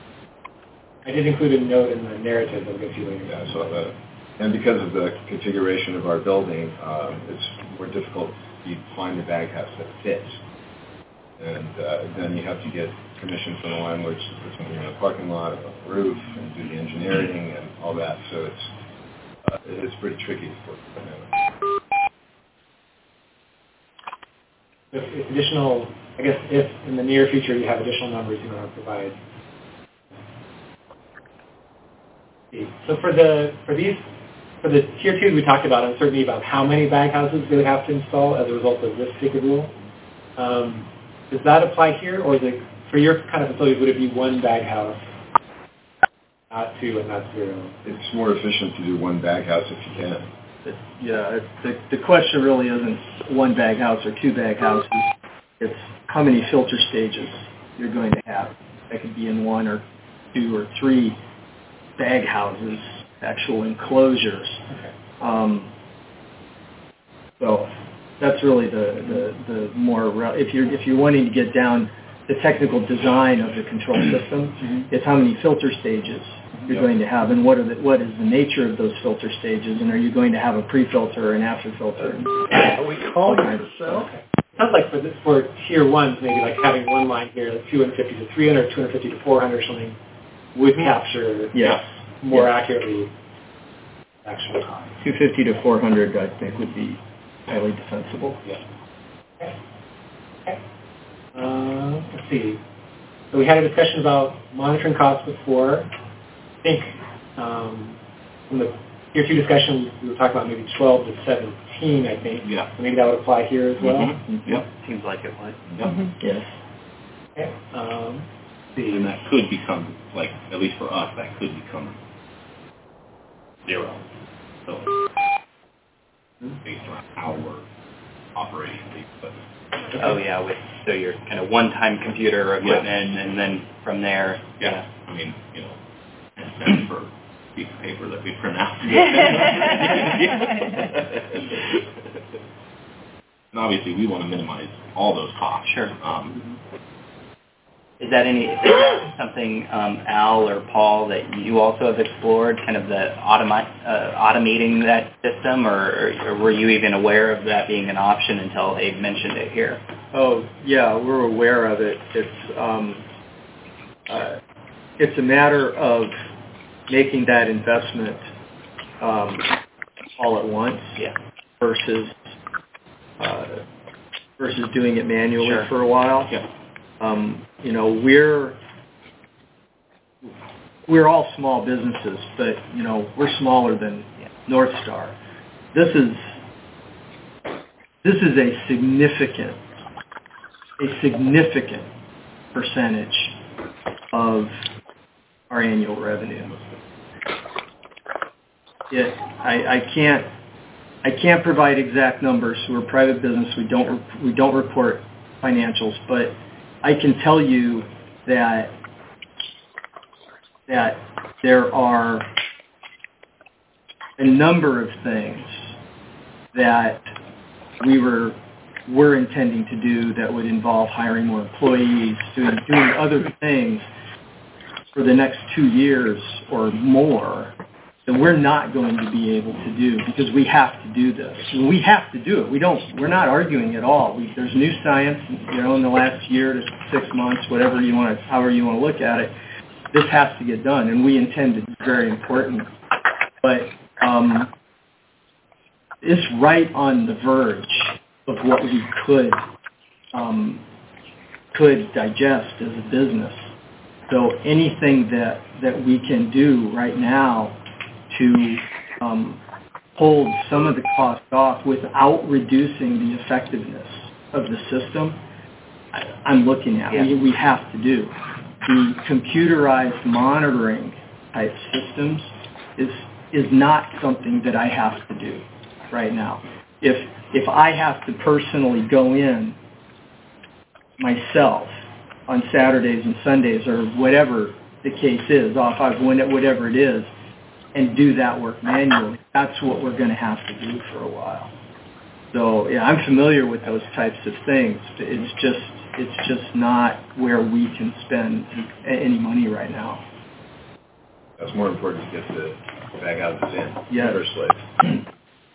I did include a note in the narrative. I'll get to you later. Yeah, I saw that. And because of the configuration of our building, um, it's more difficult to find a bag house that fits. And uh, then you have to get permission from the landlords to put something in the parking lot, on the roof, and do the engineering and all that. So it's uh, it's pretty tricky to work right now. If, if additional, I guess, if in the near future you have additional numbers you want to provide. So for the for these. For the tier two, we talked about uncertainty about how many bag houses they would have to install as a result of this particular rule. Um, does that apply here, or is it, for your kind of facilities, would it be one bag house, not two and not zero? It's more efficient to do one bag house if you can. It's, yeah, it's, the, the question really isn't one bag house or two bag houses. It's how many filter stages you're going to have. That could be in one or two or three bag houses, actual enclosures. Okay. Um, so that's really the, the, the more, if you're, if you're wanting to get down the technical design of the control system, mm-hmm. it's how many filter stages you're yep. going to have, and what are the, what is the nature of those filter stages, and are you going to have a pre-filter or an after-filter? Are we calling it so? Okay. Sounds like for this, for tier ones, maybe like having one line here, like two hundred fifty to three hundred, two hundred fifty to four hundred or something, would capture yes. more yes. accurately actual cost. two fifty to four hundred, I think, would be highly defensible. Yeah. Okay. Okay. Uh, let's see. So we had a discussion about monitoring costs before. I think um, from the tier two discussion, we were talking about maybe twelve to seventeen, I think. Yeah. So maybe that would apply here as well. Mm-hmm. Mm-hmm. Yep. Seems like it would. Yep. Mm-hmm. Yes. Okay. Um, and that could become, like, at least for us, that could become zero. So, based on how we're operating these. But, oh, yeah, with, so your kind of one-time computer equipment, yeah. and then from there. Yeah. yeah. I mean, you know, ten cents for a piece of paper that we print out. And obviously, we want to minimize all those costs. Sure. Um, Is that any is that something, um, Al or Paul, that you also have explored, kind of the automi- uh, automating that system, or, or were you even aware of that being an option until they mentioned it here? Oh, yeah, we're aware of it. It's um, uh, it's a matter of making that investment um, all at once, yeah. versus uh, versus doing it manually sure. for a while. Yeah. Um, you know, we're we're all small businesses, but you know, we're smaller than North Star. This is this is a significant a significant percentage of our annual revenue. It, I, I can't I can't provide exact numbers. We're a private business. We don't we don't report financials, but I can tell you that that there are a number of things that we were were intending to do that would involve hiring more employees, doing doing other things for the next two years or more that we're not going to be able to do because we have to do this. We have to do it. We don't. We're not arguing at all. We, there's new science, you know, in the last year to six months, whatever you want to, however you want to look at it. This has to get done, and we intend it. It's very important. But um, it's right on the verge of what we could um, could digest as a business. So anything that, that we can do right now to um, hold some of the cost off without reducing the effectiveness of the system, I, I'm looking at. Yeah. We, we have to do. The computerized monitoring type systems is is not something that I have to do right now. If if I have to personally go in myself on Saturdays and Sundays or whatever the case is, off I've whatever it is, and do that work manually, that's what we're going to have to do for a while. So yeah, I'm familiar with those types of things. It's just it's just not where we can spend any money right now. That's more important to get the bag houses in yes. in the first place.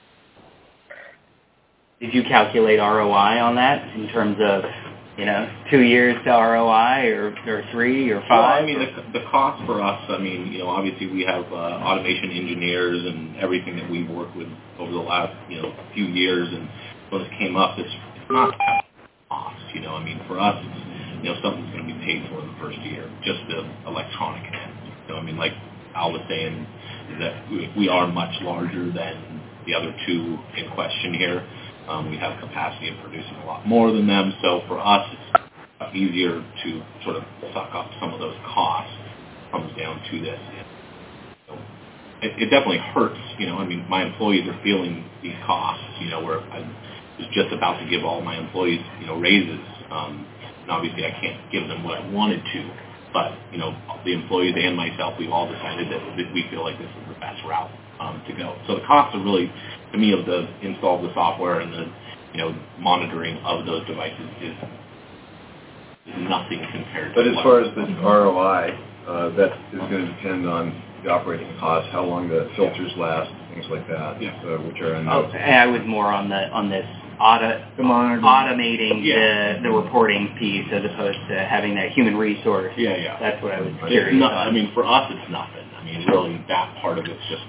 Did you calculate R O I on that in terms of, you know, two years to R O I or, or three or five? Well, I mean, the, the cost for us, I mean, you know, obviously we have uh, automation engineers and everything that we've worked with over the last, you know, few years. And when this came up, it's, it's not cost, you know. I mean, for us, it's, you know, something's going to be paid for in the first year, just the electronic end. You know, I mean, like Al was saying, that we, we are much larger than the other two in question here. Um, we have capacity of producing a lot more than them, so for us it's easier to sort of suck up some of those costs. Comes down to this. So it, it definitely hurts, you know. I mean, my employees are feeling these costs, you know, where I was just about to give all my employees, you know, raises, um, and obviously I can't give them what I wanted to, but, you know, the employees and myself, we've all decided that we feel like this is the best route um, to go. So the costs are really, to me, of the install of the software and the, you know, monitoring of those devices is, is nothing compared but to. But as far as the R O I, uh, that is going to depend on the operating costs, how long the filters last, things like that, yeah. uh, which are in the. Oh, I was more on the on this auto, automating yeah. the the reporting piece as opposed to having that human resource. Yeah, yeah. That's what I was it's curious not, on. I mean, for us, it's nothing. I mean, really, that part of it's just.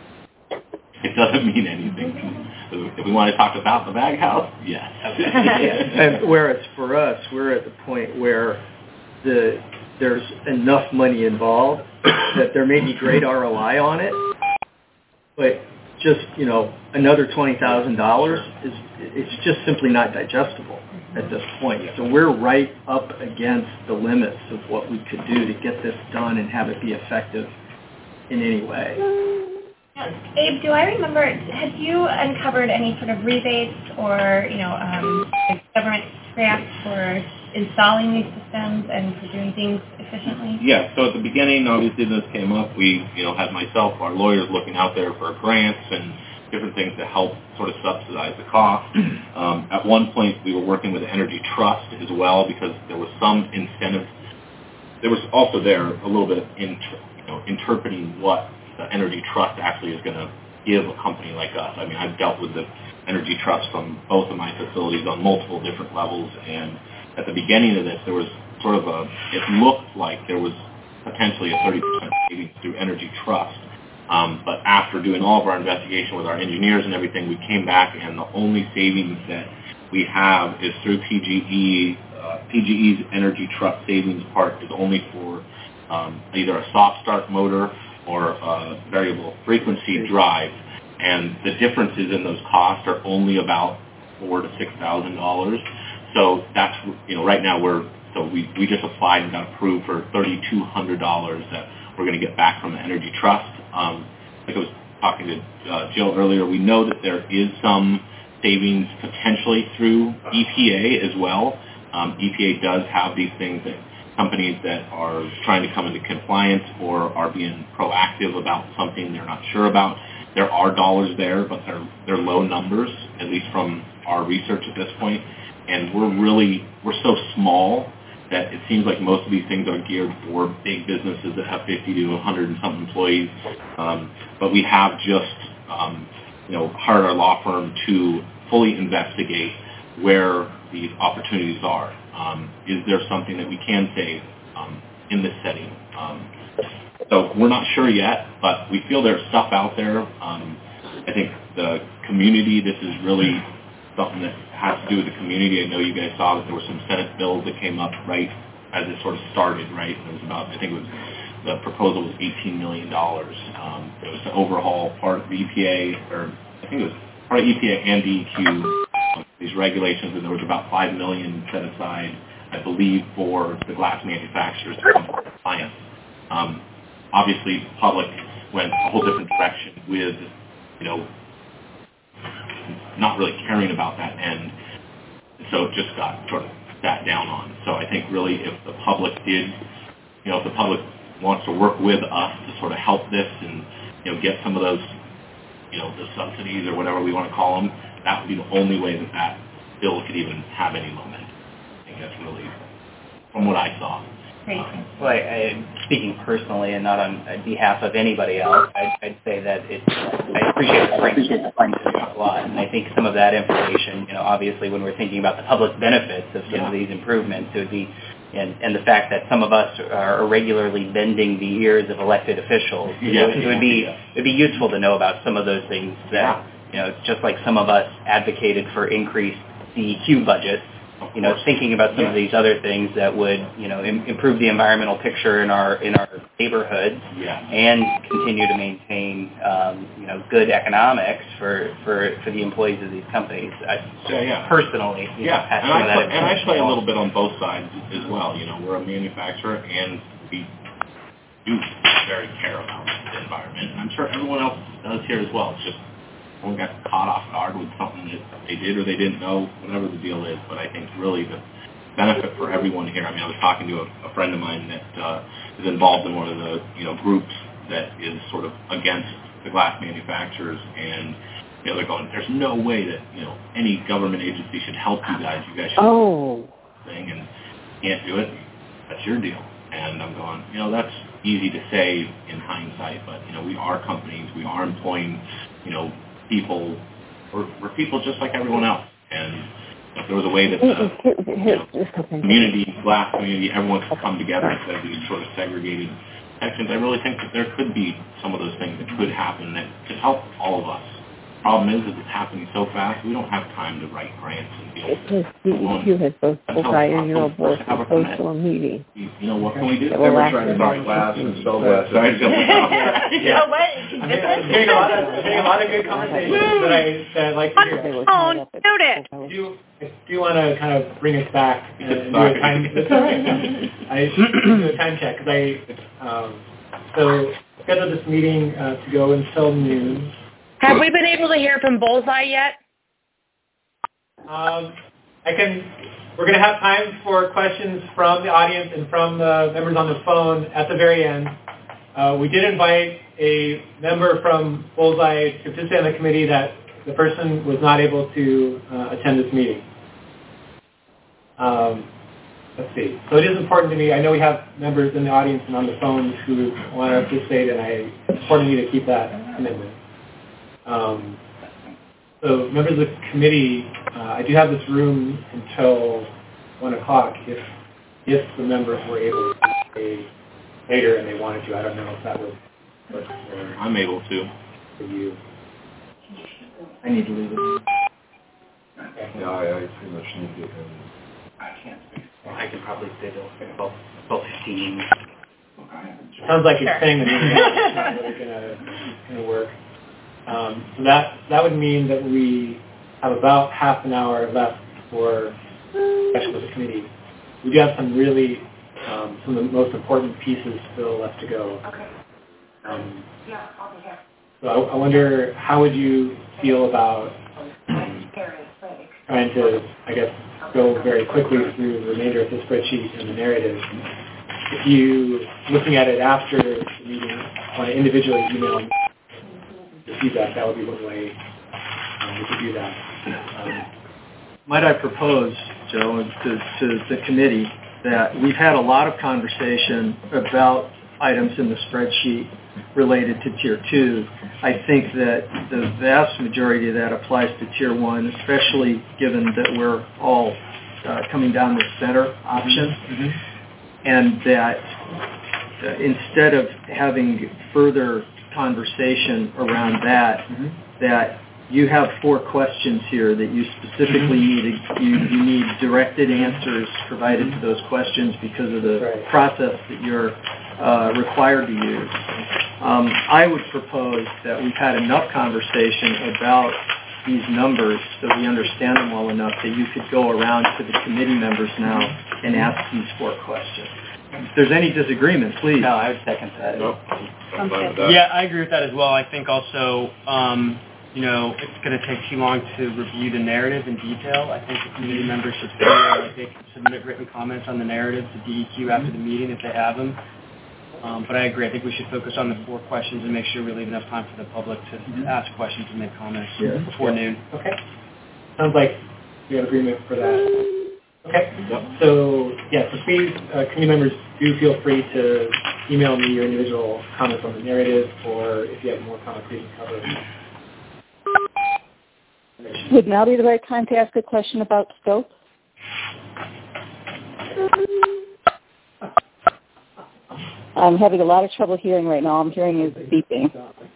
It doesn't mean anything. If we want to talk about the bag house, yes. And whereas for us, we're at the point where the there's enough money involved that there may be great R O I on it, but just, you know, another twenty thousand dollars is it's just simply not digestible at this point. So we're right up against the limits of what we could do to get this done and have it be effective in any way. Abe, do I remember, have you uncovered any sort of rebates or, you know, um, government grants for installing these systems and for doing things efficiently? Yeah, so at the beginning, obviously, this came up. We, you know, had myself, our lawyers looking out there for grants and different things to help sort of subsidize the cost. Um, at one point, we were working with Energy Trust as well because there was some incentive. There was also there a little bit of inter, you know, interpreting what the Energy Trust actually is going to give a company like us. I mean, I've dealt with the Energy Trust from both of my facilities on multiple different levels, and at the beginning of this, there was sort of a, it looked like there was potentially a thirty percent savings through Energy Trust. Um, but after doing all of our investigation with our engineers and everything, we came back, and the only savings that we have is through P G E. Uh, P G E's Energy Trust savings part is only for um, either a soft start motor or a variable frequency drive, and the differences in those costs are only about four to six thousand dollars. So that's, you know, right now we're so we we just applied and got approved for thirty two hundred dollars that we're going to get back from the Energy Trust. Um, like I was talking to uh, Jill earlier, we know that there is some savings potentially through E P A as well. Um, E P A does have these things that companies that are trying to come into compliance or are being proactive about something they're not sure about. There are dollars there, but they're they're low numbers, at least from our research at this point. And we're really, we're so small that it seems like most of these things are geared for big businesses that have fifty to one hundred and something employees. Um, but we have just, um, you know, hired our law firm to fully investigate where these opportunities are. Um, is there something that we can save um, in this setting? Um, so we're not sure yet, but we feel there's stuff out there. Um, I think the community, this is really something that has to do with the community. I know you guys saw that there were some Senate bills that came up right as it sort of started, right? It was about, I think it was, the proposal was eighteen million dollars. Um, it was to overhaul part of the E P A, or I think it was part of E P A and D E Q, um, these regulations, and there was about five million dollars set aside, I believe, for the glass manufacturers to come to compliance. Um, obviously, the public went a whole different direction with, you know, not really caring about that end. So it just got sort of sat down on. So I think really if the public did, you know, if the public wants to work with us to sort of help this and, you know, get some of those, you know, the subsidies or whatever we want to call them, that would be the only way that that bill could even have any momentum. I think that's really, from what I saw. Great. Well, I, I, speaking personally and not on behalf of anybody else, I'd, I'd say that it's, I appreciate the point a lot, and I think some of that information, you know, obviously when we're thinking about the public benefits of some yeah. of these improvements, it would be, and, and the fact that some of us are regularly bending the ears of elected officials, yeah. it, would, it would be it would be useful to know about some of those things that, you know, just like some of us advocated for increased C E Q budgets, you know, thinking about some yeah. of these other things that would, you know, im- improve the environmental picture in our in our neighborhoods yeah. and continue to maintain, um, you know, good economics for, for, for the employees of these companies. I, yeah, yeah. Personally, you yeah, know, pass and, some I of that play, and I play a little bit on both sides as well. You know, we're a manufacturer and we do very care about the environment. I'm sure everyone else does here as well. It's just one got caught off guard with something that they did or they didn't know, whatever the deal is. But I think really the benefit for everyone here, I mean, I was talking to a, a friend of mine that uh, is involved in one of the, you know, groups that is sort of against the glass manufacturers, and, you know, they're going, there's no way that, you know, any government agency should help you guys. You guys should oh. do this thing, and can't do it. That's your deal. And I'm going, you know, that's easy to say in hindsight, but, you know, we are companies. We are employing, you know, people, we're, we're people just like everyone else. And if there was a way that the you know, community, glass community, everyone could come together instead of these sort of segregated sections, I really think that there could be some of those things that could happen that could help all of us. Problem is, is it's happening so fast, we don't have time to write grants and deal with it. D E Q has both full-time and your board supposed to a meeting. You, you know, what can we do? They were trying to buy glass and sell glass. You know what? I'm hearing a lot of, hearing a lot of good conversations that, I, that I'd like to hear. Oh, note it. I do, I do want to kind of bring us back and do a time, I do a time check, because I, um, so scheduled this meeting uh, to go until noon. Have we been able to hear from Bullseye yet? Um, I can. We're going to have time for questions from the audience and from the members on the phone at the very end. Uh, we did invite a member from Bullseye to participate on the committee. That the person was not able to uh, attend this meeting. Um, let's see. So it is important to me. I know we have members in the audience and on the phone who want to participate, and I, it's important to me to keep that commitment. Um, so members of the committee, uh, I do have this room until one o'clock if if the members were able to stay later and they wanted to. I don't know if that would work for I'm able to. For you. I need to leave it. Okay. Yeah, I, I pretty much need to. Um, I can't. Well, I can probably stay till twelve, twelve fifteen. Sounds like you're saying that it's not really going to work. Um, so that that would mean that we have about half an hour left for discussion with the committee. We do have some really um, some of the most important pieces still left to go. Okay. Um, Yeah, I'll be here. so I, I wonder, how would you feel about um, trying to, I guess, go very quickly through the remainder of the spreadsheet and the narrative? If you, looking at it after the meeting, want to individually email the feedback, that would be one way um, we could do that. Um, Might I propose, Joe, to, to the committee that we've had a lot of conversation about items in the spreadsheet related to Tier two. I think that the vast majority of that applies to Tier one, especially given that we're all uh, coming down the center option, mm-hmm. and that uh, instead of having further conversation around that, mm-hmm. that you have four questions here that you specifically need you, you need directed answers provided to those questions because of the right. process that you're uh, required to use. Um, I would propose that we've had enough conversation about these numbers so we understand them well enough that you could go around to the committee members now and ask these four questions. If there's any disagreement, please. No, I would second that. No, I'm fine with that. Yeah, I agree with that as well. I think also, um, you know, it's going to take too long to review the narrative in detail. I think the committee members should feel like they can submit written comments on the narrative to D E Q after the meeting if they have them. Um, but I agree. I think we should focus on the four questions and make sure we leave enough time for the public to mm-hmm. ask questions and make comments yeah. before yeah. noon. Okay. Sounds like we have agreement for that. Okay. Yep. So, yeah, so please, uh, committee members, do feel free to email me your individual comments on the narrative, or if you have more comments, please cover. Would now be the right time to ask a question about scope? I'm having a lot of trouble hearing right now. I'm hearing you beeping.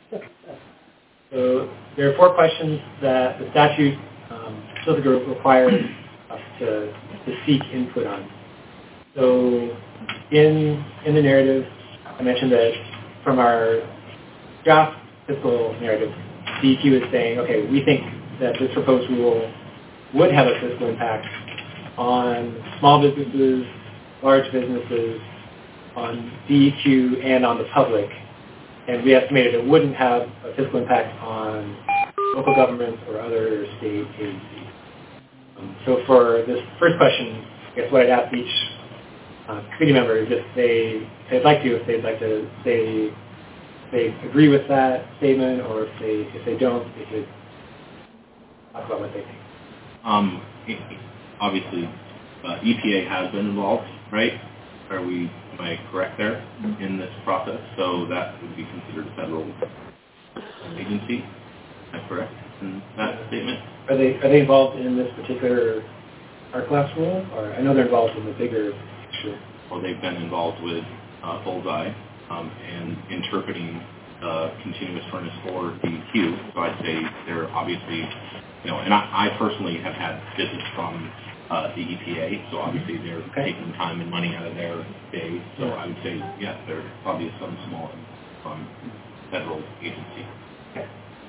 So there are four questions that the statute um, specifically requires us to, to seek input on. So in in the narrative, I mentioned that from our draft fiscal narrative, D E Q is saying, okay, we think that this proposed rule would have a fiscal impact on small businesses, large businesses, on D E Q, and on the public. And we estimated it wouldn't have a fiscal impact on local governments or other state agencies. Um, so for this first question, I guess what I'd ask each uh, committee member is if they, if they'd like to, if they'd like to say they agree with that statement, or if they if they don't, they could talk about what they think. Um, obviously, uh, E P A has been involved, right? Are we, am I correct there mm-hmm. in this process? So that would be considered a federal agency. Am I correct in that statement? Are they are they involved in this particular art class rule, or I know they're involved in the bigger picture? Well, they've been involved with uh, Bullseye um, and interpreting uh, continuous furnace for D E Q. So I'd say they're obviously, you know, and I, I personally have had business from Uh, the E P A, so obviously they're okay. taking time and money out of their day. So I would say, yeah, there probably is some small um, federal agency. Okay.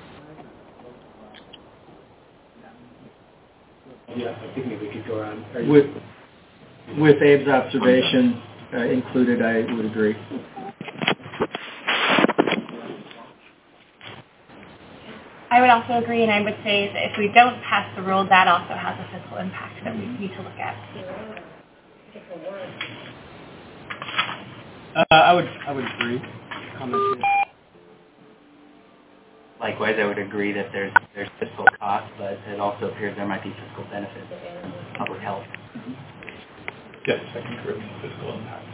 Yeah, I think maybe we could go around. With, with Abe's observation uh, included, I would agree. I would also agree, and I would say that if we don't pass the rule, that also has a fiscal impact that we need to look at. Uh, I would I would agree. Comment. Likewise, I would agree that there's there's fiscal costs, but it also appears there might be fiscal benefits in public health. Mm-hmm. Yes, I concur with fiscal impact.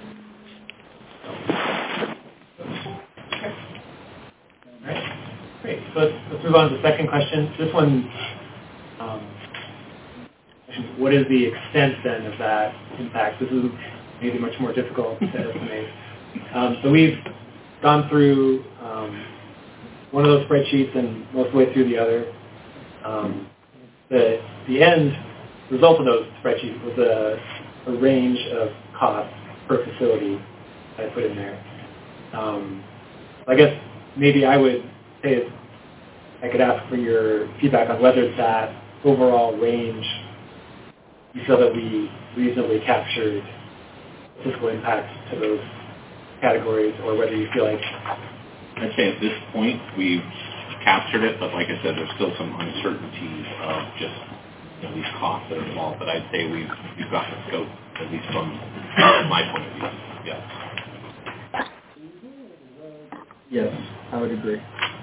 All right. Great. So let's, let's move on to the second question. This one, um, what is the extent then of that impact? This is maybe much more difficult to estimate. Um, so we've gone through um, one of those spreadsheets and most of the way through the other. Um, the, the end result of those spreadsheets was a, a range of costs per facility that I put in there. Um, I guess maybe I would say if I could ask for your feedback on whether that overall range you feel that we reasonably captured fiscal impacts to those categories, or whether you feel like... I'd say at this point we've captured it, but like I said, there's still some uncertainty of just you know, these costs that are involved. But I'd say we've we've got the scope, at least from my point of view. Yes. Yes, I would agree.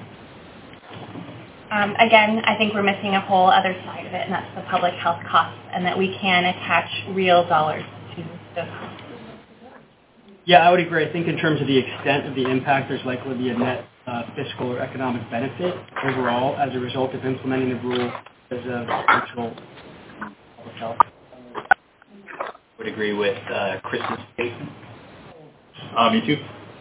Um, again, I think we're missing a whole other side of it, and that's the public health costs, and that we can attach real dollars to those costs. Yeah, I would agree. I think in terms of the extent of the impact, there's likely to be a net uh, fiscal or economic benefit overall as a result of implementing the rule as a potential public health. I would agree with uh, Chris's statement. Uh, me too.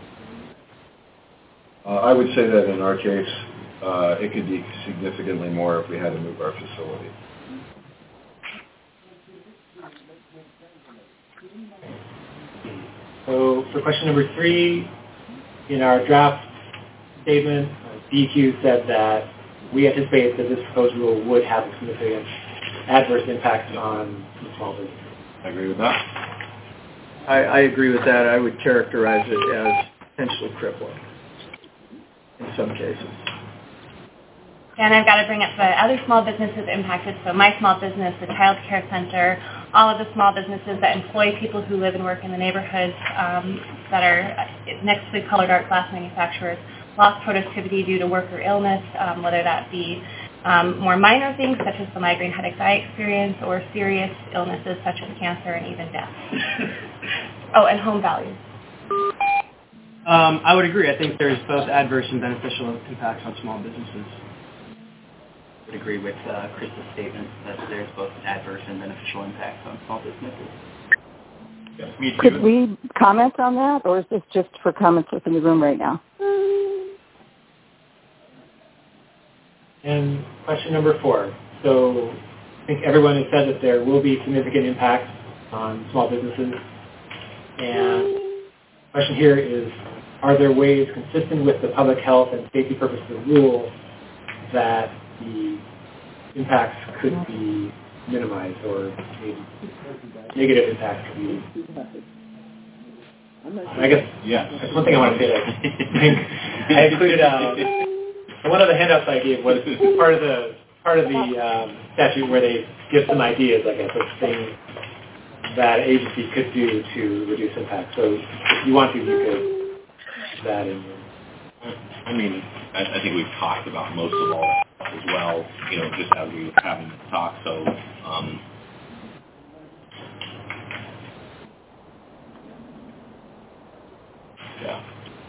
Uh, I would say that in our case, uh, it could be significantly more if we had to move our facility. So for question number three, in our draft statement, D E Q said that we anticipate that this proposed rule would have a significant adverse impact on the small business. I agree with that. I, I agree with that. I would characterize it as potentially crippling in some cases. And I've got to bring up the other small businesses impacted. So my small business, the Child Care Center, all of the small businesses that employ people who live and work in the neighborhoods um, that are next to the colored art glass manufacturers, lost productivity due to work or illness, um, whether that be um, more minor things such as the migraine headache eye experience or serious illnesses such as cancer and even death. Oh, and home values. Um, I would agree. I think there's both adverse and beneficial impacts on small businesses. I would agree with uh, Chris's statement that there's both adverse and beneficial impacts on small businesses. Yes, me too. Could we comment on that, or is this just for comments within the room right now? And question number four. So I think everyone has said that there will be significant impacts on small businesses. And the question here is, are there ways consistent with the public health and safety purpose of the rule that the impacts could be minimized, or maybe negative impacts could be? I guess, yeah, that's one thing I want to say. That I think I included, uh, one of the handouts I gave was part of the part of the um, statute where they give some ideas, I guess, of things that an agency could do to reduce impact. So if you want to, you could put that in. I mean, I, I think we've talked about most of all that as well, you know, just as we were having the talk. So, um, yeah.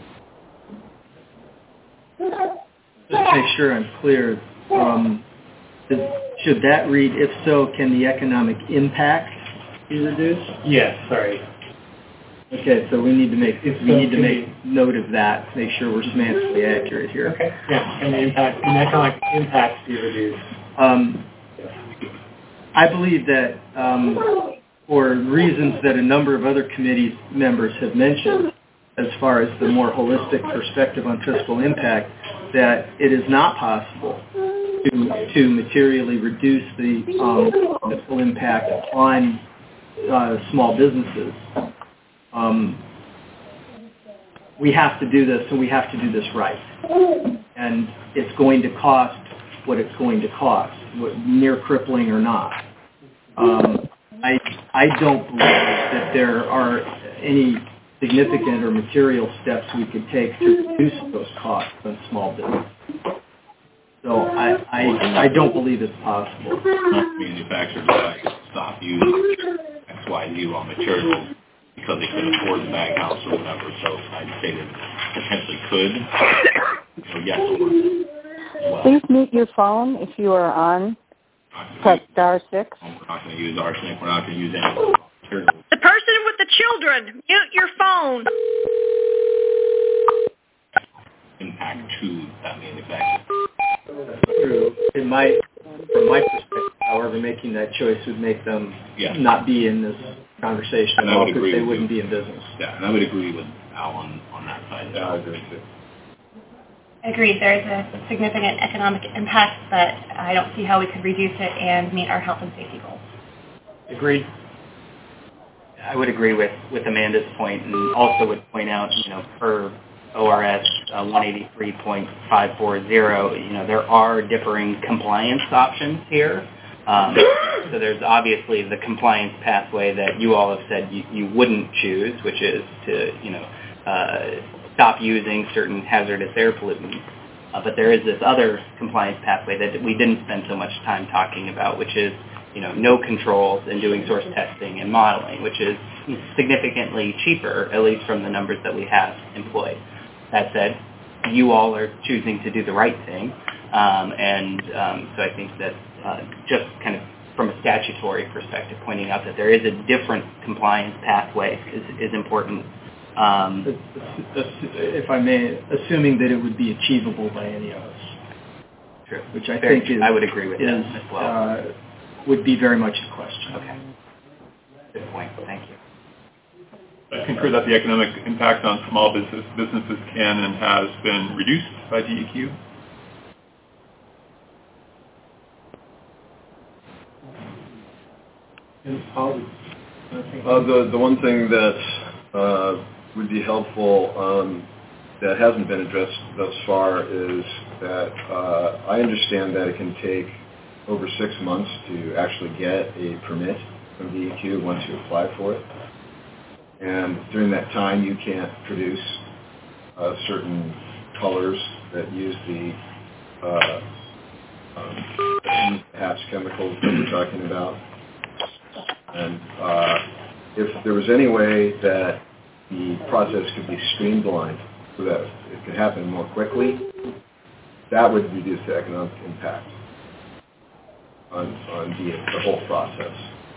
Just to make sure I'm clear, um, is, should that read, if so, can the economic impact be reduced? Yes, sorry. Okay, so we need to make It's we need to so make note of that. Make sure we're semantically accurate here. Okay. Yeah, and the impact, and economic impacts be reduced. Um, I believe that um, for reasons that a number of other committee members have mentioned, as far as the more holistic perspective on fiscal impact, that it is not possible to to materially reduce the um, fiscal impact on uh, small businesses. Um, we have to do this, and we have to do this right. And it's going to cost what it's going to cost, what, near crippling or not. Um, I I don't believe that there are any significant or material steps we could take to reduce those costs on small business. So I, I, I don't believe it's possible. Manufacturers like stop using X Y Z raw materials because they couldn't afford the bag house or whatever. So I'd say that potentially could. So yes, well. Please mute your phone if you are on. Press star six. We're not going to use arsenic. We're not going to use any materials. The person with the children, mute your phone. Impact to that manufacturer. That's true. It might, from my perspective, however, making that choice would make them yeah. not be in this conversation at all because they wouldn't you. be in business. Yeah, and I would agree with Al on, on that side. Yeah, I agree too. Agreed. There is a significant economic impact, but I don't see how we could reduce it and meet our health and safety goals. Agreed. I would agree with, with Amanda's point, and also would point out, you know, per O R S uh, one eighty-three point five four zero, you know, there are differing compliance options here. Um, so there's obviously the compliance pathway that you all have said you, you wouldn't choose, which is to, you know, uh, stop using certain hazardous air pollutants. Uh, but there is this other compliance pathway that we didn't spend so much time talking about, which is, you know, no controls and doing source testing and modeling, which is significantly cheaper, at least from the numbers that we have employed. That said, you all are choosing to do the right thing, um, and um, so I think that uh, just kind of from a statutory perspective, pointing out that there is a different compliance pathway is, is important. Um, if I may, assuming that it would be achievable by any of us. True. Which I Very think true. is, I would agree with is, that as well. Uh, would be very much the question. Okay. Good point. Thank you. I concur that the economic impact on small business businesses can and has been reduced by D E Q. Uh, the the one thing that uh, would be helpful um, that hasn't been addressed thus far is that uh, I understand that it can take over six months to actually get a permit from D E Q once you apply for it. And during that time, you can't produce uh, certain colors that use the uh, um, hatch chemicals that we're talking about. And uh, if there was any way that the process could be streamlined so that it could happen more quickly, that would reduce the economic impact on, on the, the whole process.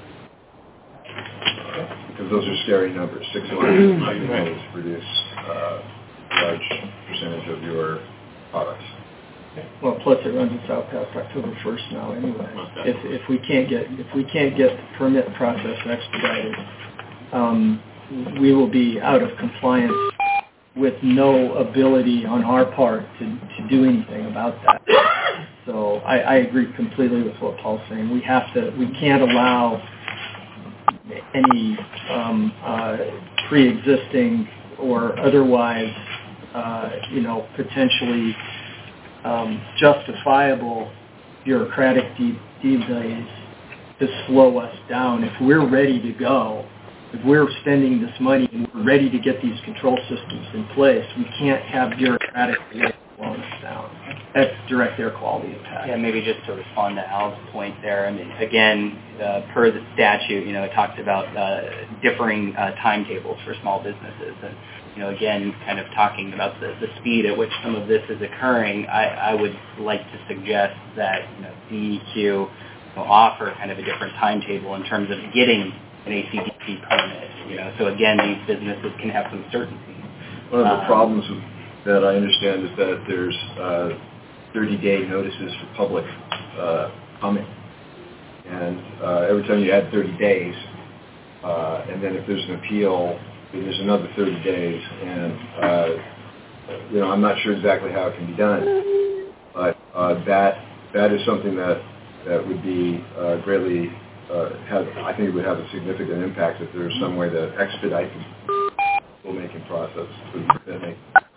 Uh, because those are scary numbers. Six months to produce uh, a large percentage of your products. Well, plus it runs us out past October first now anyway. If if we can't get if we can't get the permit process expedited, um, we will be out of compliance with no ability on our part to, to do anything about that. So I, I agree completely with what Paul's saying. We have to we can't allow any um, uh, pre-existing or otherwise, uh, you know, potentially um, justifiable bureaucratic de- delays to slow us down. If we're ready to go, if we're spending this money and we're ready to get these control systems in place, we can't have bureaucratic delays slowing us down. That's direct air quality impact. Yeah, maybe just to respond to Al's point there. I mean, again, uh, per the statute, you know, it talks about uh, differing uh, timetables for small businesses. And, you know, again, kind of talking about the, the speed at which some of this is occurring, I, I would like to suggest that, you know, D E Q you know, offer kind of a different timetable in terms of getting an A C D P permit. You know, so again, these businesses can have some certainty. One of the um, problems with, that I understand is that there's uh, thirty-day notices for public uh, comment. And uh, every time you add thirty days, uh, and then if there's an appeal, then there's another thirty days. And, uh, you know, I'm not sure exactly how it can be done. But uh, that that is something that, that would be uh, greatly, uh, have, I think it would have a significant impact if there's some way to expedite the rulemaking process. That make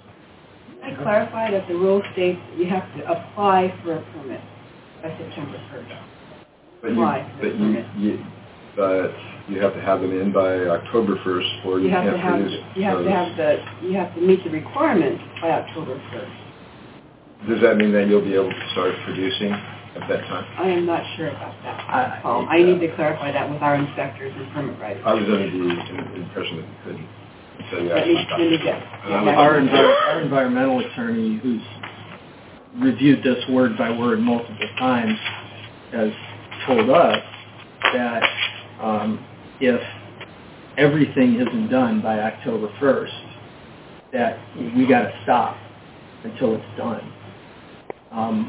I clarify that the rule states that you have to apply for a permit by September first. But you, but you, you, uh, you have to have them in by October first, or you, You have can't to have, produce. you have to those. have the, you have to meet the requirements by October first. Does that mean that you'll be able to start producing at that time? I am not sure about that, I- Paul. I need to clarify that with our inspectors and permit writers. I was under the impression that you couldn't. So you Let me, actually let me get. Uh, Our, envi- our environmental attorney, who's reviewed this word by word multiple times, has told us that um, if everything isn't done by October first, that we got to stop until it's done. Um,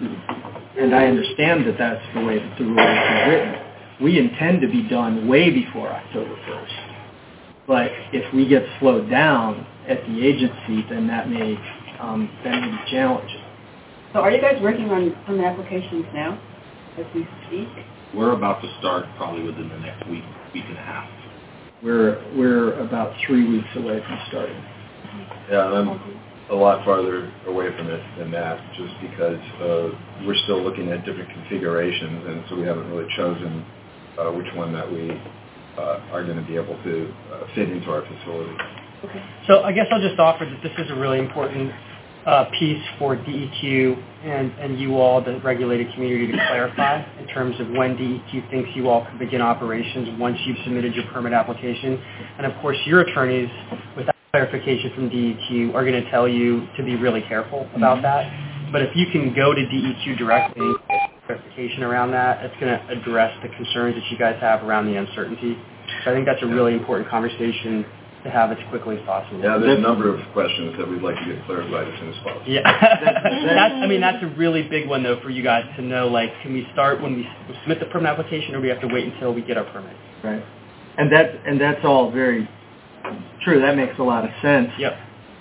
and I understand that that's the way that the rule is written. We intend to be done way before October first. But if we get slowed down at the agency, then that may, um, that may be challenging. So are you guys working on permit applications now, as we speak? We're about to start probably within the next week, week and a half. we're we're about three weeks away from starting. Yeah, and I'm a lot farther away from it than that, just because uh, we're still looking at different configurations, and so we haven't really chosen uh, which one that we uh, are going to be able to uh, fit into our facility. Okay. So I guess I'll just offer that this is a really important uh, piece for D E Q and, and you all, the regulated community, to clarify in terms of when D E Q thinks you all can begin operations once you've submitted your permit application. And of course, your attorneys, without clarification from D E Q, are going to tell you to be really careful about that. But if you can go to D E Q directly and get clarification around that, it's going to address the concerns that you guys have around the uncertainty. So I think that's a really important conversation to have as quickly as possible. Yeah, there's a number of questions that we'd like to get clarified as soon as possible. Yeah, that's, I mean, that's a really big one, though, for you guys to know, like, can we start when we submit the permit application, or do we have to wait until we get our permit? Right. And that, and that's all very true. That makes a lot of sense. Yep.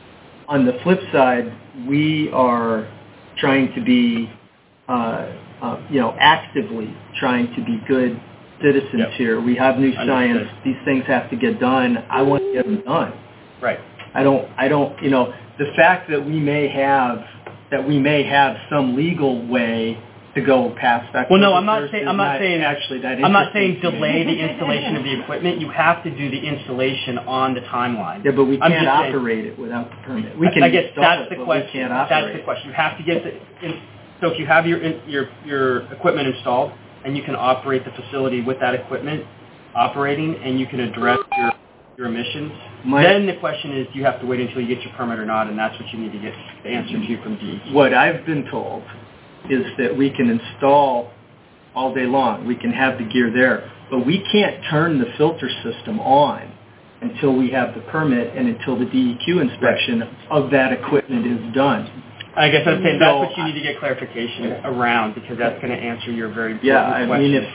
On the flip side, we are trying to be, uh, uh, you know, actively trying to be good citizens yep. here. We have new Understood. science. These things have to get done. I want to get them done. Right. I don't, I don't, you know, the fact that we may have, that we may have some legal way to go past that. Well, no, I'm not saying, I'm not, not saying, actually that I'm not saying delay the installation of the equipment. You have to do the installation on the timeline. Yeah, but we I'm can't operate saying, it without the permit. We can I guess install that's it, the question. We can't that's operate the question. You have to get the, in, so if you have your, your, your equipment installed, and you can operate the facility with that equipment operating, and you can address your, your emissions. My, then the question is, do you have to wait until you get your permit or not, and that's what you need to get the answer to from D E Q. What I've been told is that we can install all day long. We can have the gear there, but we can't turn the filter system on until we have the permit and until the D E Q inspection right. of that equipment is done. I guess I'm saying that's what you need to get clarification around, because that's going to answer your very important yeah, I question. mean, if,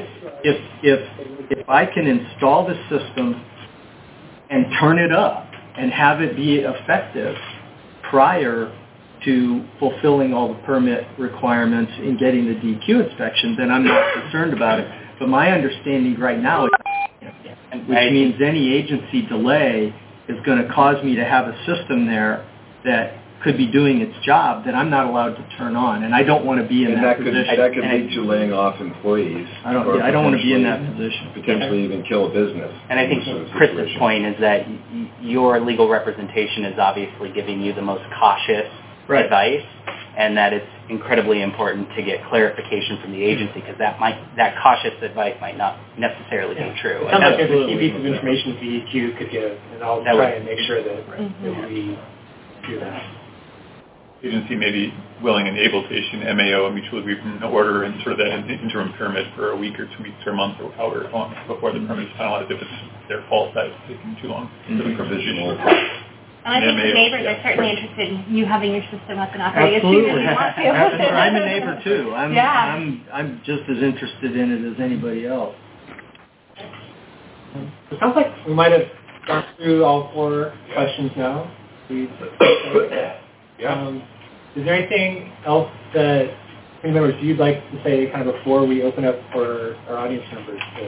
if if if I can install the system and turn it up and have it be effective prior to fulfilling all the permit requirements and getting the D E Q inspection, then I'm not concerned about it. But my understanding right now is, which means any agency delay is going to cause me to have a system there that could be doing its job that I'm not allowed to turn on, and I don't want to be in and that, that position. Could, that could lead to laying off employees. I don't. Yeah, I don't want to be in that position. Potentially even kill a business. And I think Chris's point is that y- your legal representation is obviously giving you the most cautious right. advice, and that it's incredibly important to get clarification from the agency, because that might that cautious advice might not necessarily yeah. be true. It sounds like there's a key piece of information D E Q could give, and I'll that try would, and make sure that, mm-hmm. that we do that. Agency may be willing and able to issue an M A O, a mutual agreement order, and sort of that interim permit for a week or two weeks or a month or however long before the permit is finalized if it's their fault that it's taking too long. Mm-hmm. Provisional. And I think the neighbors are certainly interested in you having your system up and operating as soon as you want to. Absolutely. I'm a neighbor too. I'm, yeah. I'm, I'm just as interested in it as anybody else. It sounds like we might have gone through all four questions now. We Yeah. Um, is there anything else that any members you'd like to say kind of before we open up for our audience members? To,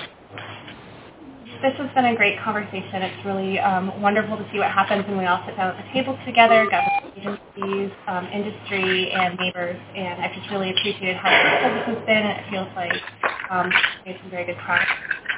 this has been a great conversation. It's really um, wonderful to see what happens when we all sit down at the table together, government agencies, um, industry, and neighbors. And I've just really appreciated how successful this has been. And it feels like um, we've made some very good progress.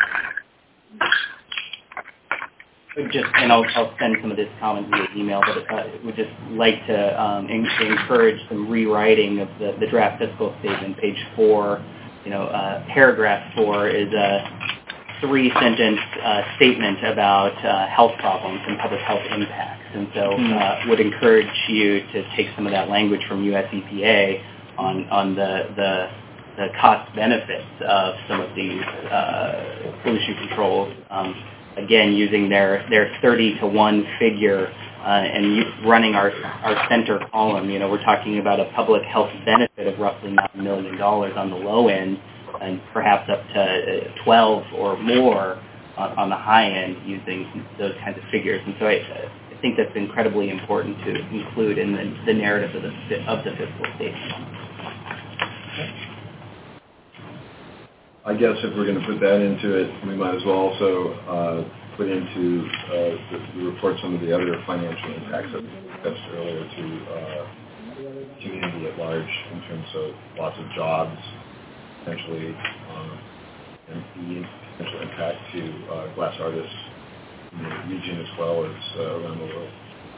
Just, and I'll, I'll send some of this comment via email, but uh, would just like to um, en- encourage some rewriting of the, the draft fiscal statement, page four. You know, uh, paragraph four is a three-sentence uh, statement about uh, health problems and public health impacts, and so uh, would encourage you to take some of that language from U S E P A on on the the, the cost benefits of some of these uh, pollution controls. Um, Again, using their, their thirty to one figure uh, and u- running our our center column, you know, we're talking about a public health benefit of roughly nine million dollars on the low end, and perhaps up to twelve or more on, on the high end, using those kinds of figures. And so I, I think that's incredibly important to include in the, the narrative of the of the fiscal statement. I guess if we're going to put that into it, we might as well also uh, put into uh, the, the report some of the other financial impacts that we discussed earlier to uh, community at large in terms of lots of jobs, potentially, um, and the potential impact to uh, glass artists in the region as well as uh, around the world.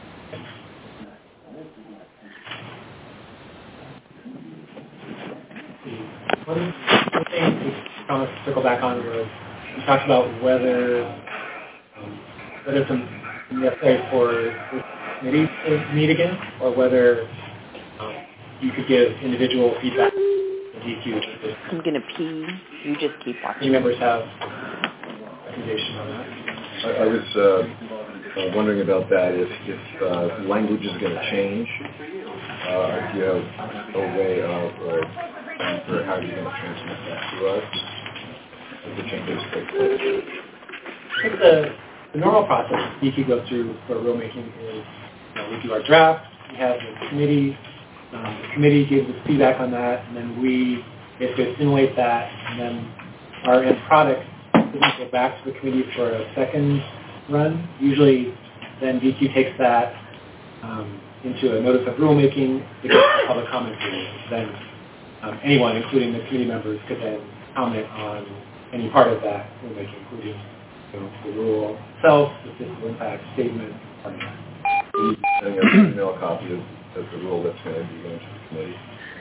One thing we promised to circle back on was we talked about whether um, whether it's necessary for this committee to meet again, or whether um, you could give individual feedback to D Q. I'm gonna pee. You just keep watching. Any members have recommendation on that? I, I was uh, uh, wondering about that. If, if uh, language is going to change, uh, if you have a way of or for how you're going to transmit that to us, as the changes take place. I think the, the normal process D Q goes through for rulemaking is, you know, we do our draft, we have the committee, um, the committee gives us feedback on that, and then we basically assimilate that, and then our end product doesn't go back to the committee for a second run. Usually then D Q takes that um, into a notice of rulemaking, it goes to public comment period. Then Um, anyone, including the committee members, could then comment on any part of that rulemaking, including, you know, the rule itself, the fiscal impact statement, or not. We'll be sending out an email copy of, of the rule that's going to be going to the committee.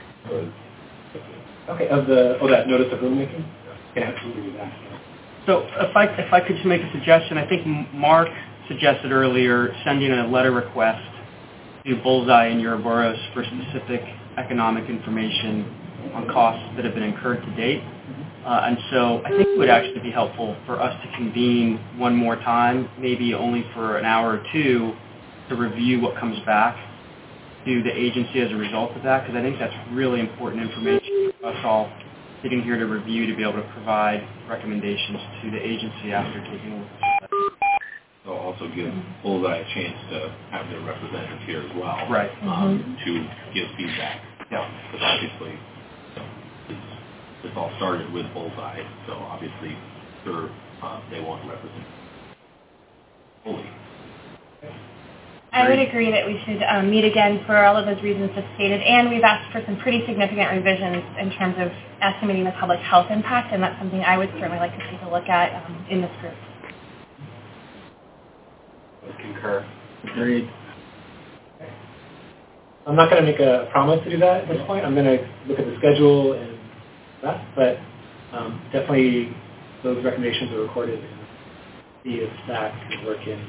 Or, okay, of the, oh, that notice of rulemaking? Can absolutely do that. So if I, if I could just make a suggestion, I think Mark suggested earlier sending a letter request to Bullseye and Ouroboros for specific economic information on costs that have been incurred to date. Uh, and so I think it would actually be helpful for us to convene one more time, maybe only for an hour or two, to review what comes back to the agency as a result of that, because I think that's really important information for us all sitting here to review, to be able to provide recommendations to the agency after taking a look at that. They'll also give Bullseye a chance to have their representative here as well. Right. Um, Mm-hmm. to give feedback. Yeah. Because obviously, you know, this, this all started with Bullseye, so obviously, sure, uh, they want to represent fully. I would agree that we should um, meet again for all of those reasons just stated, and we've asked for some pretty significant revisions in terms of estimating the public health impact, and that's something I would certainly like to take a look at um, in this group. I concur. Agreed. I'm not going to make a promise to do that at this point. I'm going to look at the schedule and that, but um, definitely those recommendations are recorded and see if that can work in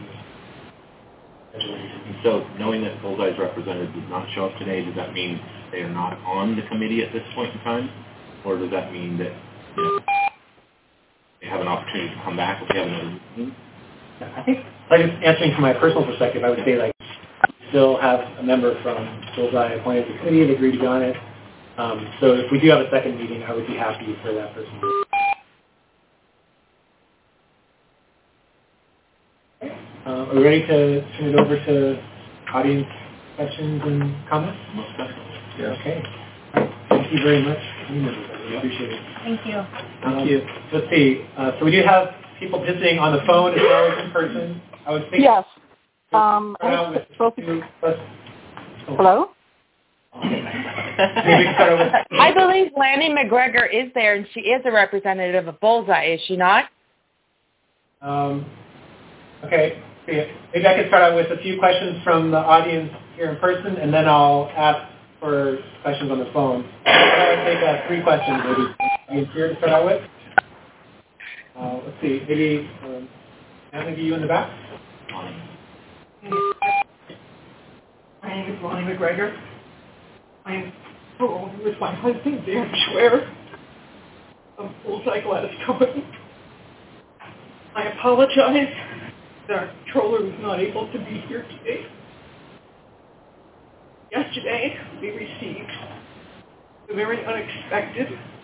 And so knowing that Bullseye's representative did not show up today, does that mean they are not on the committee at this point in time? Or does that mean that, you know, they have an opportunity to come back if we have another meeting? I think, like answering from my personal perspective, I would say like still have a member from Bullseye appointed to the committee and agreed to be on it. Um, so if we do have a second meeting, I would be happy for that person to. Uh, are we ready to turn it over to audience questions and comments? Most definitely. Yeah. Okay. All right. Thank you very much. I really appreciate it. Thank you. Thank um, you. Let's see. Uh, so we do have people participating on the phone as well as in person. I was thinking. Yes. Um, I was supposed to... Hello? I believe Lanny McGregor is there, and she is a representative of Bullseye, is she not? Um, okay. Maybe I could start out with a few questions from the audience here in person, and then I'll ask for questions on the phone. I'll take uh, three questions, maybe here to start out with. Uh, let's see, maybe um, maybe you in the back. My name is Lonnie McGregor. I am alone with my husband, Dan Schwer, of Bullseye Glass Company. I apologize that our controller was not able to be here today. Yesterday, we received a very unexpected,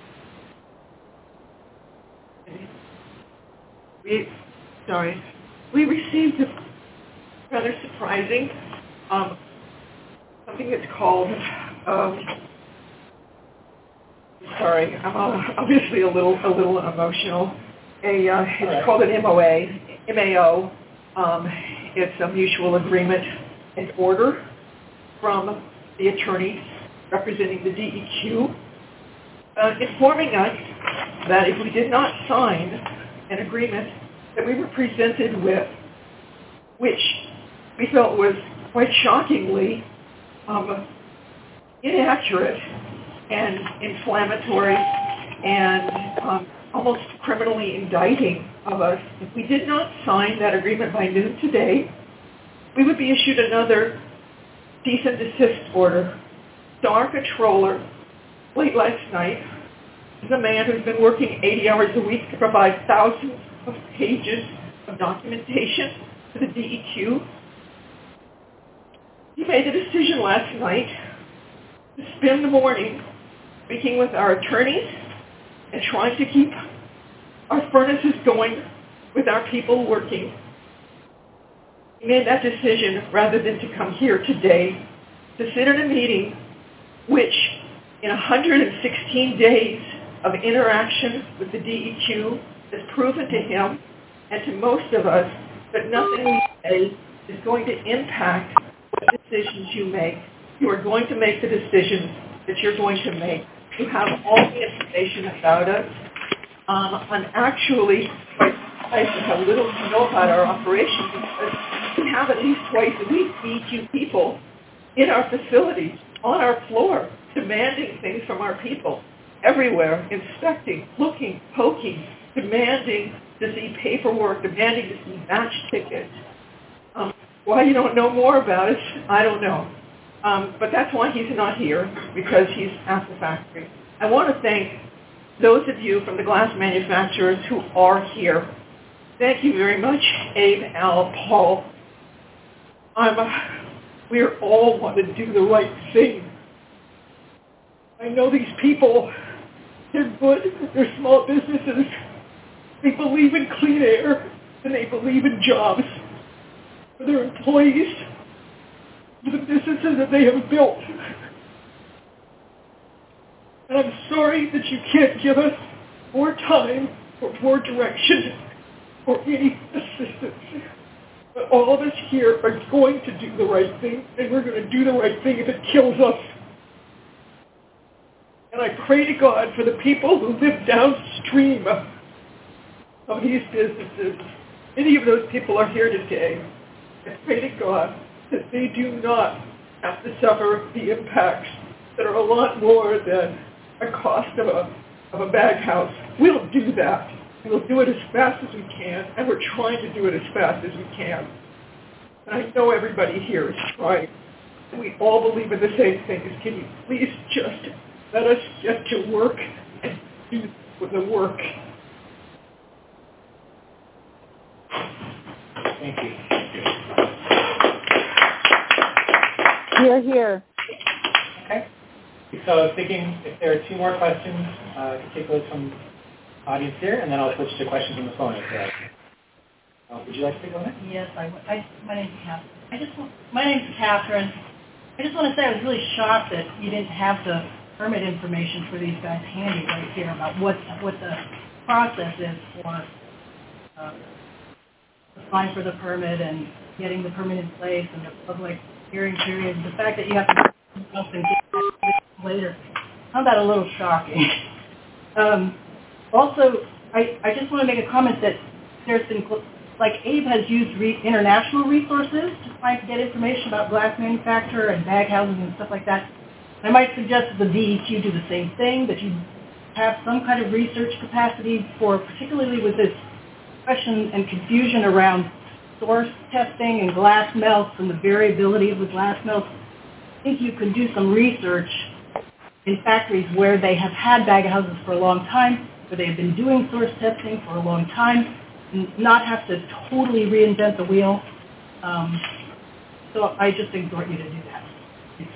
we, sorry, we received a rather surprising, um, something that's called, um, sorry, I'm uh, obviously a little a little emotional. A uh, it's right. called an M O A, M A O. Um, it's a mutual agreement and order from the attorneys representing the D E Q, uh, informing us that if we did not sign an agreement that we were presented with, which we felt was quite shockingly um, inaccurate and inflammatory and um, almost criminally indicting of us. If we did not sign that agreement by noon today, we would be issued another cease and desist order. So our controller, late last night, is a man who's been working eighty hours a week to provide thousands of pages of documentation to the D E Q. He made a decision last night to spend the morning speaking with our attorneys and trying to keep our furnaces going with our people working. He made that decision rather than to come here today to sit in a meeting which in one hundred sixteen days of interaction with the D E Q has proven to him and to most of us that nothing we say is going to impact what decisions you make. You are going to make the decisions that you're going to make. You have all the information about us. Um, I'm actually quite surprised at how little you know about our operation because we have at least twice a week D E Q people in our facilities, on our floor, demanding things from our people, everywhere, inspecting, looking, poking, demanding to see paperwork, demanding to see match tickets. Um, why you don't know more about it, I don't know. Um, but that's why he's not here, because he's at the factory. I want to thank those of you from the glass manufacturers who are here. Thank you very much, Abe, Al, Paul. I'm a, we all want to do the right thing. I know these people, they're good, they're small businesses. They believe in clean air, and they believe in jobs for their employees, for the businesses that they have built. And I'm sorry that you can't give us more time or more direction or any assistance. But all of us here are going to do the right thing, and we're going to do the right thing if it kills us. And I pray to God for the people who live downstream of these businesses. Many of those people are here today. I pray to God that they do not have to suffer the impacts that are a lot more than a cost of a, of a bag house. We'll do that. We'll do it as fast as we can, and we're trying to do it as fast as we can. And I know everybody here is trying. And we all believe in the same things. Can you please just let us get to work and do the work? Thank you. Here, here. Okay. So I was thinking if there are two more questions, uh, I can take those from the audience here, and then I'll switch to questions on the phone. If uh, would you like to go ahead? Yes, I, I, my name's Catherine. I just want, my name's Catherine. I just want to say I was really shocked that you didn't have the permit information for these guys handy right here about what what the process is for uh, applying for the permit and getting the permit in place and the public hearing period. The fact that you have to do something later, I found that a little shocking. Um, also, I, I just want to make a comment that there's been, like Abe has used re- international resources to try to get information about glass manufacture and bag houses and stuff like that. I might suggest that the D E Q do the same thing, that you have some kind of research capacity for, particularly with this question and confusion around source testing and glass melts and the variability of the glass melts. I think you could do some research in factories where they have had bag houses for a long time, where they have been doing source testing for a long time, and not have to totally reinvent the wheel. Um, so I just exhort you to do that research.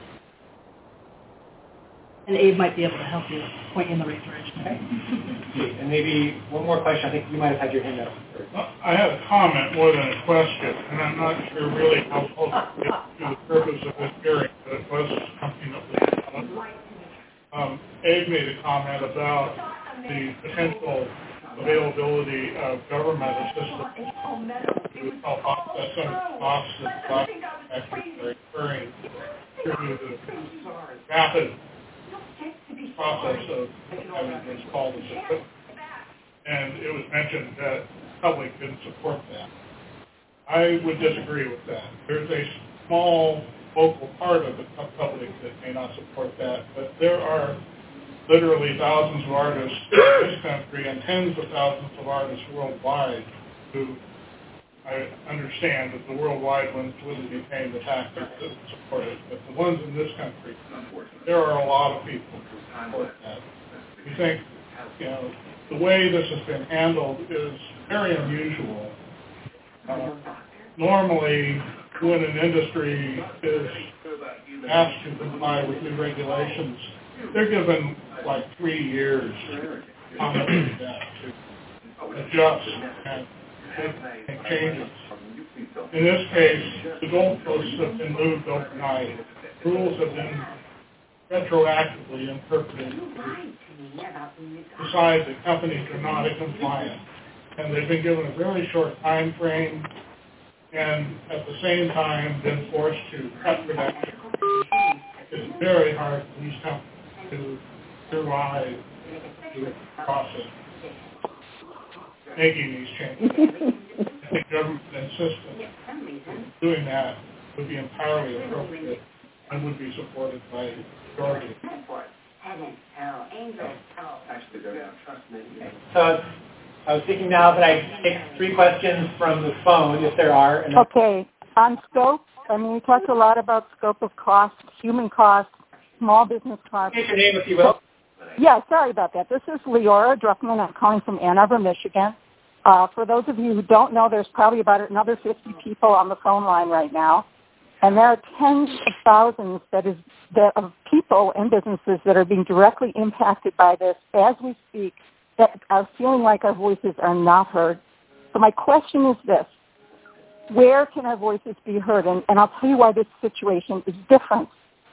And Abe might be able to help you point in the right direction. Okay. And maybe one more question. I think you might have had your hand up first. Well, I have a comment more than a question, and I'm not sure really how close it is to the purpose of this hearing, but it was something that was done. Um, Abe made a comment about the potential availability of government assistance to help offset some of the costs that are occurring through the rapid process of having installed this equipment. And it was mentioned that the public didn't support that. I would disagree with that. There's a small local part of the public that may not support that, but there are literally thousands of artists in this country and tens of thousands of artists worldwide who I understand that the worldwide ones wouldn't be paying the taxes that would support it, but the ones in this country, there are a lot of people who support that. We think, you know, the way this has been handled is very unusual. Uh, normally, when an industry is asked to comply with new regulations, they're given like three years on that to adjust and make changes. In this case, the goalposts have been moved overnight. Rules have been retroactively interpreted to decide that companies are not compliant. And they've been given a very short time frame and at the same time been forced to cut production. It's very hard for these companies to survive the process making these changes. I think government insistence doing that would be entirely appropriate and would be supported by the majority. So I was thinking now that I take three questions from the phone, if there are. And okay. On scope, I mean, we talked a lot about scope of cost, human cost, small business cost. State your name, if you will. Yeah, sorry about that. This is Leora Druckman. I'm calling from Ann Arbor, Michigan. Uh, for those of you who don't know, there's probably about another fifty people on the phone line right now. And there are tens of thousands that is, that of people and businesses that are being directly impacted by this as we speak, that are feeling like our voices are not heard. So my question is this: where can our voices be heard? And, and I'll tell you why this situation is different.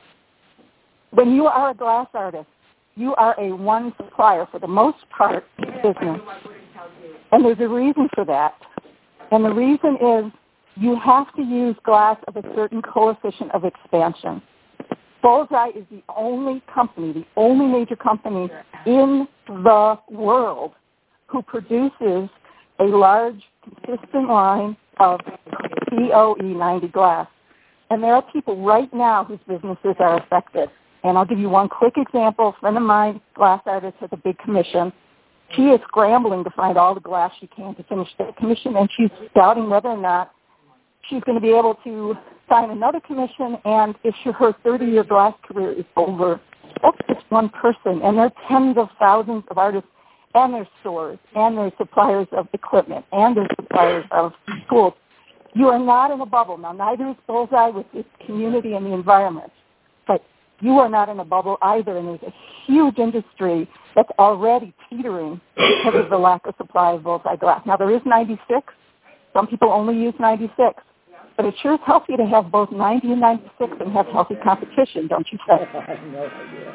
When you are a glass artist, you are a one supplier for the most part business. And there's a reason for that. And the reason is you have to use glass of a certain coefficient of expansion. Bullseye is the only company, the only major company in the world who produces a large, consistent line of C O E ninety glass. And there are people right now whose businesses are affected. And I'll give you one quick example. A friend of mine, glass artist, has a big commission. She is scrambling to find all the glass she can to finish that commission, and she's doubting whether or not she's going to be able to sign another commission and issue her thirty-year glass career is over. That's just one person, and there are tens of thousands of artists and their stores and their suppliers of equipment and their suppliers of tools. You are not in a bubble. Now, neither is Bullseye with its community and the environment, but you are not in a bubble either, and there's a huge industry that's already teetering because of the lack of supply of Bullseye glass. Now, there is ninety-six. Some people only use ninety-six. But it sure is healthy to have both ninety and ninety-six and have healthy competition, don't you think? I have no idea.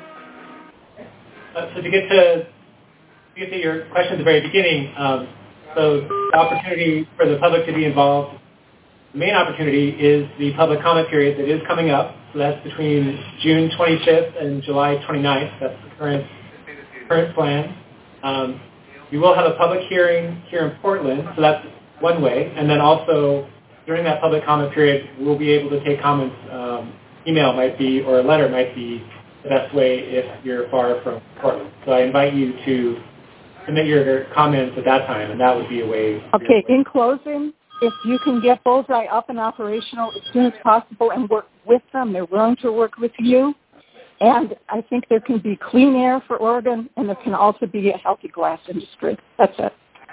Uh, so to get to, to get to your question at the very beginning, um, so the opportunity for the public to be involved, the main opportunity is the public comment period that is coming up. So that's between June twenty-fifth and July twenty-ninth. That's the current current plan. Um, we will have a public hearing here in Portland, so that's one way. And then also, during that public comment period, we'll be able to take comments. Um, email might be, or a letter might be the best way if you're far from Portland. So I invite you to submit your comments at that time, and that would be a way. Okay, in closing, if you can get Bullseye up and operational as soon as possible and work with them, they're willing to work with you. And I think there can be clean air for Oregon, and there can also be a healthy glass industry. That's it.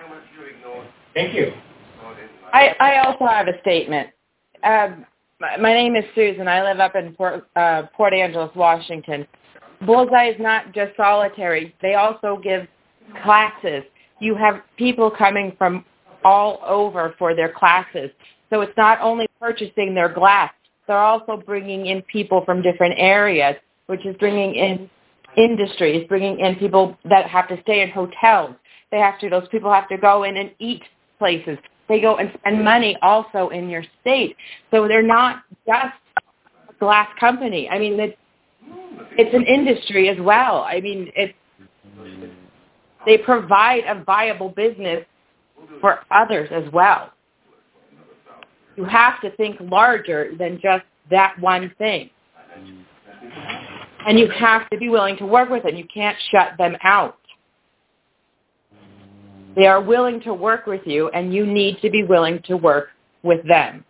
Thank you. I, I also have a statement. Um, my, my name is Susan. I live up in Port, uh, Port Angeles, Washington. Bullseye is not just solitary. They also give classes. You have people coming from all over for their classes. So it's not only purchasing their glass. They're also bringing in people from different areas, which is bringing in industries, bringing in people that have to stay in hotels. They have to, those people have to go in and eat places. They go and spend money also in your state. So they're not just a glass company. I mean, it's, it's an industry as well. I mean, it's, they provide a viable business for others as well. You have to think larger than just that one thing. And you have to be willing to work with them. You can't shut them out. They are willing to work with you, and you need to be willing to work with them.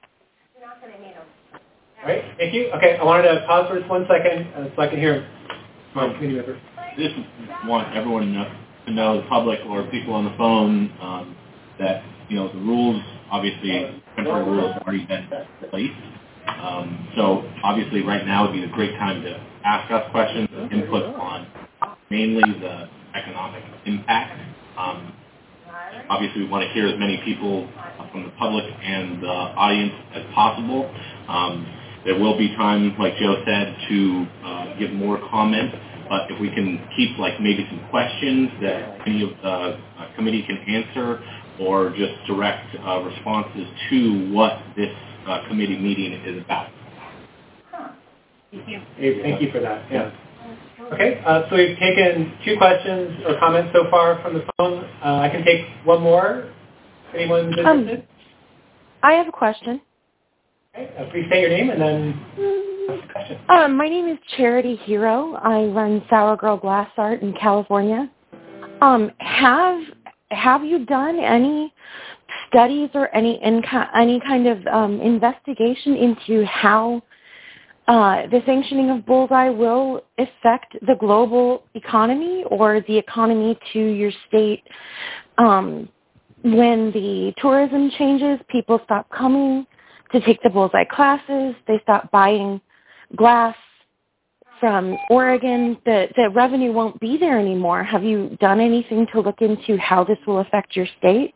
All right, thank you. Okay, I wanted to pause for just one second uh, so I can hear my committee member. Just want everyone to know, to know, the public or people on the phone, um, that, you know, the rules, obviously, temporary rules have already been placed. Um, so obviously right now would be a great time to ask us questions and input on mainly the economic impact. Um, obviously we want to hear as many people from the public and the audience as possible. Um, there will be time, like Joe said, to uh, give more comment, but if we can keep like maybe some questions that any of the uh, committee can answer, or just direct uh, responses to what this uh, committee meeting is about. Thank you. Hey, thank you for that. Yeah. Okay, uh, so we've taken two questions or comments so far from the phone. Uh, I can take one more. Anyone interested? Um, I have a question. Okay, uh, please state your name and then ask the question. Um, my name is Charity Hero. I run Sour Girl Glass Art in California. Um, have Have you done any studies or any inco- any kind of um, investigation into how uh, the sanctioning of Bullseye will affect the global economy or the economy to your state? Um, when the tourism changes, people stop coming to take the Bullseye classes. They stop buying glass from Oregon. The, the revenue won't be there anymore. Have you done anything to look into how this will affect your state?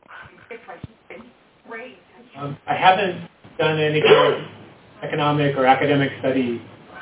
Um, I haven't done any kind of economic or academic study.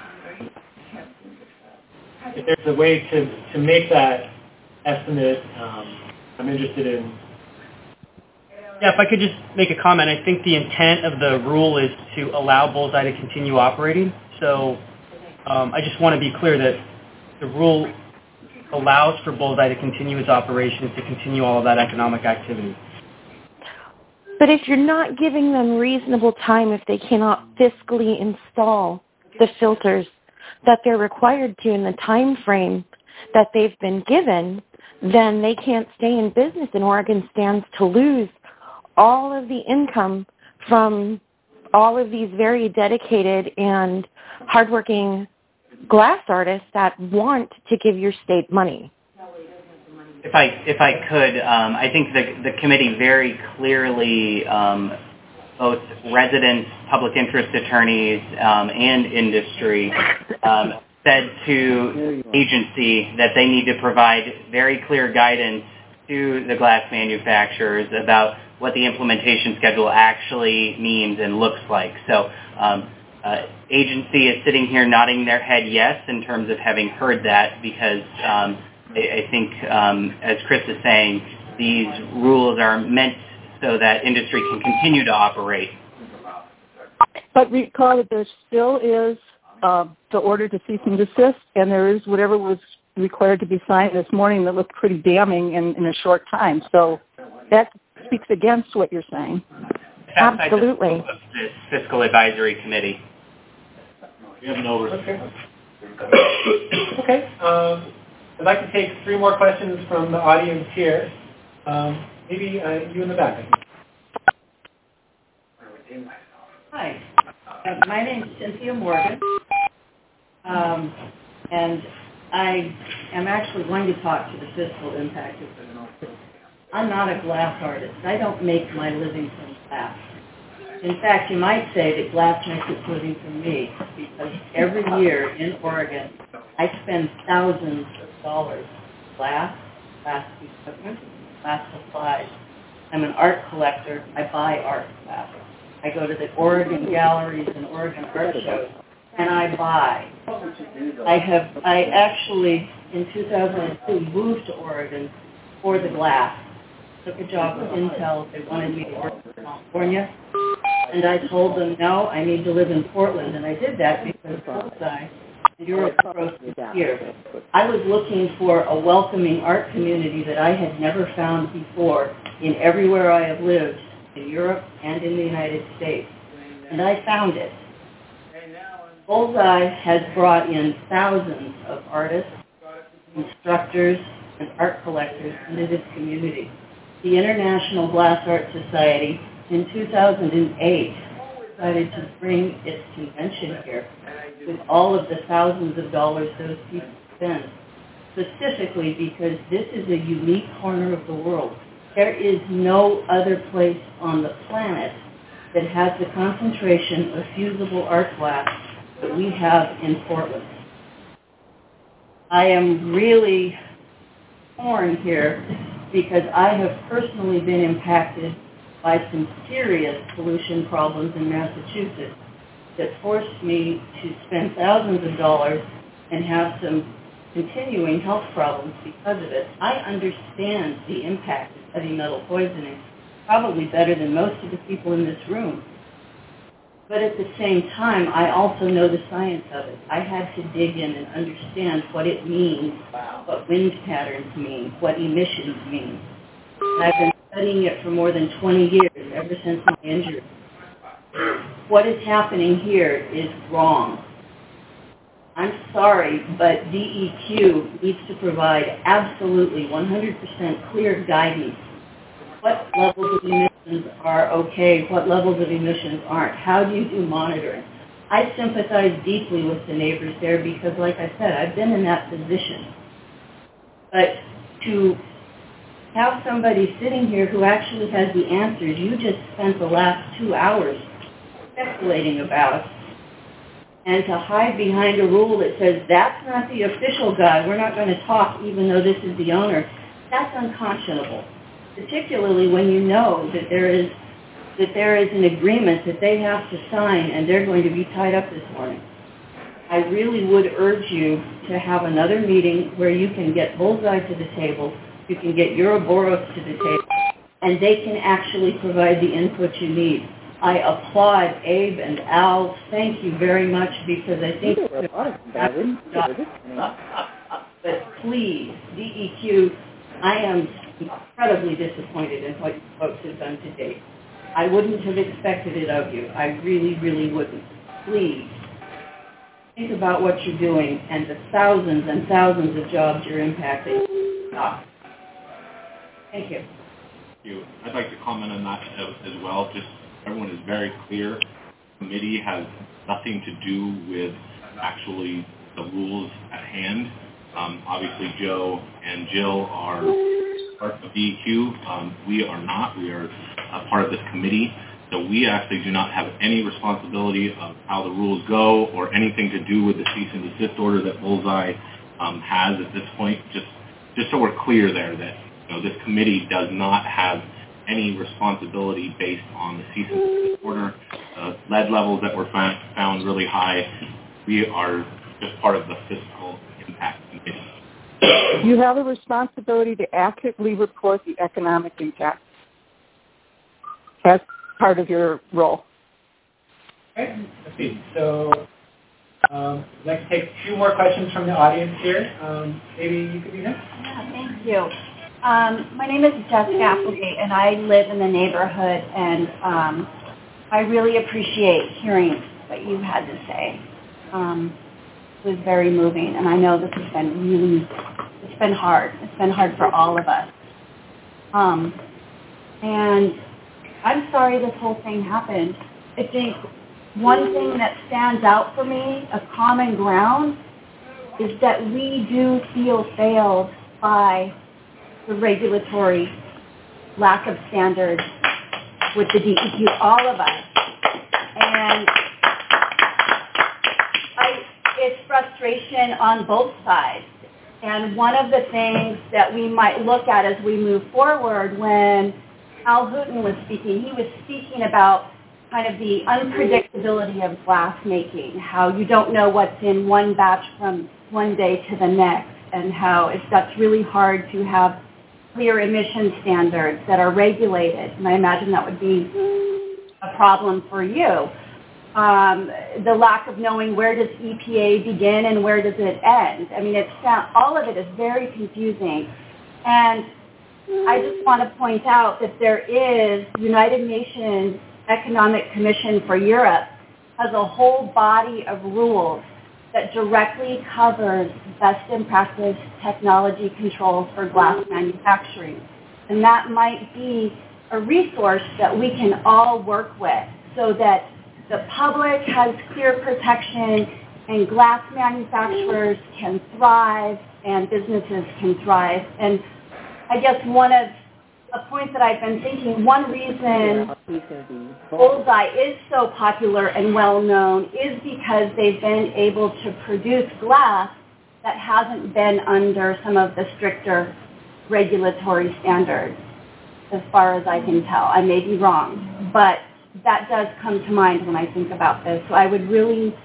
If there's a way to, to make that estimate, um, I'm interested in. Yeah, if I could just make a comment, I think the intent of the rule is to allow Bullseye to continue operating. So um, I just want to be clear that the rule allows for Bullseye to continue its operations, to continue all of that economic activity. But if you're not giving them reasonable time, if they cannot fiscally install the filters that they're required to in the time frame that they've been given, then they can't stay in business, and Oregon stands to lose all of the income from all of these very dedicated and hardworking glass artists that want to give your state money. If I if I could, um, I think the the committee very clearly, um, both residents, public interest attorneys, um, and industry, um, said to agency that they need to provide very clear guidance to the glass manufacturers about what the implementation schedule actually means and looks like. So um, uh, agency is sitting here nodding their head yes in terms of having heard that, because um, I, I think, um, as Chris is saying, these rules are meant so that industry can continue to operate. But recall that there still is uh, the order to cease and desist, and there is whatever was required to be signed this morning that looked pretty damning in, in a short time. So that speaks against what you're saying. Absolutely. This fiscal advisory committee. We have no response. Okay. Um, I'd like to take three more questions from the audience here. Um, maybe uh, you in the back. Hi. Uh, my name is Cynthia Morgan, um, and I am actually going to talk to the fiscal impact of it. I'm not a glass artist. I don't make my living from glass. In fact, you might say that glass makes its living from me, because every year in Oregon, I spend thousands of dollars on glass, glass equipment, glass supplies. I'm an art collector. I buy art glass. I go to the Oregon galleries and Oregon art shows, and I buy. I have, I actually in two thousand two, moved to Oregon for the glass. Took a job with Intel. They wanted me to work in California. And I told them, no, I need to live in Portland. And I did that because Bullseye and Europe Growth was here. I was looking for a welcoming art community that I had never found before in everywhere I have lived, in Europe and in the United States. And I found it. Bullseye has brought in thousands of artists, instructors, and art collectors into this community. The International Glass Art Society in two thousand eight decided to bring its convention here with all of the thousands of dollars those people spend, specifically because this is a unique corner of the world. There is no other place on the planet that has the concentration of fusible art glass that we have in Portland. I am really torn here because I have personally been impacted by some serious pollution problems in Massachusetts that forced me to spend thousands of dollars and have some continuing health problems because of it. I understand the impact of heavy metal poisoning probably better than most of the people in this room. But at the same time, I also know the science of it. I had to dig in and understand what it means, what wind patterns mean, what emissions mean. And I've been studying it for more than twenty years, ever since my injury. What is happening here is wrong. I'm sorry, but D E Q needs to provide absolutely one hundred percent clear guidance. What levels of emissions are okay, what levels of emissions aren't? How do you do monitoring? I sympathize deeply with the neighbors there because, like I said, I've been in that position. But to have somebody sitting here who actually has the answers you just spent the last two hours speculating about, and to hide behind a rule that says that's not the official guy, we're not going to talk even though this is the owner, that's unconscionable. Particularly when you know that there is that there is an agreement that they have to sign and they're going to be tied up this morning. I really would urge you to have another meeting where you can get Bullseye to the table, you can get Ouroboros to the table, and they can actually provide the input you need. I applaud Abe and Al. Thank you very much because I think but please, D E Q, I am incredibly disappointed in what you folks have done to date. I wouldn't have expected it of you. I really, really wouldn't. Please, think about what you're doing and the thousands and thousands of jobs you're impacting. Ah. Thank you. Thank you. I'd like to comment on that as, as well. Just everyone is very clear. The committee has nothing to do with actually the rules at hand. Um, obviously, Joe and Jill are part of D E Q. Um, we are not. We are a part of this committee. So we actually do not have any responsibility of how the rules go or anything to do with the cease and desist order that Bullseye um, has at this point. Just, just so we're clear there that you know this committee does not have any responsibility based on the cease and desist order. Uh, lead levels that were found, found really high. We are just part of the fiscal impact committee. You have a responsibility to accurately report the economic impact. That's part of your role. Okay, let's see. So um, let's take a few more questions from the audience here. Um, maybe you could be next. Yeah, thank you. Um, my name is Jessica Applegate, and I live in the neighborhood, and um, I really appreciate hearing what you had to say. Um, it was very moving, and I know this has been really, it's been hard. It's been hard for all of us. Um, and I'm sorry this whole thing happened. I think one thing that stands out for me, a common ground, is that we do feel failed by the regulatory lack of standards with the D E Q, all of us. And I, it's frustration on both sides. And one of the things that we might look at as we move forward, when Al Hooten was speaking, he was speaking about kind of the unpredictability of glass making, how you don't know what's in one batch from one day to the next. and how it's, that's really hard to have clear emission standards that are regulated. And I imagine that would be a problem for you. Um, the lack of knowing where does E P A begin and where does it end. I mean, it's all of it is very confusing. And I just want to point out that there is United Nations Economic Commission for Europe has a whole body of rules that directly covers best in practice technology controls for glass manufacturing. And that might be a resource that we can all work with so that the public has clear protection and glass manufacturers can thrive and businesses can thrive. And I guess one of a point that I've been thinking, one reason Bullseye is so popular and well known is because they've been able to produce glass that hasn't been under some of the stricter regulatory standards, as far as I can tell. I may be wrong, but that does come to mind when I think about this. So I would really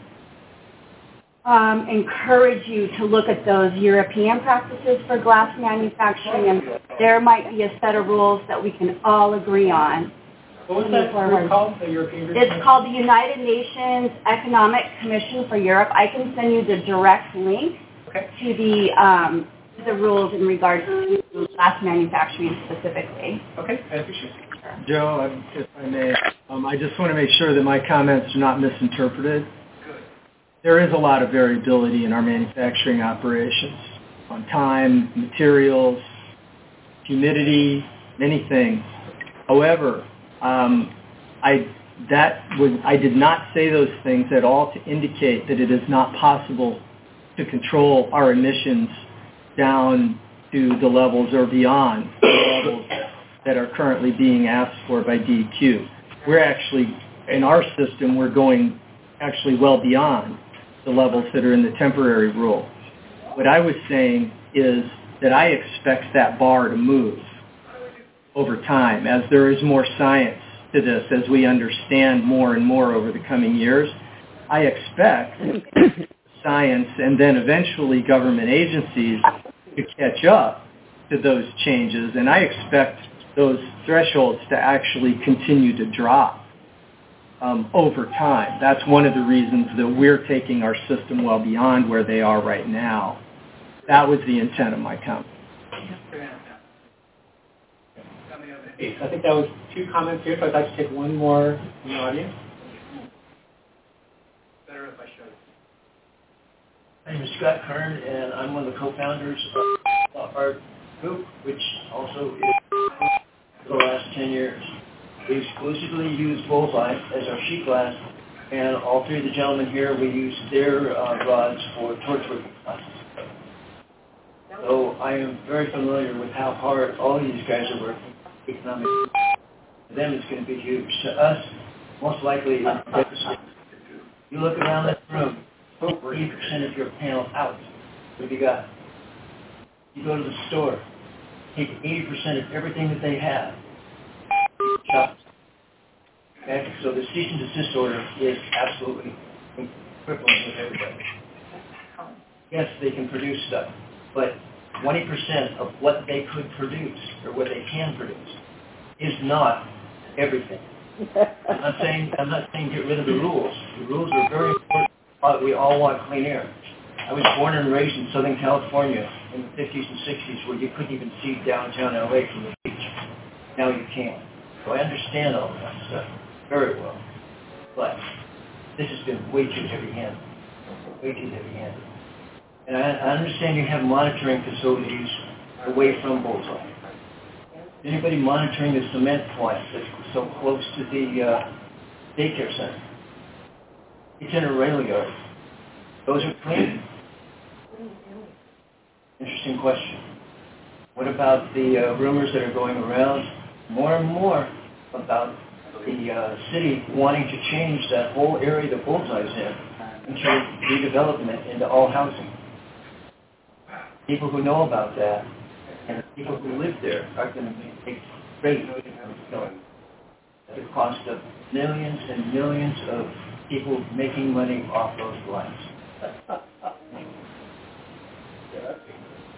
um, encourage you to look at those European practices for glass manufacturing, and there might be a set of rules that we can all agree on. What was that group called, the European group? It's called the United Nations Economic Commission for Europe. I can send you the direct link okay. to the um, to the rules in regards to glass manufacturing specifically. Okay, I appreciate it. Joe, if I may, um, I just want to make sure that my comments are not misinterpreted. There is a lot of variability in our manufacturing operations on time, materials, humidity, many things. However, um, I that was I did not say those things at all to indicate that it is not possible to control our emissions down to the levels or beyond the levels that are currently being asked for by D E Q. We're actually, in our system, we're going actually well beyond the levels that are in the temporary rule. What I was saying is that I expect that bar to move over time as there is more science to this, as we understand more and more over the coming years. I expect science and then eventually government agencies to catch up to those changes, and I expect those thresholds to actually continue to drop um, over time. That's one of the reasons that we're taking our system well beyond where they are right now. That was the intent of my comment. Okay, so I think that was two comments here, so I'd like to take one more in the audience. Better if I show you. My name is Scott Kern, and I'm one of the co-founders of our group, which also is for the last ten years. We exclusively use Bullseye as our sheet glass, and all three of the gentlemen here, we use their uh, rods for torch working classes. So I am very familiar with how hard all of these guys are working economically. To them, it's going to be huge. To us, most likely, it's you look around this room, over eighty percent of your panel out. What have you got? You go to the store, take eighty percent of everything that they have, shop. Okay? So the cease and desist order is absolutely crippling with everybody. Yes, they can produce stuff, but twenty percent of what they could produce, or what they can produce, is not everything. I'm not saying I'm not saying get rid of the rules. The rules are very important. We all want clean air. I was born and raised in Southern California in the fifties and sixties, where you couldn't even see downtown L A from the beach. Now you can. So I understand all that stuff very well. But this has been way too heavy-handed. Way too heavy-handed. And I, I understand you have monitoring facilities away from Bullseye. Anybody monitoring the cement plant that's so close to the uh, daycare center? It's in a rail yard. Those are clean. Interesting question. What about the uh, rumors that are going around more and more about the uh, city wanting to change that whole area that Bullseye's in into redevelopment into all housing? People who know about that and the people who live there are going to make great going at the cost of millions and millions of people making money off those glass.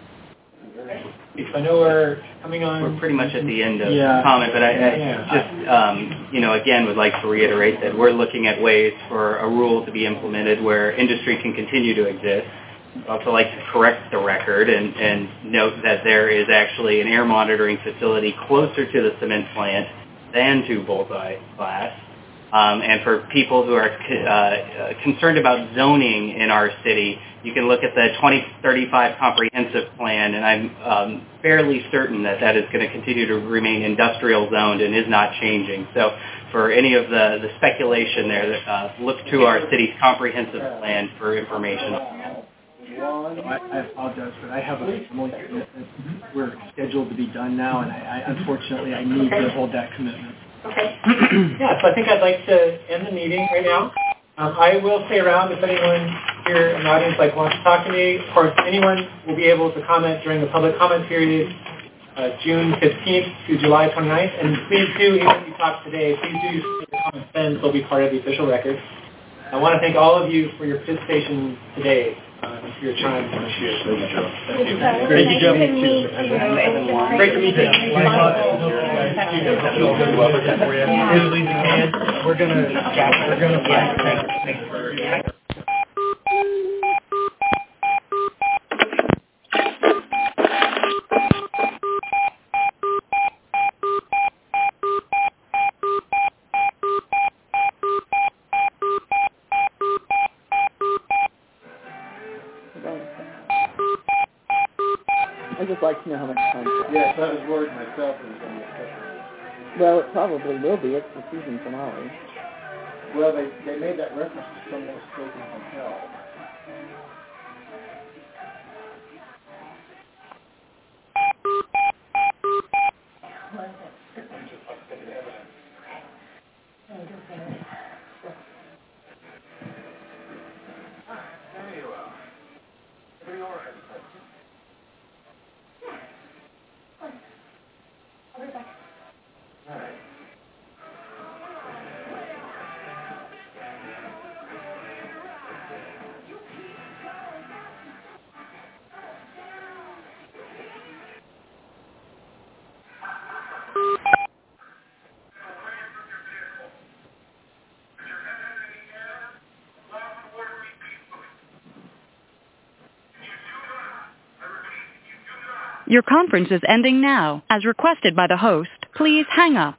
I know we're coming on. We're pretty much at the end of yeah. the comment, but I, I yeah. just, um, you know, again, would like to reiterate that we're looking at ways for a rule to be implemented where industry can continue to exist. I'd also like to correct the record and, and note that there is actually an air monitoring facility closer to the cement plant than to Bullseye Glass. Um, and for people who are uh, concerned about zoning in our city, you can look at the twenty thirty-five comprehensive plan, and I'm um, fairly certain that that is going to continue to remain industrial zoned and is not changing. So for any of the, the speculation there, uh, look to our city's comprehensive plan for information. I, I apologize, but I have a family commitment. We're scheduled to be done now, and I, I unfortunately I need to hold that commitment. Okay. Yeah, so I think I'd like to end the meeting right now. Um, I will stay around if anyone here in the audience like wants to talk to me. Of course, anyone will be able to comment during the public comment period, uh, June fifteenth to July twenty-ninth. And please do, even if you talk today, please do your comments then, so they'll be part of the official record. I want to thank all of you for your participation today. Uh, for your time this year. Thank you, Joe. Thank you, Joe. Great to meet you. Great to meet you. We're gonna, we're gonna find. I'd just like to know how much time. Yes, I was worried myself it was going to be a couple. Well, it probably will be. It's the season finale. Well, they, they made that reference to someone spoken from hell. Your conference is ending now. As requested by the host, please hang up.